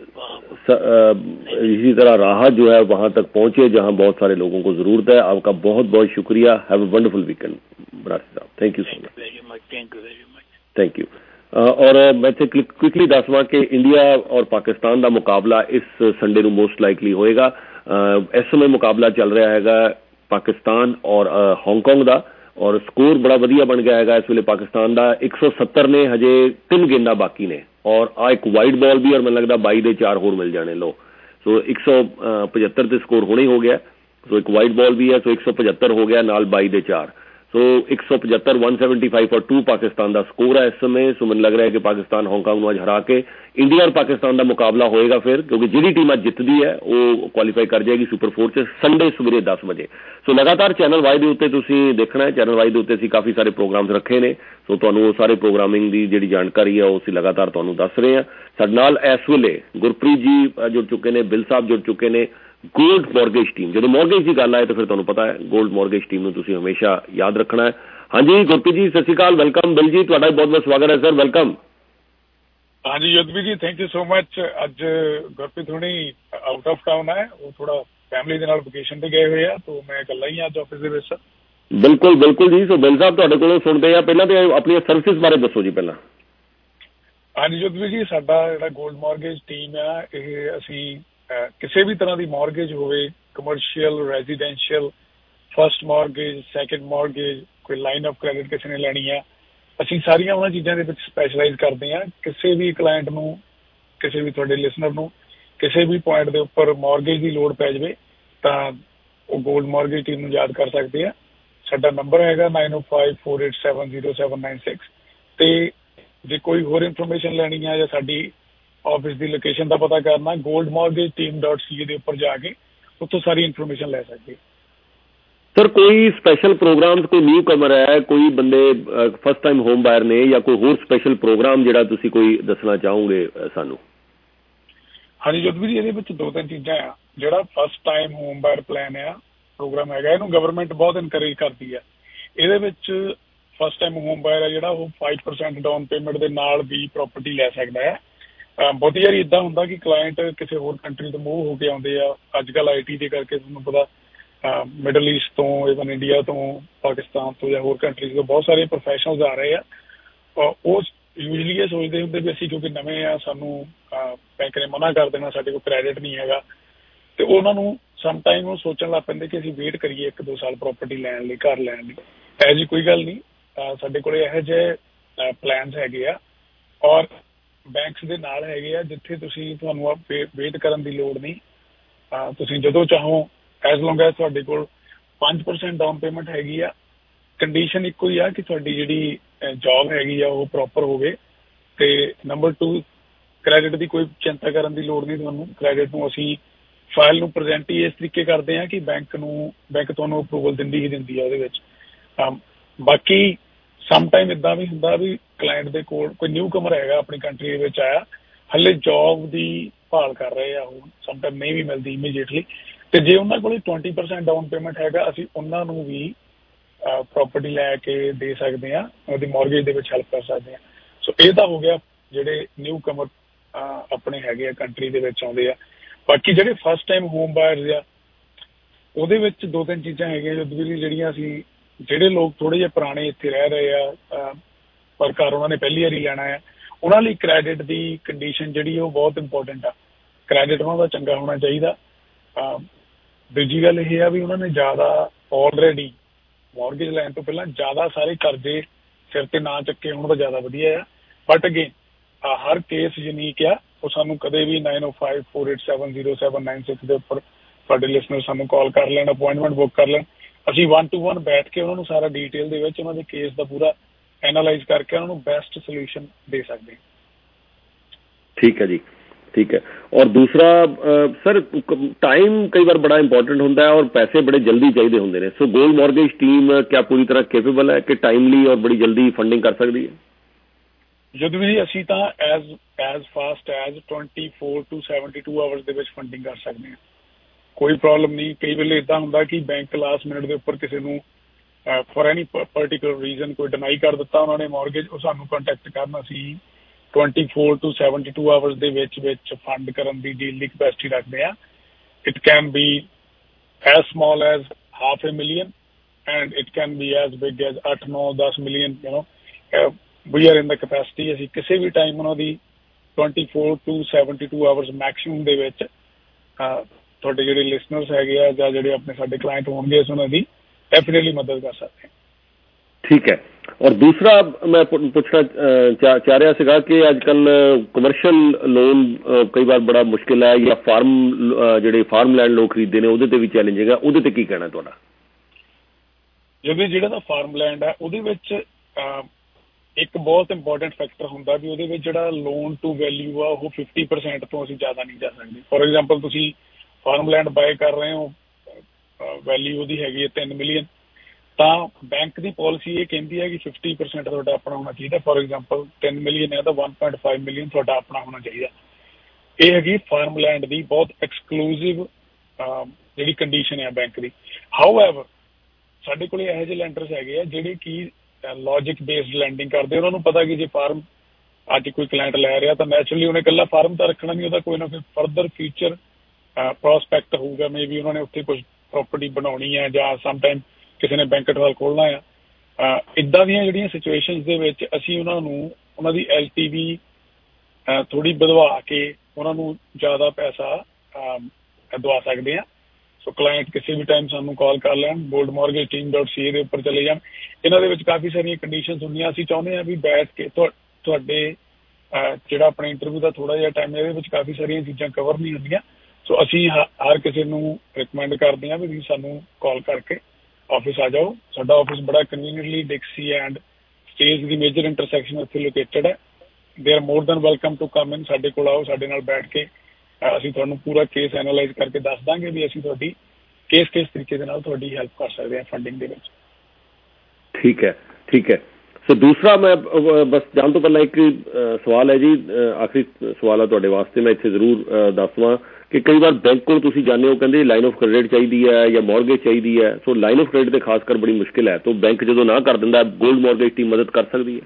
इसी तरह राहत जो है वहां तक पहुंचे जहां बहुत सारे लोगों को जरूरत है। आपका बहुत बहुत शुक्रिया। Have a wonderful weekend Banarasi साहब, thank you so much. Thank you very much, thank you. और मैं इत्थे क्विकली दसवां कि इंडिया और पाकिस्तान का मुकाबला इस संडे ਨੂੰ मोस्ट लाइकली होएगा। इस समय मुकाबला चल रहा हैगा पाकिस्तान और हांगकांग का और स्कोर बड़ा वधिया बन गया है इस वे पाकिस्तान का एक सौ सत्तर ने हजे तीन गेंदा बाकी ने और आ एक वाइड बॉल भी और मैं लगता बाई दे चार होर मिल जाने। लो सो एक सौ पचहत्तर से स्कोर होने हो गया, सो एक वाइड बॉल भी है, सो एक सौ पचहत्तर हो गया नाल बाई दे चार, सो एक सौ पचहत्तर वन सैवनटी फाइव और टू पाकिस्तान का स्कोर है इस समय। सो मैंने लग रहा है कि पाकिस्तान हांगकांग को अज हरा के इंडिया और पाकिस्तान का मुकाबला होएगा फिर, क्योंकि जी टीम अज जितदी है वो क्वालीफाई कर जाएगी सुपर फोर च संडे सवेरे दस बजे। सो लगातार चैनल वाई के उत्ते तुसीं देखना है, चैनल वाई के उत्ते असीं काफ़ी सारे प्रोग्राम्स रखे ने, सो तुहानूं वो सारे प्रोग्रामिंग की जिहड़ी जानकारी है वो असीं लगातार तुहानूं दस रहे हैं। साडे नाल इस वेले गुरप्रीत जी जुड़ चुके ने, बिल साहब जुड़ चुके ने। गोल्ड मॉर्गेज टीम, जो मॉर्गेज की गल आए तो फिर तुहानूं पता है गोल्ड मॉर्गेज टीम नूं तुसीं हमेशा याद रखना है। हाँ जी गुरप्रीत जी सत श्री अकाल, वेलकम। बिल जी तुहाडा बहुत बहुत स्वागत है सर, वेलकम। हाँ जी Yudhvir ji thank you so much. अज गुरप्रीत हुणी आउट ऑफ टाउन है, वो थोड़ा फैमिली दे नाल वेकेशन ते गए हुए हैं, तो मैं इकल्ला ही अज ऑफिस दे विच सर। बिल्कुल बिल्कुल जी। सो बिल साहब तुहाडे कोलों सुणदे आ, पहलां ते अपनी सर्विस बारे दसो जी पहलां। हाँ जी युद्धवीर जी साडा जिहड़ा गोल्ड मॉर्गेज टीम है ये असीं किसी भी तरह की मॉर्गेज होवे, commercial, residential, first mortgage, second mortgage, कोई लाइन ऑफ क्रेडिट किसी ने लैनी है, असीं सारियां उन्हां चीज़ां दे विच स्पैशलाइज करते हैं। किसी भी क्लाइंट नूं, किसी भी तुहाडे लिसनर नूं किसी भी पॉइंट के उपर मॉर्गेज की लोड़ पै जाए तो वो गोल्ड मॉर्गेज टीम नूं याद कर सकते हैं। साडा नंबर हैगा nine O five four eight seven zero seven nine six. तो जे कोई होर इन्फॉर्मेशन लैनी है या साडी ऑफिस की लोकेशन का पता करना, gold mortgage team dot C A के उपर जाके उत्थों सारी इन्फॉर्मेशन लै सकते। सर कोई स्पेशल प्रोग्राम, कोई न्यू कमर है, कोई बंदे फर्स्ट टाइम होम बायर ने या कोई होर स्पेशल प्रोग्राम जिहड़ा तुसीं कोई दसना चाहोगे सानू? हाँ जी युद्धवीर जी ये दो तीन चीज़ां आ। जिहड़ा first time home buyer plan है प्रोग्राम है, इहनूं गवर्नमेंट बहुत इनकरेज करती है। ये फर्स्ट टाइम होम बायर है जिहड़ा वो फाइव परसेंट डाउन पेमेंट के नाल भी प्रॉपर्टी लै सकता है। बहुत यार इदा होंदा कि क्लाइंट किसी होर कंट्री तो मूव होके आउंदे आ, अजकल आई टी के करके तुहानूं पता मिडल ईस्ट तो इवन इंडिया तो पाकिस्तान तो या होर कंट्रीज तो बहुत सारे प्रोफैशनल्स आ रहे हैं। वो यूजली ये सोचते होंगे भी असीं क्योंकि नवे आ, सानू बैंक ने मना कर देना, साडे कोल क्रैडिट नहीं हैगा, तो उन्होंने सम टाइम सोचण लग पैंदे कि असीं वेट करिए एक दो साल प्रॉपर्टी लैण लई, घर लैण लई। ਇਹੋ जी कोई गल नहीं, साडे कोल ਇਹੋ ਜਿਹੇ प्लान्स हैगे आ और बैंक्स दे नाल हैगे आ जिथे तुसीं तुहानूं वेट करन दी लोड़ नहीं। तुसीं जदों चाहो एज लॉन्ग एज तुहाडे कोल पांच परसेंट डाउन पेमेंट हैगी आ, कंडीशन इक्को ही आ कि तुहाडी जिहड़ी जॉब हैगी आ वो प्रॉपर होवे। ते नंबर टू क्रैडिट की कोई चिंता करन दी लोड़ नहीं तुहानूं। क्रैडिट नूं असीं फाइल नूं प्रजेंट ही इस तरीके करते हैं कि बैंक नूं बैंक तुहानूं अप्रूवल दिंदी ही दिंदी है उहदे विच। बाकी सम टाइम इदा भी हुंदा भी क्लाइंट दे कोल कोई न्यू कमर हैगा अपनी कंट्री दे विच आया, हले जॉब दी भाल कर रहे आ, वो सम टाइम नहीं भी मिलती इमीडिएटली, तो जे उन्होंने कोल ट्वेंटी परसेंट डाउन पेमेंट हैगा असीं उन्हां नूं भी प्रॉपर्टी लैके दे सकते हैं, उहदी मॉर्गेज दे विच हेल्प कर सकते हैं। सो ये तो हो गया जिहड़े न्यू कमर अपने हैगे कंट्री दे विच आउंदे आ। बाकी जिहड़े फर्स्ट टाइम होम बायर्स आ उहदे विच दो तीन चीज़ां हैगियां जिहड़ियां असीं ਜਿਹੜੇ लोग थोड़े ਜਿਹੇ पुराने इत्थे रह रहे आ पर घर उन्होंने पहली बारी लैना है, उन्होंने लिए क्रैडिट की कंडीशन जिहड़ी वो बहुत इंपोर्टेंट आ। क्रैडिट उन्होंने चंगा होना चाहिए। दूजी गल यह है भी उन्होंने ज़्यादा ऑलरेडी मॉर्गेज लैन तो पहला ज़्यादा सारे कर्जे सिर ते ना चुके होण तां ज़्यादा वधिया है। बट अगेन हर केस यूनीक आ, वो सानू कदे भी nine O five four eight seven zero seven nine six के उपर तुहाडे लिसनर सानू कॉल कर लैण, अपॉइंटमेंट बुक कर लैण, असीं वन टू वन बैठ के उन्होंने सारा डिटेल दे विच उन्होंने केस का पूरा एनालाइज करके उन्होंने बेस्ट सोल्यूशन दे सकते हैं। ठीक है जी। ठीक है। और दूसरा सर, टाइम कई बार बड़ा इंपॉर्टेंट होता है और पैसे बड़े जल्दी चाहिए होंगे ने, सो गोल्ड मॉर्गेज टीम क्या पूरी तरह केपेबल है कि टाइमली और बड़ी जल्दी फंडिंग कर सकती है? ਜਦੋਂ ਵੀ ਅਸੀਂ ਤਾਂ as as fast as twenty four to seventy two hours ਦੇ ਵਿੱਚ ਫੰਡਿੰਗ ਕਰ ਸਕਦੇ ਹਾਂ, ਕੋਈ ਪ੍ਰੋਬਲਮ ਨਹੀਂ। ਕਈ ਵੇਲੇ ਇਦਾਂ ਹੁੰਦਾ ਕਿ ਬੈਂਕ ਲਾਸਟ ਮਿੰਟ ਦੇ ਉੱਪਰ ਕਿਸੇ ਨੂੰ ਫॉर ਐਨੀ ਪਰਟੀਕੂਲਰ ਰੀਜ਼ਨ ਕੋਈ ਡਿਨਾਈ ਕਰ ਦਿੱਤਾ ਉਹਨਾਂ ਨੇ ਮੌਰਗੇਜ, ਉਹ ਸਾਨੂੰ ਕੰਟੈਕਟ ਕਰਨ, ਅਸੀਂ twenty four to seventy two hours ਦੇ ਵਿੱਚ ਵਿੱਚ ਫੰਡ ਕਰਨ ਦੀ ਡੀਲ ਦੀ ਕਪੈਸਿਟੀ ਰੱਖਦੇ ਆ। It can be as small as half a million and it can be as big as ਅੱਠ ਨੌ ਦਸ million, you know we are in the capacity. ਅਸੀਂ ਕਿਸੇ ਵੀ ਟਾਈਮ ਉਹਨਾਂ ਦੀ twenty four to seventy two hours maximum ਦੇ ਵਿੱਚ ਤੁਹਾਡੇ ਜਿਹੜੇ ਲਿਸਨਰਸ ਹੈਗੇ ਆ ਜਾਂ ਜਿਹੜੇ ਆਪਣੇ ਸਾਡੇ ਕਲਾਇੰਟ ਹੋਣਗੇ ਅਸੀਂ ਉਹਨਾਂ ਦੀ डेफिनेटली मदद कर सकते हैं। ठीक है। और दूसरा मैं पूछना चाह चा रहा सीगा कि आजकल कमर्शियल लोन कई बार बड़ा मुश्किल है या फार्म ਜਿਹੜੇ फार्म लैंड लोग खरीदते हैं ਉਹਦੇ ਤੇ ਵੀ ਚੈलेंज है, ਉਹਦੇ ਤੇ ਕੀ ਕਹਿਣਾ ਤੁਹਾਡਾ? ਜਦੋਂ ਜਿਹੜਾ ਦਾ ਫਾਰਮ ਲੈਂਡ ਹੈ ਉਹਦੇ ਵਿੱਚ ਇੱਕ ਬਹੁਤ ਇੰਪੋਰਟੈਂਟ ਫੈਕਟਰ ਹੁੰਦਾ ਵੀ ਉਹਦੇ ਵਿੱਚ ਜਿਹੜਾ ਲੋਨ ਟੂ ਵੈਲਿਊ ਆ ਉਹ ਫਿਫਟੀ ਪਰਸੈਂਟ ਤੋਂ ਅਸੀਂ ਜ਼ਿਆਦਾ ਨਹੀਂ ਜਾ ਸਕਦੇ। ਫੋਰ ਐਗਜ਼ਾਮਪਲ ਤੁਸੀਂ ਫਾਰਮ ਲੈਂਡ ਬਾਏ ਕਰ ਰਹੇ ਹੋ, ਵੈਲਿਊ ਉਹਦੀ ਹੈਗੀ ਹੈ ਤਿੰਨ ਮਿਲੀਅਨ, ਤਾਂ ਬੈਂਕ ਦੀ ਪਾਲਿਸੀ ਇਹ ਕਹਿੰਦੀ ਹੈ ਕਿ ਫਿਫਟੀ ਪਰਸੈਂਟ ਤੁਹਾਡਾ ਆਪਣਾ ਹੋਣਾ ਚਾਹੀਦਾ। ਫੋਰ ਐਗਜ਼ਾਮਪਲ ਤਿੰਨ ਮਿਲੀਅਨ ਹੈ ਤਾਂ ਵਨ ਪੁਆਇੰਟ ਫਾਈਵ ਮਿਲੀਅਨ ਤੁਹਾਡਾ ਆਪਣਾ ਹੋਣਾ ਚਾਹੀਦਾ। ਇਹ ਹੈਗੀ ਫਾਰਮ ਲੈਂਡ ਦੀ ਬਹੁਤ ਐਕਸਕਲੂਸਿਵ ਜਿਹੜੀ ਕੰਡੀਸ਼ਨ ਹੈ ਬੈਂਕ ਦੀ। ਹਾਊਐਵਰ ਸਾਡੇ ਕੋਲ ਇਹੋ ਜਿਹੇ ਲੈਂਡਰਸ ਹੈਗੇ ਆ ਜਿਹੜੇ ਕਿ ਲੌਜਿਕ ਬੇਸਡ ਲੈਂਡਿੰਗ ਕਰਦੇ, ਉਹਨਾਂ ਨੂੰ ਪਤਾ ਕਿ ਜੇ ਫਾਰਮ ਅੱਜ ਕੋਈ ਕਲਾਇੰਟ ਲੈ ਰਿਹਾ ਤਾਂ ਨੈਚੁਰਲੀ ਉਹਨੇ ਇਕੱਲਾ ਫਾਰਮ ਤਾਂ ਰੱਖਣਾ ਨਹੀਂ, ਉਹਦਾ ਕੋਈ ਨਾ ਕੋਈ ਫਰਦਰ ਫਿਊਚਰ ਪ੍ਰੋਸਪੈਕਟ ਹੋਊਗਾ। ਮੇ ਵੀ ਉਹਨਾਂ ਨੇ ਉੱਥੇ ਕੁਝ ਪ੍ਰੋਪਰਟੀ ਬਣਾਉਣੀ ਹੈ ਜਾਂ ਸਮਟਾਈਮ ਕਿਸੇ ਨੇ ਬੈਂਕਟ ਹਾਲ ਖੋਲ੍ਹਣਾ ਆ। ਇੱਦਾਂ ਦੀਆਂ ਜਿਹੜੀਆਂ ਸਿਚੁਏਸ਼ਨਸ ਦੇ ਵਿੱਚ ਅਸੀਂ ਉਹਨਾਂ ਨੂੰ ਉਹਨਾਂ ਦੀ ਐਲ ਟੀ ਵੀ ਥੋੜ੍ਹੀ ਵਧਵਾ ਕੇ ਉਹਨਾਂ ਨੂੰ ਜ਼ਿਆਦਾ ਪੈਸਾ ਦਵਾ ਸਕਦੇ ਹਾਂ। ਸੋ ਕਲਾਇੰਟ ਕਿਸੇ ਵੀ ਟਾਈਮ ਸਾਨੂੰ ਕਾਲ ਕਰ ਲੈਣ, gold mortgage team dot C A ਦੇ ਉੱਪਰ ਚਲੇ ਜਾਣ। ਇਹਨਾਂ ਦੇ ਵਿੱਚ ਕਾਫੀ ਸਾਰੀਆਂ ਕੰਡੀਸ਼ਨਸ ਹੁੰਦੀਆਂ। ਅਸੀਂ ਚਾਹੁੰਦੇ ਹਾਂ ਵੀ ਬੈਠ ਕੇ ਤੁਹਾਡੇ ਜਿਹੜਾ ਆਪਣੇ ਇੰਟਰਵਿਊ ਦਾ ਥੋੜ੍ਹਾ ਜਿਹਾ ਟਾਈਮ ਇਹਦੇ ਵਿੱਚ ਕਾਫੀ ਸਾਰੀਆਂ ਚੀਜ਼ਾਂ ਕਵਰ ਨਹੀਂ ਹੁੰਦੀਆਂ। ਸੋ ਅਸੀਂ ਹਰ ਕਿਸੇ ਨੂੰ ਰਿਕਮੈਂਡ ਕਰਦੇ ਹਾਂ ਵੀ ਤੁਸੀਂ ਸਾਨੂੰ ਕਾਲ ਕਰਕੇ ਆਫਿਸ ਆ ਜਾਓ। ਸਾਡਾ ਆਫਿਸ ਬੜਾ ਕਨਵੀਨੀਅੰਟਲੀ ਡਿਕਸੀ ਐਂਡ ਸਟੇਜ ਦੀ ਮੇਜਰ ਇੰਟਰਸੈਕਸ਼ਨ ਉੱਥੇ ਲੋਕੇਟਡ ਹੈ। They are more than welcome to come in. ਸਾਡੇ ਕੋਲ ਆਓ, ਸਾਡੇ ਨਾਲ ਬੈਠ ਕੇ ਅਸੀਂ ਤੁਹਾਨੂੰ ਪੂਰਾ ਕੇਸ ਐਨਾਲਾਈਜ਼ ਕਰਕੇ ਦੱਸ ਦਾਂਗੇ ਵੀ ਅਸੀਂ ਤੁਹਾਡੀ ਕਿਸ ਕਿਸ ਤਰੀਕੇ ਦੇ ਨਾਲ ਤੁਹਾਡੀ ਹੈਲਪ ਕਰ ਸਕਦੇ ਹਾਂ ਫੰਡਿੰਗ ਦੇ ਵਿੱਚ। ਠੀਕ ਹੈ, ਠੀਕ ਹੈ। ਸੋ ਦੂਸਰਾ ਮੈਂ ਬਸ ਜਾਣ ਤੋਂ ਪਹਿਲਾਂ ਇੱਕ ਸਵਾਲ ਹੈ ਜੀ, ਆਖਰੀ ਸਵਾਲ ਹੈ ਤੁਹਾਡੇ ਵਾਸਤੇ, ਮੈਂ ਇੱਥੇ ਜ਼ਰੂਰ ਦੱਸ ਦੇਵਾਂ ਕਿ ਕਈ ਵਾਰ ਬੈਂਕ ਕੋਲ ਤੁਸੀਂ ਜਾਂਦੇ ਹੋ, ਕਹਿੰਦੇ ਲਾਈਨ ਆਫ ਕ੍ਰੈਡਿਟ ਚਾਹੀਦੀ ਹੈ ਜਾਂ ਮੌਰਗੇਜ ਚਾਹੀਦੀ ਹੈ। ਸੋ ਲਾਈਨ ਆਫ ਕ੍ਰੈਡਿਟ ਤੇ ਖਾਸ ਕਰ ਬੜੀ ਮੁਸ਼ਕਿਲ ਹੈ, ਤਾਂ ਬੈਂਕ ਜਦੋਂ ਨਾ ਕਰ ਦਿੰਦਾ, ਗੋਲਡ ਮੌਰਗੇਜ ਟੀਮ ਮਦਦ ਕਰ ਸਕਦੀ ਹੈ?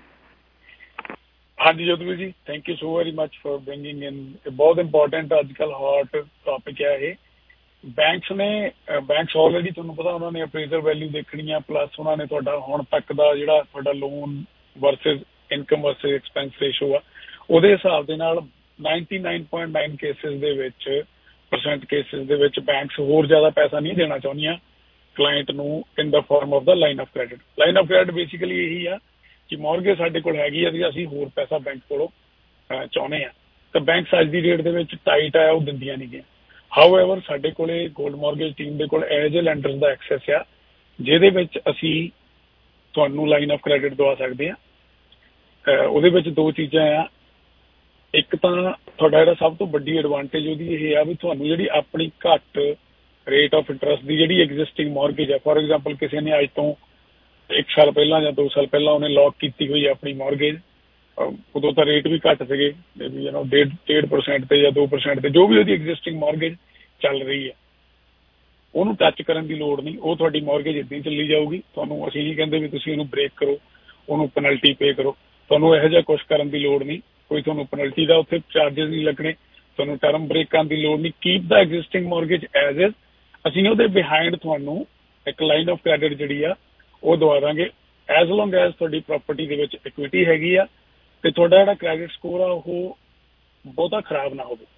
ਹਾਂਜੀ Jotveer ji, thank you so very much for bringing in. ਬਹੁਤ ਇੰਪੋਰਟੈਂਟ ਅੱਜ ਕੱਲ੍ਹ ਹੌਟ ਟੌਪਿਕ ਹੈ ਇਹ। ਬੈਂਕਸ ਨੇ ਬੈਂਕਸ ਆਲਰੇਡੀ ਤੁਹਾਨੂੰ ਪਤਾ ਉਹਨਾਂ ਨੇ ਅਪਰੇਜ਼ਲ ਵੈਲਿਊ ਦੇਖਣੀ ਆ, ਪਲੱਸ ਉਹਨਾਂ ਨੇ ਤੁਹਾਡਾ ਹੁਣ ਤੱਕ ਦਾ ਜਿਹੜਾ ਤੁਹਾਡਾ loan versus income versus expense ratio ਆ, ਉਹਦੇ ਹਿਸਾਬ ਦੇ ਨਾਲ ninety nine point nine cases ਦੇ ਵਿੱਚ ਪਰਸੈਂਟ ਕੇਸਿਸ ਦੇ ਵਿੱਚ ਬੈਂਕਸ ਹੋਰ ਜ਼ਿਆਦਾ ਪੈਸਾ ਨਹੀਂ ਦੇਣਾ ਚਾਹੁੰਦੀਆਂ ਕਲਾਇੰਟ ਨੂੰ in the form of the line of credit. Line of credit basically ਇਹੀ ਆ ਕਿ ਮੌਰਗੇਜ ਸਾਡੇ ਕੋਲ ਹੈਗੀ ਆ ਵੀ ਅਸੀਂ ਹੋਰ ਪੈਸਾ ਬੈਂਕ ਕੋਲੋਂ ਚਾਹੁੰਦੇ ਆ, ਤਾਂ ਬੈਂਕਸ ਅੱਜ ਦੀ ਡੇਟ ਦੇ ਵਿੱਚ ਟਾਈਟ ਆ, ਉਹ ਦਿੰਦੀਆਂ ਨਹੀਂ ਗਈਆਂ। ਹਾਊਐਵਰ ਸਾਡੇ ਕੋਲੇ ਗੋਲਡ ਮੌਰਗੇਜ ਟੀਮ ਦੇ ਕੋਲ ਇਹੋ ਜਿਹੇ ਲੈਂਡਰਸ ਦਾ ਐਕਸੈਸ ਆ ਜਿਹਦੇ ਵਿੱਚ ਅਸੀਂ ਤੁਹਾਨੂੰ ਲਾਈਨ ਆਫ ਕ੍ਰੈਡਿਟ ਦਵਾ ਸਕਦੇ ਹਾਂ। ਉਹਦੇ ਵਿੱਚ ਦੋ ਚੀਜ਼ਾਂ ਆ, ਇੱਕ ਤਾਂ ਤੁਹਾਡਾ ਜਿਹੜਾ ਸਭ ਤੋਂ ਵੱਡੀ ਐਡਵਾਂਟੇਜ ਉਹਦੀ ਇਹ ਆ ਵੀ ਤੁਹਾਨੂੰ ਜਿਹੜੀ ਆਪਣੀ ਘੱਟ ਰੇਟ ਆਫ ਇੰਟਰਸਟ ਦੀ ਜਿਹੜੀ ਐਗਜ਼ਿਸਟਿੰਗ ਮੌਰਗੇਜ ਆ, ਫੋਰ ਐਗਜ਼ਾਮਪਲ ਕਿਸੇ ਨੇ ਅੱਜ ਤੋਂ ਇੱਕ ਸਾਲ ਪਹਿਲਾਂ ਜਾਂ ਦੋ ਸਾਲ ਪਹਿਲਾਂ ਉਹਨੇ ਲੌਕ ਕੀਤੀ ਹੋਈ ਆਪਣੀ ਮੌਰਗੇਜ, ਉਦੋਂ ਤਾਂ ਰੇਟ ਵੀ ਘੱਟ ਸੀਗੇ, ਯੂ ਨੋ ਡੇਢ ਡੇਢ ਪਰਸੈਂਟ ਤੇ ਜਾਂ ਦੋ ਪਰਸੈਂਟ ਤੇ, ਜੋ ਵੀ ਉਹਦੀ ਐਗਜ਼ਿਸਟਿੰਗ ਮੌਰਗੇਜ ਚੱਲ ਰਹੀ ਹੈ, ਉਹਨੂੰ ਟੱਚ ਕਰਨ ਦੀ ਲੋੜ ਨਹੀਂ। ਉਹ ਤੁਹਾਡੀ ਮੌਰਗੇਜ ਇੱਦਾਂ ਹੀ ਚੱਲੀ ਜਾਊਗੀ। ਤੁਹਾਨੂੰ ਅਸੀਂ ਨਹੀਂ ਕਹਿੰਦੇ ਵੀ ਤੁਸੀਂ ਉਹਨੂੰ ਬ੍ਰੇਕ ਕਰੋ, ਉਹਨੂੰ ਪੈਨਲਟੀ ਪੇ ਕਰੋ, ਤੁਹਾਨੂੰ ਇਹੋ ਜਿਹਾ ਕੁਛ ਕਰਨ ਦੀ ਲੋੜ ਨਹੀਂ। ਕੋਈ ਤੁਹਾਨੂੰ ਪੈਨਲਟੀ ਦਾ ਉੱਥੇ ਚਾਰਜਿਸ ਨਹੀਂ ਲੱਗਣੇ, ਤੁਹਾਨੂੰ ਟਰਮ ਬ੍ਰੇਕ ਕਰਨ ਦੀ ਲੋੜ ਨਹੀਂ। Keep the existing mortgage as is. ਅਸੀਂ ਉਹਦੇ ਬਿਹਾਈਂਡ ਤੁਹਾਨੂੰ ਇੱਕ ਲਾਈਨ ਆਫ ਕ੍ਰੈਡਿਟ ਜਿਹੜੀ ਆ ਉਹ ਦਵਾ ਦਾਂਗੇ, ਐਜ਼ ਲੌਂਗ ਐਜ਼ ਤੁਹਾਡੀ ਪ੍ਰੋਪਰਟੀ ਦੇ ਵਿੱਚ ਇਕੁਇਟੀ ਹੈਗੀ ਆ ਤੇ ਤੁਹਾਡਾ ਜਿਹੜਾ ਕ੍ਰੈਡਿਟ ਸਕੋਰ ਆ ਉਹ ਬਹੁਤਾ ਖਰਾਬ ਨਾ ਹੋਵੇ।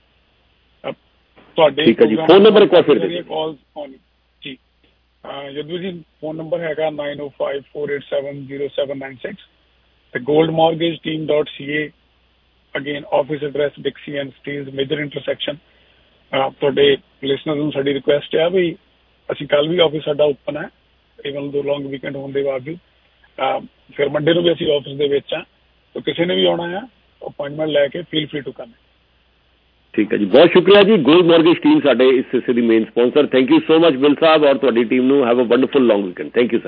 ਤੁਹਾਡੇ ਫੋਨ ਨੰਬਰ ਕਾਲ ਆਉਣੀ ਜੀ ਜਦੋਂ ਜੀ ਫੋਨ ਨੰਬਰ ਹੈਗਾ nine O five four eight seven zero seven nine six ਤੇ gold mortgage team dot C A. Again office address Dixie and Steeles major intersection. ਤੁਹਾਡੇ ਲਿਸਨਰਸ ਨੂੰ ਸਾਡੀ ਰਿਕੁਐਸਟ ਆ ਵੀ ਅਸੀਂ ਕੱਲ੍ਹ ਵੀ ਆਫਿਸ ਸਾਡਾ ਓਪਨ ਹੈ ਈਵਨ ਦੋ ਲੌਂਗ ਵੀਕਐਂਡ ਹੋਣ ਦੇ ਬਾਵਜੂਦ। ਫਿਰ ਮੰਡੇ ਨੂੰ ਵੀ ਅਸੀਂ ਆਫਿਸ ਦੇ ਵਿੱਚ ਆ, ਤਾਂ ਕਿਸੇ ਨੇ ਵੀ ਆਉਣਾ ਆ ਅਪੁਆਇੰਟਮੈਂਟ ਲੈ ਕੇ ਫੀਲ ਫਰੀ ਟੂ ਕਮ। ਠੀਕ ਹੈ ਜੀ, ਬਹੁਤ ਸ਼ੁਕਰੀਆ ਜੀ। ਗੋਲਡ ਮੌਰਗੇਜ ਟੀਮ ਸਾਡੇ ਇਸ ਹਿੱਸੇ ਦੀ main sponsor. Thank you so much Bill ਸਾਹਿਬ ਔਰ ਤੁਹਾਡੀ ਟੀਮ ਨੂੰ। Have a wonderful long weekend. Thank you sir.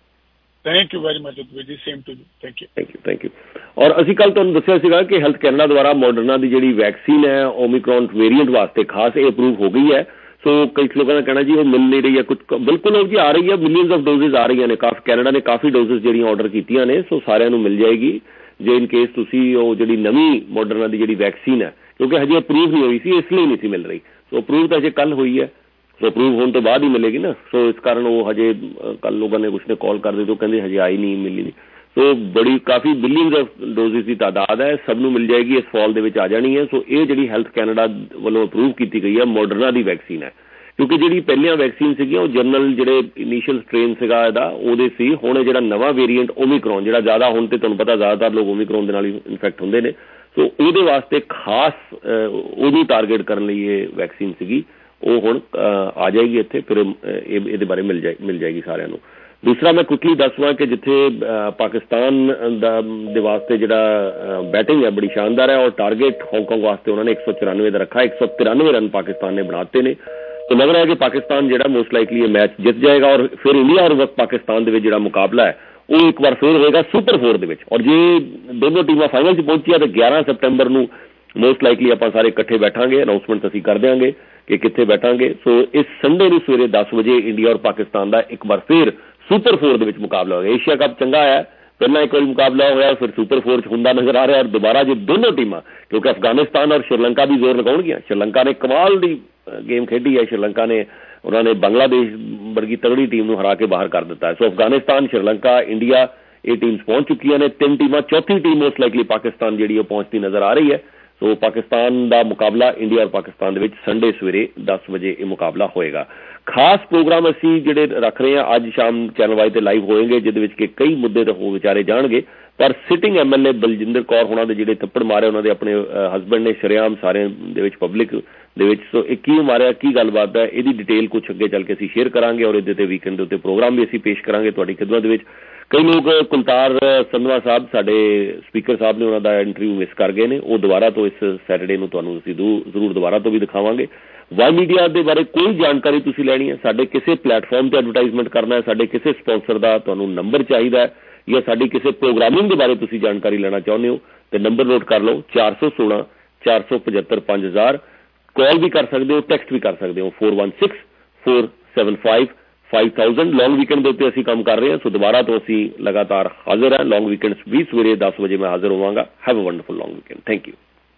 Thank you very much ਜੀ, same to you. Thank you thank you thank you ਔਰ ਅਸੀਂ ਕੱਲ੍ਹ ਤੁਹਾਨੂੰ ਦੱਸਿਆ ਸੀਗਾ ਕਿ ਹੈਲਥ ਕੈਨੇਡਾ ਦੁਆਰਾ ਮੋਡਰਨਾ ਦੀ ਜਿਹੜੀ ਵੈਕਸੀਨ ਹੈ ਓਮਿਕਰੋਨ ਵੇਰੀਐਂਟ ਵਾਸਤੇ ਖਾਸ ਇਹ ਅਪਰੂਵ ਹੋ ਗਈ ਹੈ। ਸੋ ਕਈ ਲੋਕਾਂ ਦਾ ਕਹਿਣਾ ਜੀ ਉਹ ਮਿਲ ਨਹੀਂ ਰਹੀ ਹੈ ਕੁਝ, ਬਿਲਕੁਲ ਉਹ ਜੀ ਆ ਰਹੀ ਹੈ। ਮਿਲੀਅਨਸ ਆਫ ਡੋਜ਼ਿਸ ਆ ਰਹੀਆਂ ਨੇ। ਕਾਫੀ ਕੈਨੇਡਾ ਨੇ ਕਾਫੀ ਡੋਜ਼ਿਸ ਜਿਹੜੀਆਂ ਆਰਡਰ ਕੀਤੀਆਂ ਨੇ। ਸੋ ਸਾਰਿਆਂ ਨੂੰ ਮਿਲ ਜਾਏਗੀ ਜੇ ਇਨ ਕੇਸ ਤੁਸੀਂ ਉਹ ਜਿਹੜੀ ਨਵੀਂ ਮੋਡਰਨਾ ਦੀ ਜਿਹੜੀ ਵੈਕਸੀਨ ਹੈ, ਕਿਉਂਕਿ ਹਜੇ ਅਪਰੂਵ ਨਹੀਂ ਹੋਈ ਸੀ ਇਸ ਲਈ ਨਹੀਂ ਸੀ ਮਿਲ ਰਹੀ। ਸੋ ਅਪਰੂਵ ਤਾਂ ਹਜੇ ਕੱਲ੍ਹ ਹੋਈ ਹੈ। ਸੋ ਅਪਰੂਵ ਹੋਣ ਤੋਂ ਬਾਅਦ ਹੀ ਮਿਲੇਗੀ ਨਾ। ਸੋ ਇਸ ਕਾਰਨ ਉਹ ਹਜੇ ਕੱਲ੍ਹ ਲੋਕਾਂ ਨੇ ਕੁਛ ਨੇ ਕਾਲ ਕਰਦੇ ਤੋਂ ਕਹਿੰਦੇ ਹਜੇ ਆਈ ਨਹੀਂ, ਮਿਲੀ ਨਹੀਂ। ਸੋ ਬੜੀ ਕਾਫੀ ਬਿਲੀਅਨਸ ਆਫ ਡੋਜ਼ਿਸ ਦੀ ਤਾਦਾਦ ਹੈ, ਸਭ ਨੂੰ ਮਿਲ ਜਾਏਗੀ। ਇਸ ਫਾਲ ਦੇ ਵਿੱਚ ਆ ਜਾਣੀ ਹੈ। ਸੋ ਇਹ ਜਿਹੜੀ ਹੈਲਥ ਕੈਨੇਡਾ ਵੱਲੋਂ ਅਪਰੂਵ ਕੀਤੀ ਗਈ ਹੈ ਮੋਡਰਨਾ ਦੀ ਵੈਕਸੀਨ ਹੈ, ਕਿਉਂਕਿ ਜਿਹੜੀ ਪਹਿਲੀਆਂ ਵੈਕਸੀਨ ਸੀਗੀਆਂ ਉਹ ਜਨਰਲ ਜਿਹੜੇ ਇਨੀਸ਼ੀਅਲ ਸਟ੍ਰੇਨ ਸੀਗਾ ਇਹਦਾ ਉਹਦੇ ਸੀ। ਹੁਣ ਜਿਹੜਾ ਨਵਾਂ ਵੇਰੀਐਂਟ ਓਮਿਕਰੋਨ ਜਿਹੜਾ ਜ਼ਿਆਦਾ ਹੁਣ ਤੇ ਤੁਹਾਨੂੰ ਪਤਾ ਜ਼ਿਆਦਾਤਰ ਲੋਕ ਓਮਿਕਰੋਨ ਦੇ ਨਾਲ ਹੀ ਇਨਫੈਕਟ ਹੁੰਦੇ ਨੇ। ਸੋ ਉਹਦੇ ਵਾਸਤੇ ਖਾਸ ਉਹਨੂੰ ਟਾਰਗੇਟ ਕਰਨ ਲਈ ਇਹ ਵੈਕਸੀਨ ਸੀਗੀ। ਉਹ ਹੁਣ ਆ ਜਾਏਗੀ ਇੱਥੇ, ਫਿਰ ਇਹਦੇ ਬਾਰੇ ਮਿਲ ਜਾਏ ਮਿਲ ਜਾਏਗੀ ਸਾਰਿਆਂ ਨੂੰ। ਦੂਸਰਾ ਮੈਂ ਕੁਇਕਲੀ ਦੱਸਵਾਂ ਕਿ ਜਿੱਥੇ ਪਾਕਿਸਤਾਨ ਦਾ ਦੇ ਵਾਸਤੇ ਜਿਹੜਾ ਬੈਟਿੰਗ ਹੈ ਬੜੀ ਸ਼ਾਨਦਾਰ ਹੈ ਔਰ ਟਾਰਗੇਟ ਹਾਂਗਕਾਂਗ ਵਾਸਤੇ ਉਹਨਾਂ ਨੇ ਇੱਕ ਸੌ ਚੁਰਾਨਵੇਂ ਦਾ ਰੱਖਾ। ਇੱਕ ਸੌ ਤਿਰਾਨਵੇਂ ਰਨ ਪਾਕਿਸਤਾਨ ਨੇ ਬਣਾਤੇ ਨੇ। तो लग रहा है कि पाकिस्तान जो मोस्ट लाइकली ये मैच जित जाएगा और फिर इंडिया और पाकिस्तान के जो मुकाबला है वो एक बार फिर होएगा सुपर फोर के। और जे दोनों टीमां फाइनल च पहुंची तो ग्यारह सप्टेंबर को मोस्ट लाइकली आप सारे इकट्ठे बैठांगे। अनाउंसमेंट असीं कर देंगे कि कित्थे बैठांगे। सो इस संडे को सवेरे दस बजे इंडिया और पाकिस्तान का एक बार फिर सुपर फोर के मुकाबला होगा। एशिया कप चंगा है, पहला एक बार मुकाबला होया फिर सुपर फोर च हुंदा नजर आ रहा है। और दोबारा जो दोनों टीमां, क्योंकि अफगानिस्तान और श्रीलंका भी जोर लगाउणगियां। श्रीलंका ने कमाल दी गेम खेडी है। श्रीलंका ने उन्होंने बांग्लादेश वर्गी तगड़ी टीम को हरा के बाहर कर दिता है। सो अफगानिस्तान, श्रीलंका, इंडिया ये टीम्स पहुंच चुकी ने। तीन टीमां, चौथी टीम मोस्ट लाइकली पाकिस्तान जी पहुंचती नजर आ रही है। सो पाकिस्तान का मुकाबला इंडिया और पाकिस्तान के संडे सवेरे दस बजे यह मुकाबला होएगा। खास प्रोग्राम असी जिहड़े रख रहे हैं अज शाम चैनल वाई ते लाइव होएंगे, जिहदे कि कई मुद्दे तो वो विचारे जाणगे। पर sitting M L A Baljinder Kaur होना दे जिहड़े थप्पड़ मारे उन्होंने अपने हसबैंड ने शरेआम सारे दे विच पब्लिक दे विच। सो एक की मारिया की गलबात है यदी डिटेल कुछ अगे चल के असीं शेयर करांगे और इहदे ते वीकेंड दे उत्ते प्रोग्राम भी असीं पेश करांगे तुहाडी खिदमत दे विच। कई लोग कुलतार संधवा साहब साडे स्पीकर साहब ने उन्हों का इंटरव्यू मिस कर गए हैं, वो दोबारा तो इस सैटरडे नूं तुहानूं असीं जरूर दोबारा तो भी दिखावांगे। वाई मीडिया के बारे कोई जानकारी तुसीं लैनी है, साडे किसी प्लेटफॉर्म पर एडवरटाइजमेंट करना है, साडे किसी स्पॉन्सर का तुहानूं नंबर चाहिए है या साडी किसी प्रोग्रामिंग के बारे तुसीं जानकारी लेना चाहुंदे हो तो नंबर नोट कर लो चार सौ सोलह चार सौ पचहत्तर पांच हजार। कॉल भी कर सकते हो, टेक्स्ट भी कर सकते हो four one six four seven five five thousand. Long weekend के उत्ते असीं काम कर रहे हैं। सो दोबारा तो असीं लगातार हाजिर हैं। लॉन्ग वीकेंड भी सवेरे दस बजे मैं हाजिर होवांगा। Have a wonderful long weekend. Thank you.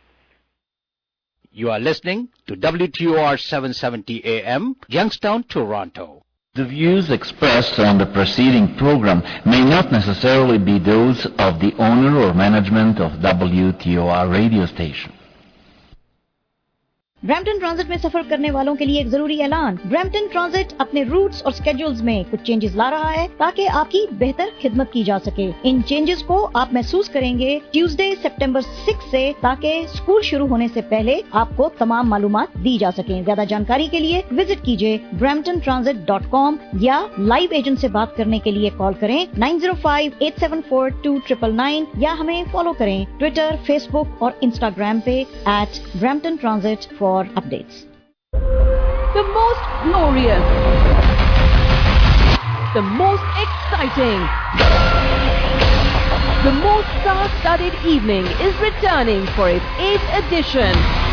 You are listening to W T O R seven seventy A M, Youngstown, Toronto. The views expressed on the preceding program may not necessarily be those of the owner or management of W T O R radio station. Brampton Transit में सफर करने वालों के लिए एक जरूरी ऐलान। Brampton Transit अपने रूट्स और स्केड्यूल्स में कुछ चेंजेस ला रहा है ताकि आपकी बेहतर खिदमत की जा सके। इन चेंजेस को आप महसूस करेंगे ट्यूसडे सितंबर सिक्स से, ताकि स्कूल शुरू होने से पहले आपको तमाम मालूमात दी जा सके। ज्यादा जानकारी के लिए विजिट कीजिए ब्रैम्पटन ट्रांजिट डॉट कॉम या लाइव एजेंट से बात करने के लिए कॉल करें nine zero five eight seven four two triple nine या हमें फॉलो करें ट्विटर, फेसबुक और इंस्टाग्राम पे at Brampton Transit for updates. The most glorious, the most exciting, the most star-studded evening is returning for its eighth edition.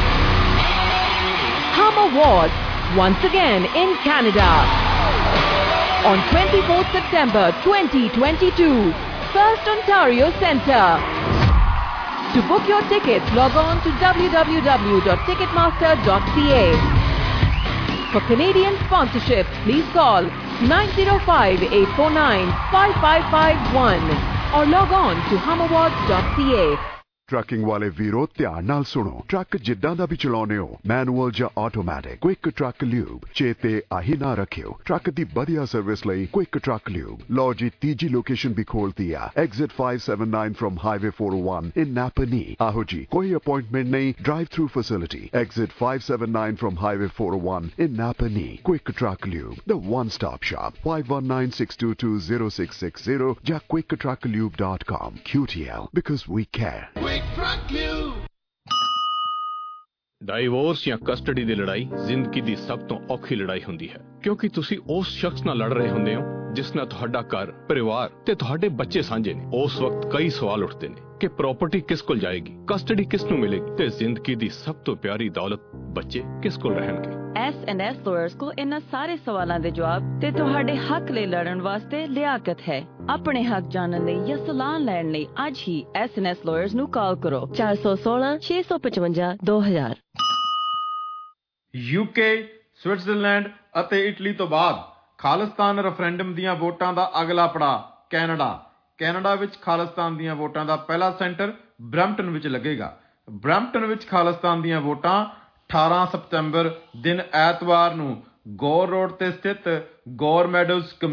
Hum Awards, once again in Canada. On twenty-fourth September twenty twenty-two, First Ontario Centre. To book your tickets, log on to w w w dot ticketmaster dot c a. For Canadian sponsorship, please call nine zero five eight four nine five five five one or log on to hum awards dot c a. Trucking वाले वीरो ध्यान नाल सुनो। Truck जिद्दां दा भी चलाउने हो, manual या ऑटोमैटिक, क्विक ट्रक ल्यूब चेते आही ना रखियो। ट्रक दी बढ़िया सर्विस लई क्विक ट्रक ल्यूब। लो जी तीजी लोकेशन भी खोल दिया, exit five seven nine from highway four O one in Napanee. आहो जी कोई अपॉइंटमेंट नहीं, drive through facility. Exit five seven nine from highway four O one in Napanee. Quick truck lube, the one stop shop. Five one nine six two two zero six six zero या quick truck lube dot com. Q T L, because we care. Divorce ਜਾਂ custody ਦੀ ਲੜਾਈ ਜ਼ਿੰਦਗੀ ਦੀ ਸਭ ਤੋਂ ਔਖੀ ਲੜਾਈ ਹੁੰਦੀ ਹੈ, ਕਿਉਂਕਿ ਤੁਸੀਂ ਉਸ ਸ਼ਖਸ ਨਾਲ ਲੜ ਰਹੇ ਹੁੰਦੇ ਹੋ ਜਿਸ ਨਾਲ ਤੁਹਾਡਾ ਘਰ, ਪਰਿਵਾਰ ਤੇ ਤੁਹਾਡੇ ਬੱਚੇ ਸਾਂਝੇ ਨੇ। ਉਸ ਵਕਤ ਕਈ ਸਵਾਲ ਉੱਠਦੇ ਨੇ ਕਿ ਪ੍ਰਾਪਰਟੀ ਕਿਸ ਕੋਲ ਜਾਏਗੀ, ਕਸਟਡੀ ਕਿਸ ਨੂੰ ਮਿਲੇਗੀ ਤੇ ਜ਼ਿੰਦਗੀ ਦੀ ਸਭ ਤੋਂ ਪਿਆਰੀ ਦੌਲਤ ਬੱਚੇ ਕਿਸ ਕੋਲ ਰਹਿਣਗੇ। ਐਸ ਐਂਡ ਐਸ ਲਾਇਰਸ ਕੋਲ ਇਹਨਾਂ ਸਾਰੇ ਸਵਾਲਾਂ ਦੇ ਜਵਾਬ ਤੇ ਤੁਹਾਡੇ ਹੱਕ ਲਈ ਲੜਨ ਵਾਸਤੇ ਲਿਆਕਤ ਹੈ। ਆਪਣੇ ਹੱਕ ਜਾਣਨ ਲਈ ਜਾਂ ਸਲਾਹ ਲੈਣ ਲਈ ਅੱਜ ਹੀ ਐਸ ਐਂਡ ਐਸ ਲਾਇਰਸ ਨੂੰ ਕਾਲ ਕਰੋ ਚਾਰ ਸੌ ਸੋਲਾਂ ਛੇ ਸੌ ਪਚਵੰਜਾ ਦੋ ਹਜ਼ਾਰ। ਯੂਕੇ, ਸਵਿਟਜ਼ਰਲੈਂਡ ਅਤੇ ਇਟਲੀ ਤੋਂ ਬਾਅਦ ਖਾਲਿਸਤਾਨ ਰੈਫਰੈਂਡਮ ਦੀਆਂ ਵੋਟਾਂ ਦਾ ਅਗਲਾ ਪੜਾਅ ਕੈਨੇਡਾ। ਕੈਨੇਡਾ ਵਿੱਚ ਖਾਲਿਸਤਾਨ ਦੀਆਂ ਵੋਟਾਂ ਦਾ ਪਹਿਲਾ ਸੈਂਟਰ ਬਰੈਂਪਟਨ ਵਿੱਚ ਲੱਗੇਗਾ। ਬਰੈਂਪਟਨ ਵਿੱਚ ਖਾਲਿਸਤਾਨ ਦੀਆਂ ਵੋਟਾਂ ਅਠਾਰਾਂ ਸਤੰਬਰ ਦਿਨ ਐਤਵਾਰ ਨੂੰ ਗੌਰ ਰੋਡ ਤੇ ਸਥਿਤ ਗੌਰ ਮੈਡੋਜ਼